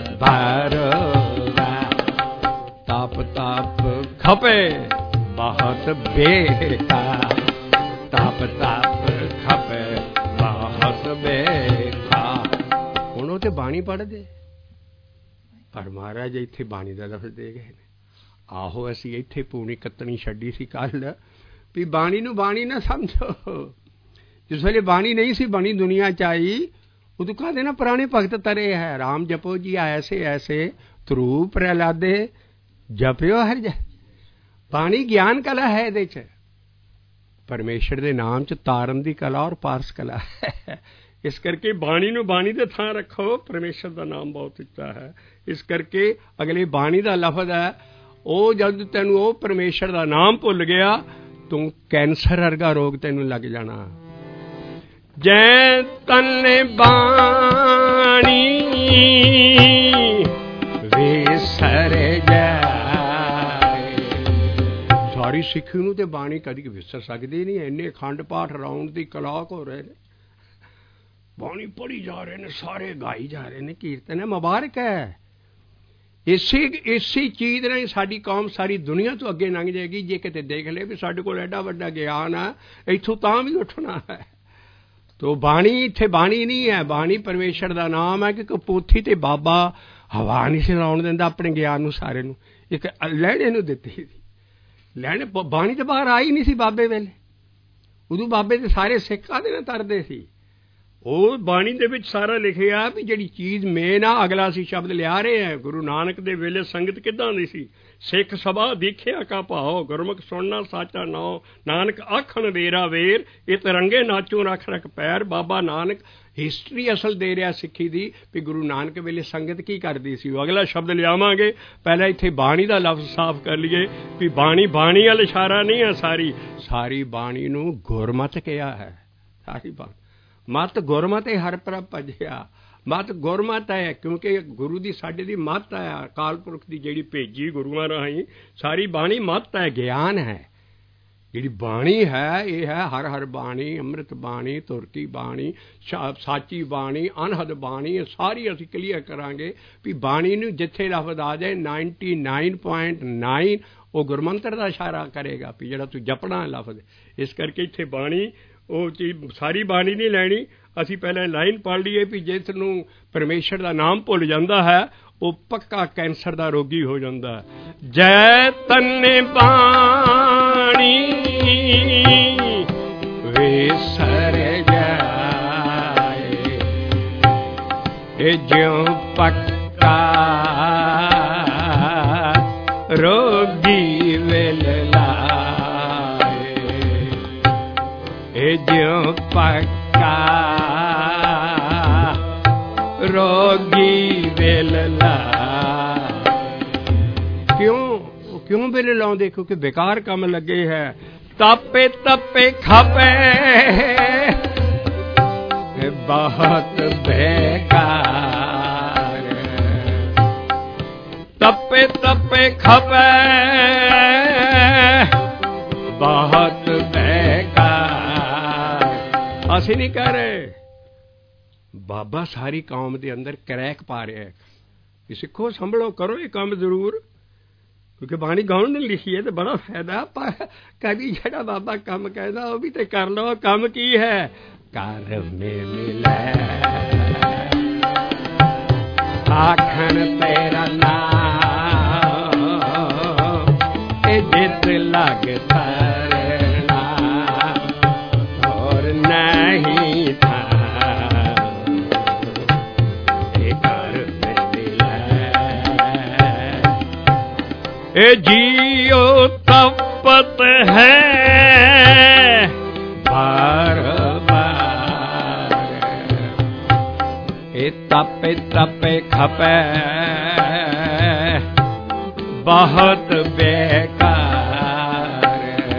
ਤਪ ਤਪ ਖਪੇ ਬਹੁਤ ਬੇਕਾ ਤਪ ਤਪ ਖਪੇ ਬਹੁਤ ਬੇਕਾ। ਹੁਣ ਉਹ ਤੇ ਬਾਣੀ ਪੜ੍ਹਦੇ ਪਰ ਮਹਾਰਾਜ ਇੱਥੇ ਬਾਣੀ ਦਾ ਲਫ਼ਜ਼ ਦੇ ਗਏ ਨੇ। ਆਹੋ ਅਸੀਂ ਇੱਥੇ ਪੂਣੀ ਕੱਤਣੀ ਛੱਡੀ ਸੀ ਕੱਲ ਵੀ ਬਾਣੀ ਨੂੰ ਬਾਣੀ ਨਾ ਸਮਝੋ। ਜਿਸ ਵੇਲੇ ਬਾਣੀ ਨਹੀਂ ਸੀ ਬਣੀ ਦੁਨੀਆ 'ਚ ਆਈ ਉਦੋਂ ਕਹਿੰਦੇ ਨਾ ਪੁਰਾਣੇ ਭਗਤ ਤਰੇ ਹੈ ਰਾਮ ਜਪੋ ਜੀ ਐਸੇ ਐਸੇ ਧਰੂ ਪ੍ਰਹਲਾਦੇ ਜਪਿਓ ਹਰ ਜੈ। ਬਾਣੀ ਗਿਆਨ ਕਲਾ ਹੈ ਇਹਦੇ 'ਚ ਪਰਮੇਸ਼ਰ ਦੇ ਨਾਮ 'ਚ ਤਾਰਨ ਦੀ ਕਲਾ ਔਰ ਪਾਰਸ ਕਲਾ ਹੈ। ਇਸ ਕਰਕੇ ਬਾਣੀ ਨੂੰ ਬਾਣੀ ਦੇ ਥਾਂ ਰੱਖੋ। ਪਰਮੇਸ਼ਰ ਦਾ ਨਾਮ ਬਹੁਤ ਉੱਚਾ ਹੈ। ਇਸ ਕਰਕੇ ਅਗਲੇ ਬਾਣੀ ਦਾ ਲਫ਼ਜ਼ ਹੈ ਉਹ ਜਦ ਤੈਨੂੰ ਉਹ ਪਰਮੇਸ਼ਰ ਦਾ ਨਾਮ ਭੁੱਲ ਗਿਆ ਤੂੰ ਕੈਂਸਰ ਵਰਗਾ ਰੋਗ ਤੈਨੂੰ ਲੱਗ ਜਾਣਾ। ਜੈ ਤਨ ਬਾਣੀ ਵਿਸਰ ਜਾਏ। ਸਾਰੀ ਸਿੱਖੀ ਨੂੰ ਤੇ ਬਾਣੀ ਕਦੀ ਵਿਸਰ ਸਕਦੀ ਨਹੀਂ। ਇੰਨੇ ਅਖੰਡ ਪਾਠ ਰਾਉਂਡ ਦੀ ਕਲਾਕ ਹੋ ਰਹੇ ਨੇ, ਬਾਣੀ ਪੜ੍ਹੀ ਜਾ ਰਹੇ ਨੇ, ਸਾਰੇ ਗਾਈ ਜਾ ਰਹੇ ਨੇ, ਕੀਰਤਨ ਹੈ, ਮੁਬਾਰਕ ਹੈ। ਇਸੇ ਚੀਜ਼ ਨਾਲ ਸਾਡੀ ਕੌਮ ਸਾਰੀ ਦੁਨੀਆ ਤੋਂ ਅੱਗੇ ਲੰਘ ਜਾਏਗੀ। ਜੇ ਕਿਤੇ ਦੇਖ ਲਏ ਵੀ ਸਾਡੇ ਕੋਲ ਐਡਾ ਵੱਡਾ ਗਿਆਨ ਆ ਇੱਥੋਂ ਤਾਂ ਵੀ ਉੱਠਣਾ ਹੈ। ਤੋ ਬਾਣੀ ਇੱਥੇ ਬਾਣੀ ਨਹੀਂ ਹੈ, ਬਾਣੀ ਪਰਮੇਸ਼ਰ ਦਾ ਨਾਮ ਹੈ। ਕਿ ਪੋਥੀ ਤੇ ਬਾਬਾ ਹਵਾ ਨਹੀਂ ਸੀ ਲਾਉਣ ਦਿੰਦਾ ਆਪਣੇ ਗਿਆਨ ਨੂੰ ਸਾਰੇ ਨੂੰ, ਇੱਕ ਲਹਿਣੇ ਨੂੰ ਦਿੱਤੀ ਸੀ। ਲਹਿਣੇ ਬਾਣੀ ਤੋਂ ਬਾਹਰ ਆਈ ਨਹੀਂ ਸੀ ਬਾਬੇ ਵੇਲੇ। ਉਦੋਂ ਬਾਬੇ ਦੇ ਸਾਰੇ ਸਿੱਖ ਕਾਹਦੇ ਨਾਲ ਤਰਦੇ ਸੀ? ਉਹ ਬਾਣੀ ਦੇ ਵਿੱਚ ਸਾਰਾ ਲਿਖਿਆ ਵੀ ਜਿਹੜੀ ਚੀਜ਼ ਮੇਨ ਆ, ਅਗਲਾ ਅਸੀਂ ਸ਼ਬਦ ਲਿਆ ਰਹੇ ਹਾਂ। ਗੁਰੂ ਨਾਨਕ ਦੇ ਵੇਲੇ ਸੰਗਤ ਕਿੱਦਾਂ ਦੀ ਸੀ? ਸਿੱਖ ਸਭਾ ਦੇਖਿਆ ਕਾ ਭਾਓ, ਗੁਰਮੁਖ ਸੁਣਨਾ ਸਾਚਾ ਨਾਉ, ਨਾਨਕ ਆਖਣ ਵੇਰਾ ਵੇਰ, ਇਹ ਤਿਰੰਗੇ ਨਾਚੋ ਰੱਖ ਰੱਖ ਪੈਰ। ਬਾਬਾ ਨਾਨਕ ਹਿਸਟਰੀ ਅਸਲ ਦੇ ਰਿਹਾ ਸਿੱਖੀ ਦੀ ਵੀ ਗੁਰੂ ਨਾਨਕ ਵੇਲੇ ਸੰਗਤ ਕੀ ਕਰਦੀ ਸੀ। ਉਹ ਅਗਲਾ ਸ਼ਬਦ ਲਿਆਵਾਂਗੇ। ਪਹਿਲਾਂ ਇੱਥੇ ਬਾਣੀ ਦਾ ਲਫ਼ਜ਼ ਸਾਫ਼ ਕਰ ਲਈਏ ਵੀ ਬਾਣੀ ਵੱਲ ਇਸ਼ਾਰਾ ਨਹੀਂ ਹੈ। ਸਾਰੀ ਬਾਣੀ ਨੂੰ ਗੁਰਮਤਿ ਕਿਹਾ ਹੈ। ਸਾਰੀ ਬਾਣੀ ਮਤ ਗੁਰਮਤਿ ਹਰ ਪ੍ਰਭ ਭਜਿਆ। ਮਤ ਗੁਰਮਤਿ ਹੈ ਕਿਉਂਕਿ ਗੁਰੂ ਦੀ ਸਾਡੇ ਦੀ ਮਤ ਹੈ, ਅਕਾਲ ਪੁਰਖ ਦੀ ਜਿਹੜੀ ਭੇਜੀ ਗੁਰੂਆਂ ਰਾਹੀਂ। ਸਾਰੀ ਬਾਣੀ ਮਤ ਹੈ, ਗਿਆਨ ਹੈ। ਜਿਹੜੀ ਬਾਣੀ ਹੈ ਇਹ ਹੈ ਹਰ ਬਾਣੀ, ਅੰਮ੍ਰਿਤ ਬਾਣੀ, ਤੁਰਕੀ ਬਾਣੀ, ਸਾਚੀ ਬਾਣੀ, ਅਨਹਦ ਬਾਣੀ। ਇਹ ਸਾਰੀ ਅਸੀਂ ਕਲੀਅਰ ਕਰਾਂਗੇ ਵੀ ਬਾਣੀ ਨੂੰ ਜਿੱਥੇ ਲਫ਼ਜ਼ ਆ ਜਾਏ 99.9 ਉਹ ਗੁਰਮੰਤਰ ਦਾ ਇਸ਼ਾਰਾ ਕਰੇਗਾ ਵੀ ਜਿਹੜਾ ਤੂੰ ਜਪਣਾ ਲਫ਼ਜ਼। ਇਸ ਕਰਕੇ ਇੱਥੇ ਬਾਣੀ ਉਹ ਚੀਜ਼ ਸਾਰੀ ਬਾਣੀ ਨਹੀਂ ਲੈਣੀ। ਅਸੀਂ ਪਹਿਲਾਂ ਲਾਈਨ ਪੜ੍ਹ ਲਈਏ ਵੀ ਜਿਸ ਨੂੰ ਪਰਮੇਸ਼ਰ ਦਾ ਨਾਮ ਭੁੱਲ ਜਾਂਦਾ ਹੈ ਉਹ ਪੱਕਾ ਕੈਂਸਰ ਦਾ ਰੋਗੀ ਹੋ ਜਾਂਦਾ ਹੈ। ਜੈ ਤਨ ਬਾਣੀ ਵਿਸਰ ਜਾਏ, ਇਹ ਜਿਉ ਪੱਕਾ ਰੋਗੀ ਵਿਲ ਲਾਏ, ਇਹ ਜਿਉ ਪੱਕਾ ਰੋਗੀ ਵਿਲ ਲਾਏ। ਕਿਉਂ ਵਿਲ ਲਾਉਂਦੇ? ਕਿਉਂਕਿ ਬੇਕਾਰ ਕੰਮ ਲੱਗੇ ਹੈ। ਤਾਪੇ ਤਪੇ ਖਾਪੇ ਬਹੁਤ ਬੇਕਾਰ, ਤਪੇ ਤਪੇ ਖਾਪੇ ਬਹੁਤ ਬੇਕਾਰ। ਅਸੀਂ ਨਹੀਂ ਕਰ ਰਹੇ। ਬਾਬਾ ਸਾਰੀ ਕੌਮ ਦੇ ਅੰਦਰ ਕਰੈਕ ਪਾ ਰਿਹਾ ਹੈ ਕਿ ਸਿੱਖੋ ਸੰਭਲੋ, ਕਰੋ ਇਹ ਕੰਮ ਜ਼ਰੂਰ। ਕਿਉਂਕਿ ਬਾਣੀ ਗਾਉਣ ਨੂੰ ਲਿਖੀ ਹੈ ਤੇ ਬੜਾ ਫਾਇਦਾ। ਪਰ ਕਦੀ ਜਿਹੜਾ ਬਾਬਾ ਕੰਮ ਕਹਿੰਦਾ ਉਹ ਵੀ ਤੇ ਕਰ ਲਓ। ਕੰਮ ਕੀ ਹੈ? ਕਰ ਮਿਲੇ ਆਖਣ ਤੇਰਾ ਨਾਮ, ਇਹ ਜਿੱਤ ਲੱਗ ਤਰਨਾ ਔਰ ਨਹੀਂ ਥਾ, ਇਹ ਕਰ ਇਹ ਜੀਓ ਤਪਤ ਹੈ ਬਾਰ ਬਾਰ, ਇਹ ਤਪੇ ਤਪੇ ਖਪੇ ਬਹੁਤ ਬੇਕਾਰ।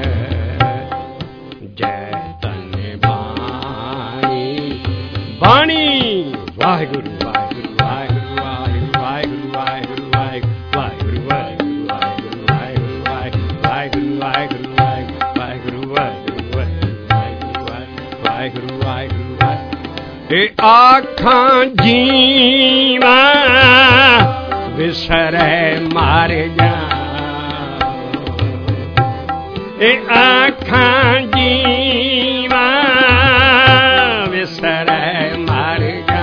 ਜੈ ਤਨ ਬਾਣੀ, ਬਾਣੀ ਵਾਹਿਗੁਰੂ ਵਾਹਿਗੁਰੂ ਵਾਹਿਗੁਰੂ ਵਾਹਿਗੁਰੂ ਵਾਹਿਗੁਰੂ ਵਾਹਿਗੁਰੂ ਵਾਹਿਗੁਰੂ ਵਾਹਿਗੁਰੂ ਵਾਹਿਗੁਰੂ। ਇਹ ਆਖਾਂ ਜੀਵਾਂ ਵਿਸਰੇ ਮਰ ਜਾ, ਇਹ ਆਖਾਂ ਜੀਵਾਂ ਵਿਸਰੇ ਮਰ ਜਾ।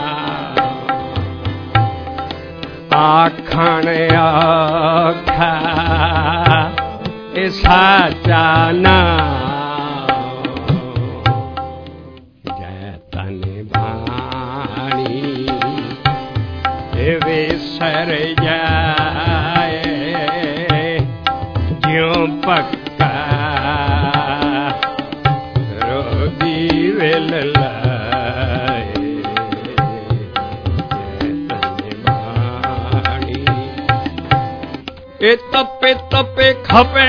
ਆਖਣ ਆਖਾ ਇਹ ਸਾਚਾ ਨਾਮ, ਜੈ ਤਨ ਬਾਣੀ ਇਹ ਵਿਸਰ ਜਾਏ, ਜਿਉ ਪੱਕਾ ਰੋਗੀ ਵਿਲ ਲਾਏ। ਜੈ ਤਨ ਬਾਣੀ ਇਹ ਤਪੇ ਤਪੇ ਖਪੇ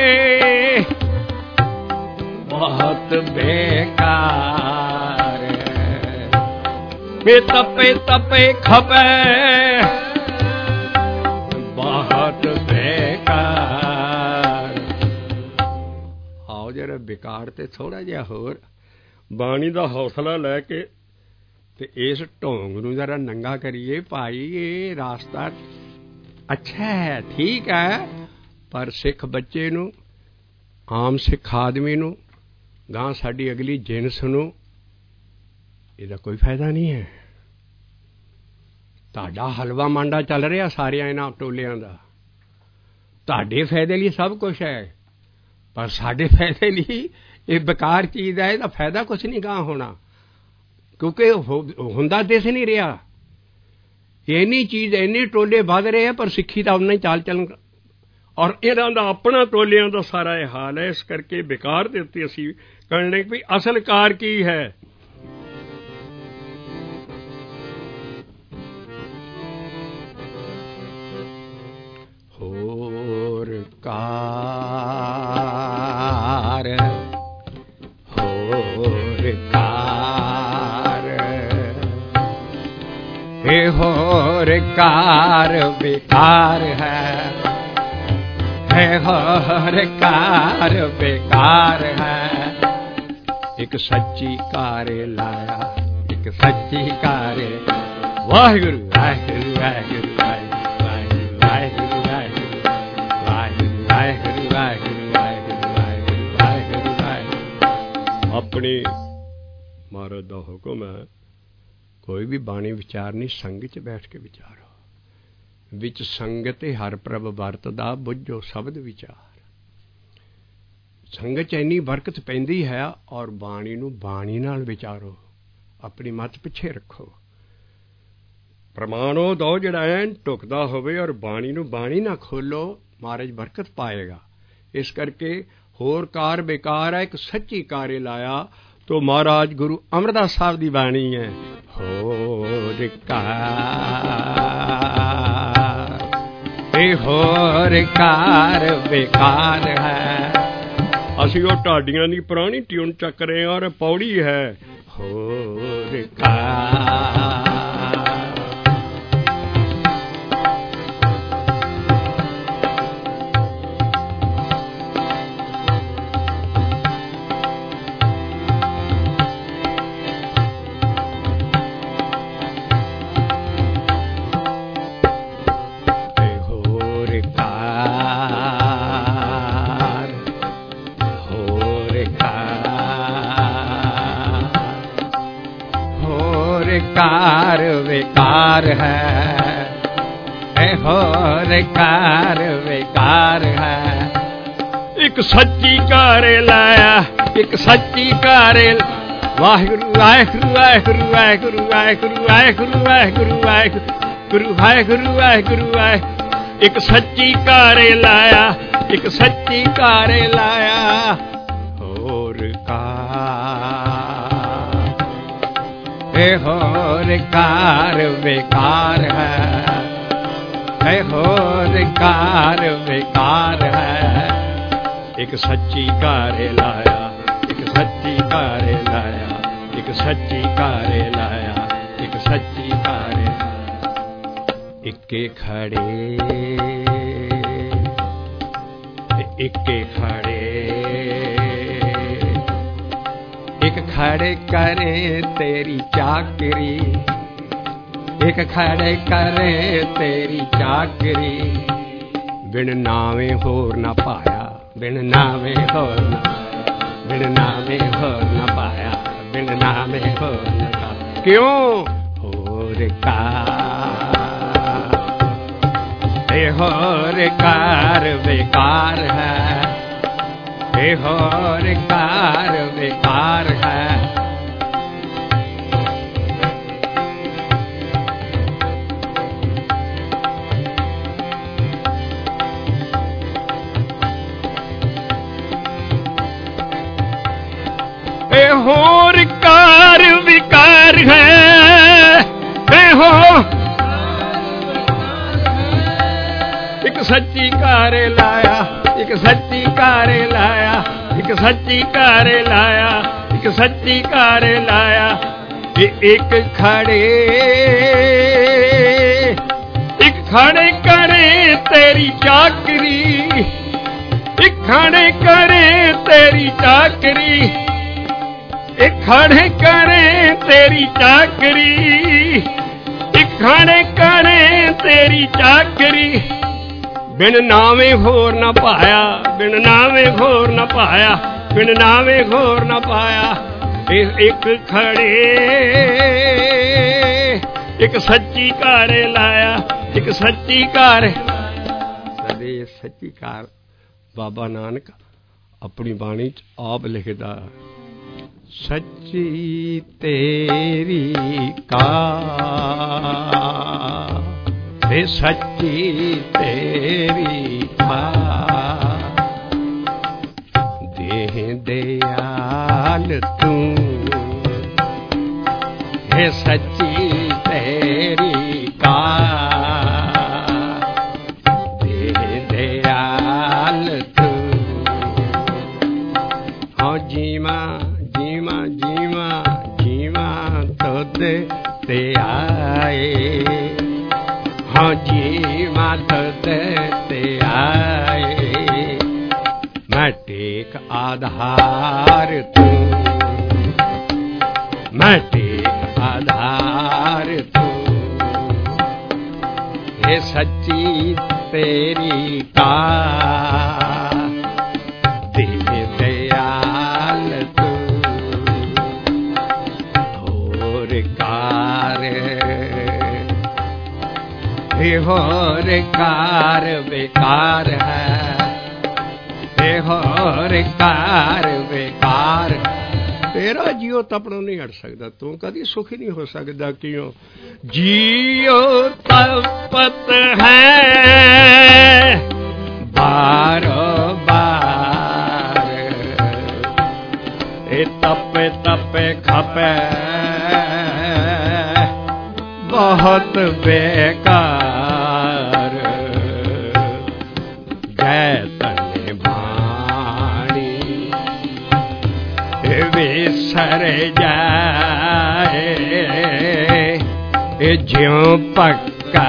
ਬਹੁਤ ਬੇਕਾਰ, ਇਹ ਤਪੇ ਤਪੇ ਖਪੇ ਬਹੁਤ ਬੇਕਾਰ। ਆਓ ਜਰਾ ਬੇਕਾਰ ਤੇ ਥੋੜਾ ਜਿਹਾ ਹੋਰ ਬਾਣੀ ਦਾ ਹੌਸਲਾ ਲੈ ਕੇ ਤੇ ਇਸ ਢੋਂਗ ਨੂੰ ਜਰਾ ਨੰਗਾ ਕਰੀਏ। ਭਾਈ ਇਹ ਰਾਸਤਾ ਅੱਛਾ ਹੈ, ਠੀਕ ਹੈ, ਪਰ ਸਿੱਖ ਬੱਚੇ ਨੂੰ, ਆਮ ਸਿੱਖ ਆਦਮੀ ਨੂੰ, ਗਾਂ ਸਾਡੀ ਅਗਲੀ ਜਿਨਸ ਨੂੰ ਇਹਦਾ ਕੋਈ ਫਾਇਦਾ ਨਹੀਂ ਹੈ। ਤੁਹਾਡਾ ਹਲਵਾ ਮਾਂਡਾ ਚੱਲ ਰਿਹਾ ਸਾਰਿਆਂ ਇਹਨਾਂ ਟੋਲਿਆਂ ਦਾ, ਤੁਹਾਡੇ ਫਾਇਦੇ ਲਈ ਸਭ ਕੁਛ ਹੈ, ਪਰ ਸਾਡੇ ਫਾਇਦੇ ਲਈ ਇਹ ਬੇਕਾਰ ਚੀਜ਼ ਹੈ। ਇਹਦਾ ਫਾਇਦਾ ਕੁਛ ਨਹੀਂ ਗਾਂ ਹੋਣਾ। ਕਿਉਂਕਿ ਹੁੰਦਾ ਦਿਸ ਨਹੀਂ ਰਿਹਾ। ਇੰਨੀ ਚੀਜ਼ ਇੰਨੇ ਟੋਲੇ ਵੱਧ ਰਹੇ ਆ, ਪਰ ਸਿੱਖੀ ਤਾਂ ਉਨਾ ਹੀ ਚਾਲ ਚੱਲਣ। ਔਰ ਇਹਨਾਂ ਦਾ ਆਪਣਾ ਟੋਲਿਆਂ ਦਾ ਸਾਰਾ ਇਹ ਹਾਲ ਹੈ। ਇਸ ਕਰਕੇ ਵਿਕਾਰ ਦੇ ਉੱਤੇ ਅਸੀਂ ਕਹਿਣੇ ਵੀ ਅਸਲ ਕਾਰ ਕੀ ਹੈ। ਹੋਰ ਕਾਰ ਹੋਰ ਕਾਰ ਇਹ ਹੋਰ ਕਾਰ बेकार है ਹੋਰ ਕਾਰ बेकार है। एक सच्ची कार लाया एक सच्ची कार वाहिगुरु वाहिगुरु वाहिगुरु वाहिगुरु वाहिगुरु वाहिगुरु वाहिगुरु वाहिगुरु वाहिगुरु वाहिगुरु वाहिगुरु वाहिगुरु। अपने महाराज दा हुक्म है कोई भी बाणी विचारनी संग च बैठ के विचारो। विच संगत हर प्रभ वरतदा बुझो शब्द विचार। संगत च इन्नी बरकत पैंदी है और बाणी नूं बाणी नाल विचारो। अपनी मत पिछे रखो। प्रमाणो दो जिहड़ा ऐन ढुकदा होवे और बाणी नूं बाणी ना खोलो, महाराज बरकत पाएगा। इस करके होर कार बेकार है एक सच्ची कारे लाया। तो महाराज गुरु अमरदास साहब की बाणी है होर कार बेकार है। ਅਸੀਂ ਉਹ ਢਾਡੀਆਂ ਦੀ ਪੁਰਾਣੀ ਟਿਊਨ ਚੱਕ ਰਹੇ ਔਰ ਪੌੜੀ ਹੈ ਹੋਰ ਕਾਰ। कार बेकार है होर कार बेकार है। एक सच्ची कारे लाया एक सच्ची कारे वाहिगुरु वाहिगुरु वाहिगुरु वाहिगुरु वाहिगुरु वाहिगुरु वाहिगुरु वाहिगुरु वाहिगुरु वाहिगुरु वाहिगुरु। एक सच्ची कारे लाया एक सच्ची कारे लाया होर होर कार बेकार है होर कार बेकार है। एक सच्ची कारे लाया एक सच्ची कारे लाया एक सच्ची कारे लाया एक सच्ची कारे। इक्के खड़े इक्के खड़े एक खड़े करे तेरी चाकरी एक खड़े करे तेरी चाकरी। बिन नावे होर न पाया बिन नावे होर न बिन नावे होर न पाया बिन नावे होर न पाया। क्यों होर कार बेकार है होर कार बेकार है। होर कार बेकार है हो एक सच्ची कारे लाया एक सच्ची कारे लाया एक सच्ची कारे लाया एक सच्ची कारे लाया। एक खड़े करे तेरी चाकरी एक खड़े करे तेरी चाकरी एक खड़े करे तेरी चाकरी एक खड़े करे तेरी चाकरी। बिन नावे होर न पाया बिन नावे होर न पाया बिन नावे होर न पाया। एक खड़े एक सच्ची कारे लाया एक सच्ची कार। सदे सच्ची कार बाबा नानक अपनी बाणी च आप लिखदा सच्ची तेरी कार, वे सच्ची तेरी कार, देह दयाल तू है सच्ची तेरी कार, देह दयाल तू। हाँ जीवा जीवा जीवा जीवा तुद ते आए, हाँ जीवा तुद ते आए, मैं टेक आधार तू, मैं टेक आधार तू, ये सच्ची तेरी कार, दिल दयाल तू। और कार और कार बेकार है, और कार बेकार है। तेरा जियो तपनों नहीं हट सकता, तू कभी सुखी नहीं हो सकता। क्यों जियो तपत है बारो बार, ए तपे तपे खपे बहुत बेकार, जय तने बाणी विसर जाए, ज्यों पक्का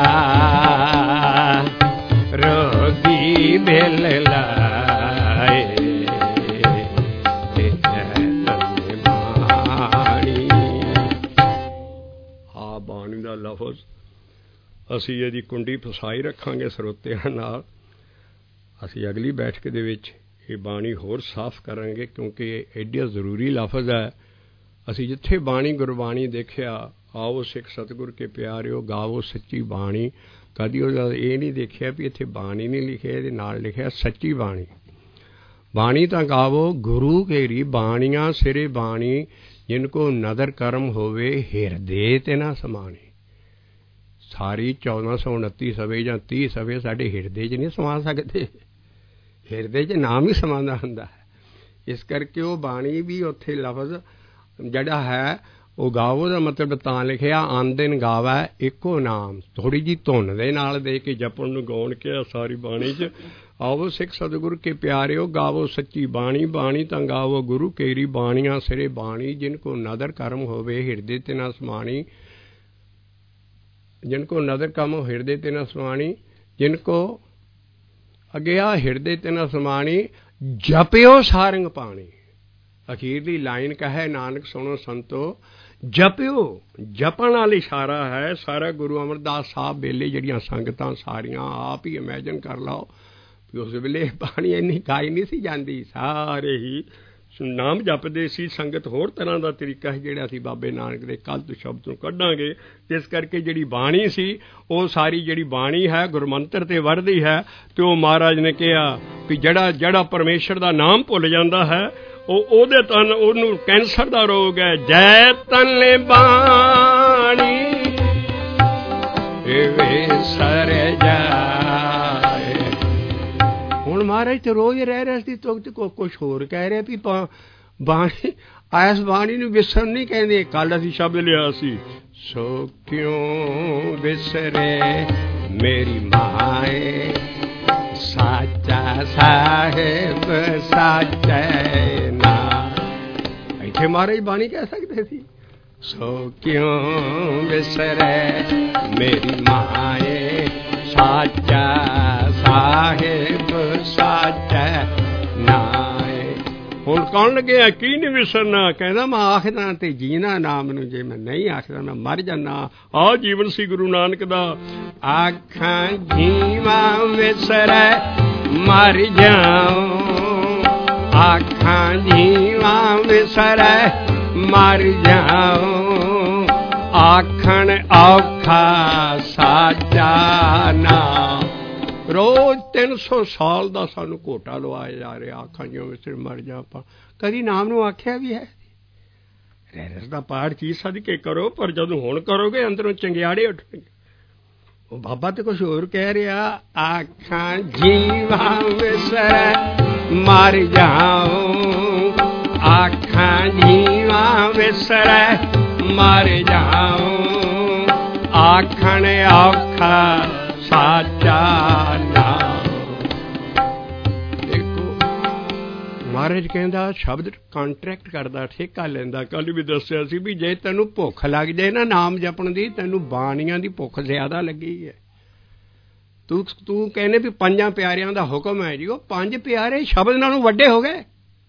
रोगी मिल लाए, बाणी। आ बाणी दा लफज ਅਸੀਂ ਇਹਦੀ ਕੁੰਡੀ ਫਸਾਈ ਰੱਖਾਂਗੇ ਸਰੋਤਿਆਂ ਨਾਲ। ਅਸੀਂ ਅਗਲੀ ਬੈਠਕ ਦੇ ਵਿੱਚ ਇਹ ਬਾਣੀ ਹੋਰ ਸਾਫ਼ ਕਰਾਂਗੇ, ਕਿਉਂਕਿ ਇਹ ਐਡਾ ਜ਼ਰੂਰੀ ਲਫ਼ਜ਼ ਹੈ। ਅਸੀਂ ਜਿੱਥੇ ਬਾਣੀ ਗੁਰਬਾਣੀ ਦੇਖਿਆ, ਆਓ ਸਿੱਖ ਸਤਿਗੁਰ ਕੇ ਪਿਆਰਿਓ ਗਾਵੋ ਸੱਚੀ ਬਾਣੀ, ਕਦੀ ਉਹਦਾ ਇਹ ਨਹੀਂ ਦੇਖਿਆ ਵੀ ਇੱਥੇ ਬਾਣੀ ਨਹੀਂ ਲਿਖਿਆ, ਇਹਦੇ ਨਾਲ ਲਿਖਿਆ ਸੱਚੀ ਬਾਣੀ। ਬਾਣੀ ਤਾਂ ਗਾਵੋ ਗੁਰੂ ਘੇਰੀ ਬਾਣੀਆਂ ਸਿਰੇ ਬਾਣੀ, ਜਿਨ ਕੋ ਨਦਰ ਕਰਮ ਹੋਵੇ ਹਿਰਦੇ ਤੇ ਨਾ ਸਮਾਣੀ। ਸਾਰੀ 1429 ਸਵੇ ਜਾਂ 30 ਸਵੇ ਸਾਡੇ ਹਿਰਦੇ 'ਚ ਨਹੀਂ ਸਮਾ ਸਕਦੇ, ਹਿਰਦੇ 'ਚ ਨਾਮ ਹੀ ਸਮਾਉਂਦਾ ਹੁੰਦਾ ਹੈ। ਇਸ ਕਰਕੇ ਉਹ ਬਾਣੀ ਵੀ ਉੱਥੇ ਲਫ਼ਜ਼ ਜਿਹੜਾ ਹੈ ਉਹ ਗਾਵੋ ਦਾ ਮਤਲਬ ਤਾਂ ਲਿਖਿਆ ਆਨ ਦਿਨ ਗਾਵੈ ਇੱਕੋ ਨਾਮ, ਥੋੜ੍ਹੀ ਜਿਹੀ ਧੁਨ ਦੇ ਨਾਲ ਦੇ ਕੇ ਜਪਣ ਨੂੰ ਗਾਉਣ ਕਿਹਾ ਸਾਰੀ ਬਾਣੀ 'ਚ। ਆਵੋ ਸਿੱਖ ਸਤਿਗੁਰ ਕੇ ਪਿਆਰਿਓ ਗਾਵੋ ਸੱਚੀ ਬਾਣੀ, ਬਾਣੀ ਤਾਂ ਗਾਵੋ ਗੁਰੂ ਕੇਰੀ ਬਾਣੀਆਂ ਸਿਰੇ ਬਾਣੀ, ਜਿਨ ਕੋ ਨਦਰ ਕਰਮ ਹੋਵੇ ਹਿਰਦੇ ਤੇ ਨਾ ਸਮਾਣੀ, जिन को नदर कम हिरदे ते न समाणी, जिनको अगेया हिरदे ते न समाणी, जपियो सारंग पाणी। अखीरली लाइन कहे नानक सुनो संतो, जपियो जपन वाला इशारा है सारा। गुरु अमरदास साहब वेले जिहड़ियां संगतां सारियां आप ही इमेजिन कर लो भी उस वेले पानी इन्नी गाई नहीं सी जांदी, सारे ही नाम जपदे सी। संगत होर तरह का तरीका है जिहड़ा असीं बाबे नानक दे कल तो शब्द नूं कढांगे। इस करके जिहड़ी बाणी सी वो सारी जिहड़ी बाणी है गुरमंत्र ते वरदी है, ते वो महाराज ने कहा कि जड़ा परमेश्वर दा नाम भुल जांदा है ओहदे तन ओनूं कैंसर दा रोग है। जय तन बाणी वे सर जाए। ਹੁਣ ਮਹਾਰਾਜ ਤੇ ਰੋਜ਼ ਰਹਿ ਰਿਹਾ ਸੀ, ਕੁਛ ਹੋਰ ਕਹਿ ਰਿਹਾ ਵੀ ਬਾਣੀ ਐਸ ਬਾਣੀ ਨੂੰ ਵਿਸਰਨ ਨਹੀਂ ਕਹਿੰਦੇ। ਕੱਲ ਅਸੀਂ ਸ਼ਬਦ ਲਿਆ ਸੀ, ਸੋ ਕਿਉਂ ਵਿਸਰੇ ਮੇਰੀ ਮਾਏ, ਸਾਚਾ ਸਾਹਿਬ ਸਾਚੈ ਨਾਮ। ਇੱਥੇ ਮਹਾਰਾਜ ਬਾਣੀ ਕਹਿ ਸਕਦੇ ਸੀ, ਸੋ ਕਿਉਂ ਵਿਸਰੇ ਮੇਰੀ ਮਾਏ, ਸਾਚਾ ਸਾਹਿਬ ਸਾਚੈ ਨਾਏ। ਹੁਣ ਕੌਣ ਲੱਗਿਆ ਕੀ ਨਹੀਂ ਵਿਸਰਨਾ, ਕਹਿੰਦਾ ਮੈਂ ਆਖਦਾ ਤੇ ਜੀਣਾ ਨਾਮ ਨੂੰ, ਜੇ ਮੈਂ ਨਹੀਂ ਆਖਦਾ ਮੈਂ ਮਰ ਜਾਣਾ। ਆਹ ਜੀਵਨ ਸੀ ਗੁਰੂ ਨਾਨਕ ਦਾ। ਆਖਾਂ ਜੀਵਾਂ ਵਿਸਰੈ ਮਰ ਜਾਉ, ਆਖਾਂ ਜੀਵਾਂ ਵਿਸਰੈ ਮਰ ਜਾਉ, ਆਖਣ ਔਖਾ ਸਾਚਾ ਨਾਮ। ਰੋਜ਼ 300 ਸਾਲ ਦਾ ਸਾਨੂੰ ਘੋਟਾ ਲਵਾਇਆ ਜਾ ਰਿਹਾ, ਆਖਾਂ ਜਿਉਂ ਵਿਸਰ ਮਰ ਜਾ। ਆਪਾਂ ਕਦੀ ਨਾਮ ਨੂੰ ਆਖਿਆ ਵੀ ਹੈ? ਰਹਿਰਸ ਦਾ ਪਾਠ ਚੀਜ਼ ਸਦਕੇ ਕਰੋ, ਪਰ ਜਦੋਂ ਹੁਣ ਕਰੋਗੇ ਅੰਦਰੋਂ ਚੰਗਿਆੜੇ ਉੱਠਣਗੇ। ਉਹ ਬਾਬਾ ਤੇ ਕੁਛ ਹੋਰ ਕਹਿ ਰਿਹਾ, ਆਖਾਂ ਜੀਵਾਂ ਵਿਸਰੈ ਮਰ ਜਾਉ, ਆਖਾਂ ਜੀਵਾਂ ਵਿਸਰੈ ਮਰ ਜਾਉ, ਆਖਣ ਔਖਾ ਸਾਚਾ ਨਾਮ। ਦੇਖੋ ਮਹਾਰਾਜ ਕਹਿੰਦਾ ਸ਼ਬਦ ਕੰਟਰੈਕਟ ਕਰਦਾ, ਠੇਕਾ ਲੈਂਦਾ। ਕੱਲ ਵੀ ਦੱਸਿਆ ਸੀ ਵੀ ਜੇ ਤੈਨੂੰ ਭੁੱਖ ਲੱਗ ਜਾਏ ਨਾ ਨਾਮ ਜਪਣ ਦੀ, ਤੈਨੂੰ ਬਾਣੀਆਂ ਦੀ ਭੁੱਖ ਜ਼ਿਆਦਾ ਲੱਗੀ ਹੈ। ਤੂੰ ਕਹਿੰਦੇ ਵੀ ਪੰਜਾਂ ਪਿਆਰਿਆਂ ਦਾ ਹੁਕਮ ਹੈ ਜੀ, ਉਹ ਪੰਜ ਪਿਆਰੇ ਸ਼ਬਦ ਨਾਲੋਂ ਵੱਡੇ ਹੋ ਗਏ।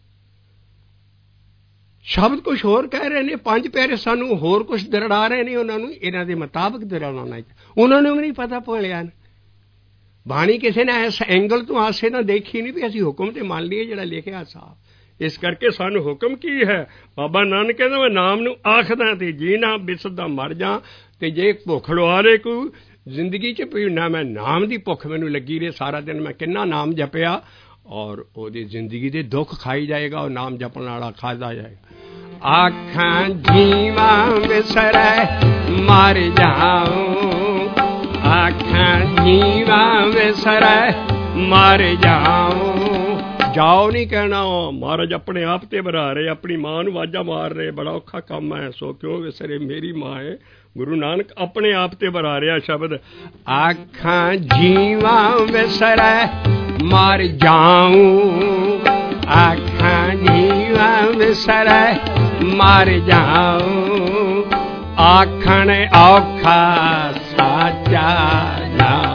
ਸ਼ਬਦ ਕੁਛ ਹੋਰ ਕਹਿ ਰਹੇ ਨੇ, ਪੰਜ ਪਿਆਰੇ ਸਾਨੂੰ ਹੋਰ ਕੁਛ ਦਰੜਾ ਰਹੇ ਨੇ। ਉਹਨਾਂ ਨੂੰ ਇਹਨਾਂ ਦੇ ਮੁਤਾਬਕ ਦਰੜਾਉਣਾ, ਉਹਨਾਂ ਨੂੰ ਵੀ ਨਹੀਂ ਪਤਾ ਭੋਲਿਆਂ ਨੂੰ। ਬਾਣੀ ਕਿਸੇ ਨੇ ਇਸ ਐਂਗਲ ਤੋਂ ਆਸੇ ਨਾਲ ਦੇਖੀ ਨਹੀਂ ਵੀ ਅਸੀਂ ਹੁਕਮ ਤੇ ਮੰਨ ਲਈਏ ਜਿਹੜਾ ਲਿਖਿਆ ਸਾਫ। ਇਸ ਕਰਕੇ ਸਾਨੂੰ ਹੁਕਮ ਕੀ ਹੈ? ਬਾਬਾ ਨਾਨਕ ਕਹਿੰਦਾ ਮੈਂ ਨਾਮ ਨੂੰ ਆਖਦਾ ਤੇ ਜੀਣਾ ਬਿਸਦਾ ਮਰ ਜਾ। ਤੇ ਜੇ ਭੁੱਖ ਲਵਾ ਰਹੇ ਕੋਈ ਜ਼ਿੰਦਗੀ 'ਚ ਵੀ ਨਾ, ਮੈਂ ਨਾਮ ਦੀ ਭੁੱਖ ਮੈਨੂੰ ਲੱਗੀ ਰਹੇ, ਸਾਰਾ ਦਿਨ ਮੈਂ ਕਿੰਨਾ ਨਾਮ ਜਪਿਆ, ਔਰ ਉਹਦੀ ਜ਼ਿੰਦਗੀ ਦੇ ਦੁੱਖ ਖਾਈ ਜਾਏਗਾ। ਉਹ ਨਾਮ ਜਪਣ ਵਾਲਾ ਖਾਦਾ ਜਾਏਗਾ। ਆਖਾਂ ਜੀਵਾਂ ਵਿਸਰੈ ਮਰ ਜਾਉ, ਆਖਾਂ ਜੀਵਾਂ ਵਿਸਰੈ ਮਰ ਜਾਉ। ਜਾਓ ਨਹੀਂ ਕਹਿਣਾ, ਮਹਾਰਾਜ ਆਪਣੇ ਆਪ ਤੇ ਬਰਾ ਰਹੇ, ਆਪਣੀ ਮਾਂ ਨੂੰ ਵਾਜਾ ਮਾਰ ਰਹੇ, ਬੜਾ ਔਖਾ ਕੰਮ ਹੈ। ਸੋ ਕਿਉਂ ਵਿਸਰੇ ਮੇਰੀ ਮਾਂ ਹੈ। ਗੁਰੂ ਨਾਨਕ ਆਪਣੇ ਆਪ ਤੇ ਬਰਾ ਰਿਹਾ ਸ਼ਬਦ, ਆਖਾਂ ਜੀਵਾਂ ਵਿਸਰੈ ਮਰ ਜਾਉ, ਆਖਾਂ ਜੀਵਾਂ ਵਿਸਰੈ ਮਰ ਜਾਉ, ਆਖਣ ਔਖਾ ਸਾਚਾ ਨਾਮ।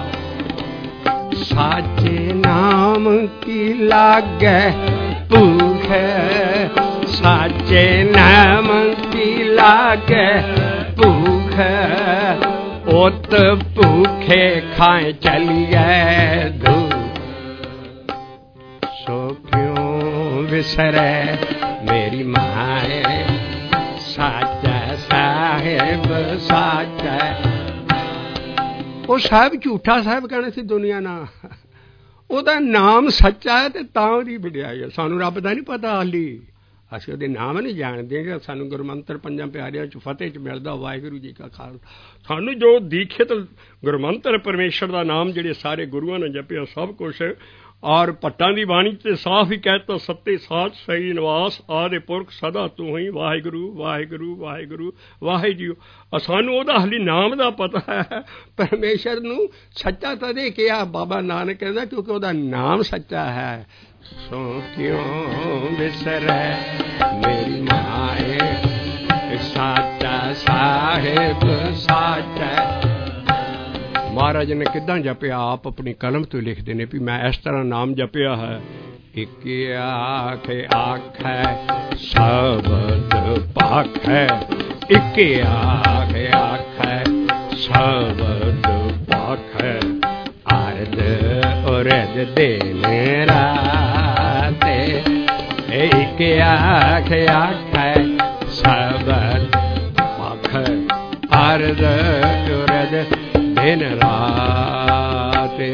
ਸਾਚੇ ਨਾਮ ਕੀ ਲਾਗੈ ਭੂਖ, ਸਾਚੇ ਨਾਮ ਕੀ ਲਾਗੈ ਭੂਖ, ਉਤ ਭੂਖੇ ਖਾਏ ਚਲੀਐ ਧੂਪ। ਸੋ ਕਿਉਂ ਵਿਸਰੈ ਮੇਰੀ ਮਾਏ, ਸਾਚਾ ਸਾਹਿਬ ਸਾਚਾ। ਉਹ ਸਾਹਿਬ ਝੂਠਾ ਸਾਹਿਬ ਕਹਿਣਾ ਸੀ ਦੁਨੀਆ ਨਾਲ, ਉਹਦਾ ਨਾਮ ਸੱਚਾ ਹੈ ਤੇ ਤਾਂ ਉਹਦੀ ਵਡਿਆਈ ਹੈ। ਸਾਨੂੰ ਰੱਬ ਦਾ ਨਹੀਂ ਪਤਾ ਹਾਲੀ, ਅਸੀਂ ਉਹਦੇ ਨਾਮ ਨਹੀਂ ਜਾਣਦੇ। ਜਿਹੜਾ ਸਾਨੂੰ ਗੁਰਮੰਤਰ ਪੰਜਾਂ ਪਿਆਰਿਆਂ 'ਚ ਫਤਿਹ 'ਚ ਮਿਲਦਾ, ਵਾਹਿਗੁਰੂ ਜੀ ਕਾ ਖਾਲਸਾ। ਸਾਨੂੰ ਜੋ ਦੀਖਿਤ ਗੁਰਮੰਤਰ ਪਰਮੇਸ਼ਰ ਦਾ ਨਾਮ ਜਿਹੜੇ ਸਾਰੇ ਗੁਰੂਆਂ ਨੇ ਜਪਿਆ ਸਭ ਕੁਛ, ਔਰ ਭੱਟਾਂ ਦੀ ਬਾਣੀ 'ਤੇ ਸਾਫ਼ ਹੀ ਕਹਿ ਦਿੱਤਾ, ਸੱਤੇ ਸਾਚ ਸਹੀ ਨਿਵਾਸ ਆਦਿ ਪੁਰਖ ਸਦਾ ਤੂੰ ਹੀ, ਵਾਹਿਗੁਰੂ ਵਾਹਿਗੁਰੂ ਵਾਹਿਗੁਰੂ ਵਾਹਿਗੁਰੂ। ਸਾਨੂੰ ਉਹਦਾ ਹਾਲੀ ਨਾਮ ਦਾ ਪਤਾ ਹੈ। ਪਰਮੇਸ਼ਰ ਨੂੰ ਸੱਚਾ ਤਦੇ ਕਿਹਾ ਬਾਬਾ ਨਾਨਕ ਕਹਿੰਦਾ ਕਿਉਂਕਿ ਉਹਦਾ ਨਾਮ ਸੱਚਾ ਹੈ। ਸੋ ਕਿਉਂ ਵਿਸਰੈ ਮੇਰੀ ਮਾਏ, ਸਾਚਾ ਸਾਹਿਬ ਸਾਚਾ। ਮਹਾਰਾਜ ਨੇ ਕਿੱਦਾਂ ਜਪਿਆ, ਆਪ ਆਪਣੀ ਕਲਮ ਤੋਂ ਲਿਖਦੇ ਨੇ ਵੀ ਮੈਂ ਇਸ ਤਰ੍ਹਾਂ ਨਾਮ ਜਪਿਆ ਹੈ। ਇੱਕ ਆਖੇ ਆਖੈ ਸ਼ਬਦ ਭਾਖੈ, ਇੱਕ ਆਖੇ ਆਖੈ ਸ਼ਬਦ ਭਾਖੈ, ਅਰਧ ਉਰਧ ਦਿਨ ਰਾਤੇ। ਇੱਕ ਆਖੇ ਆਖੈ ਸ਼ਬਦ ਭਾਖੈ, ਅਰਧ ਉਰਧ ਦਿਨ ਰਾਤੇ।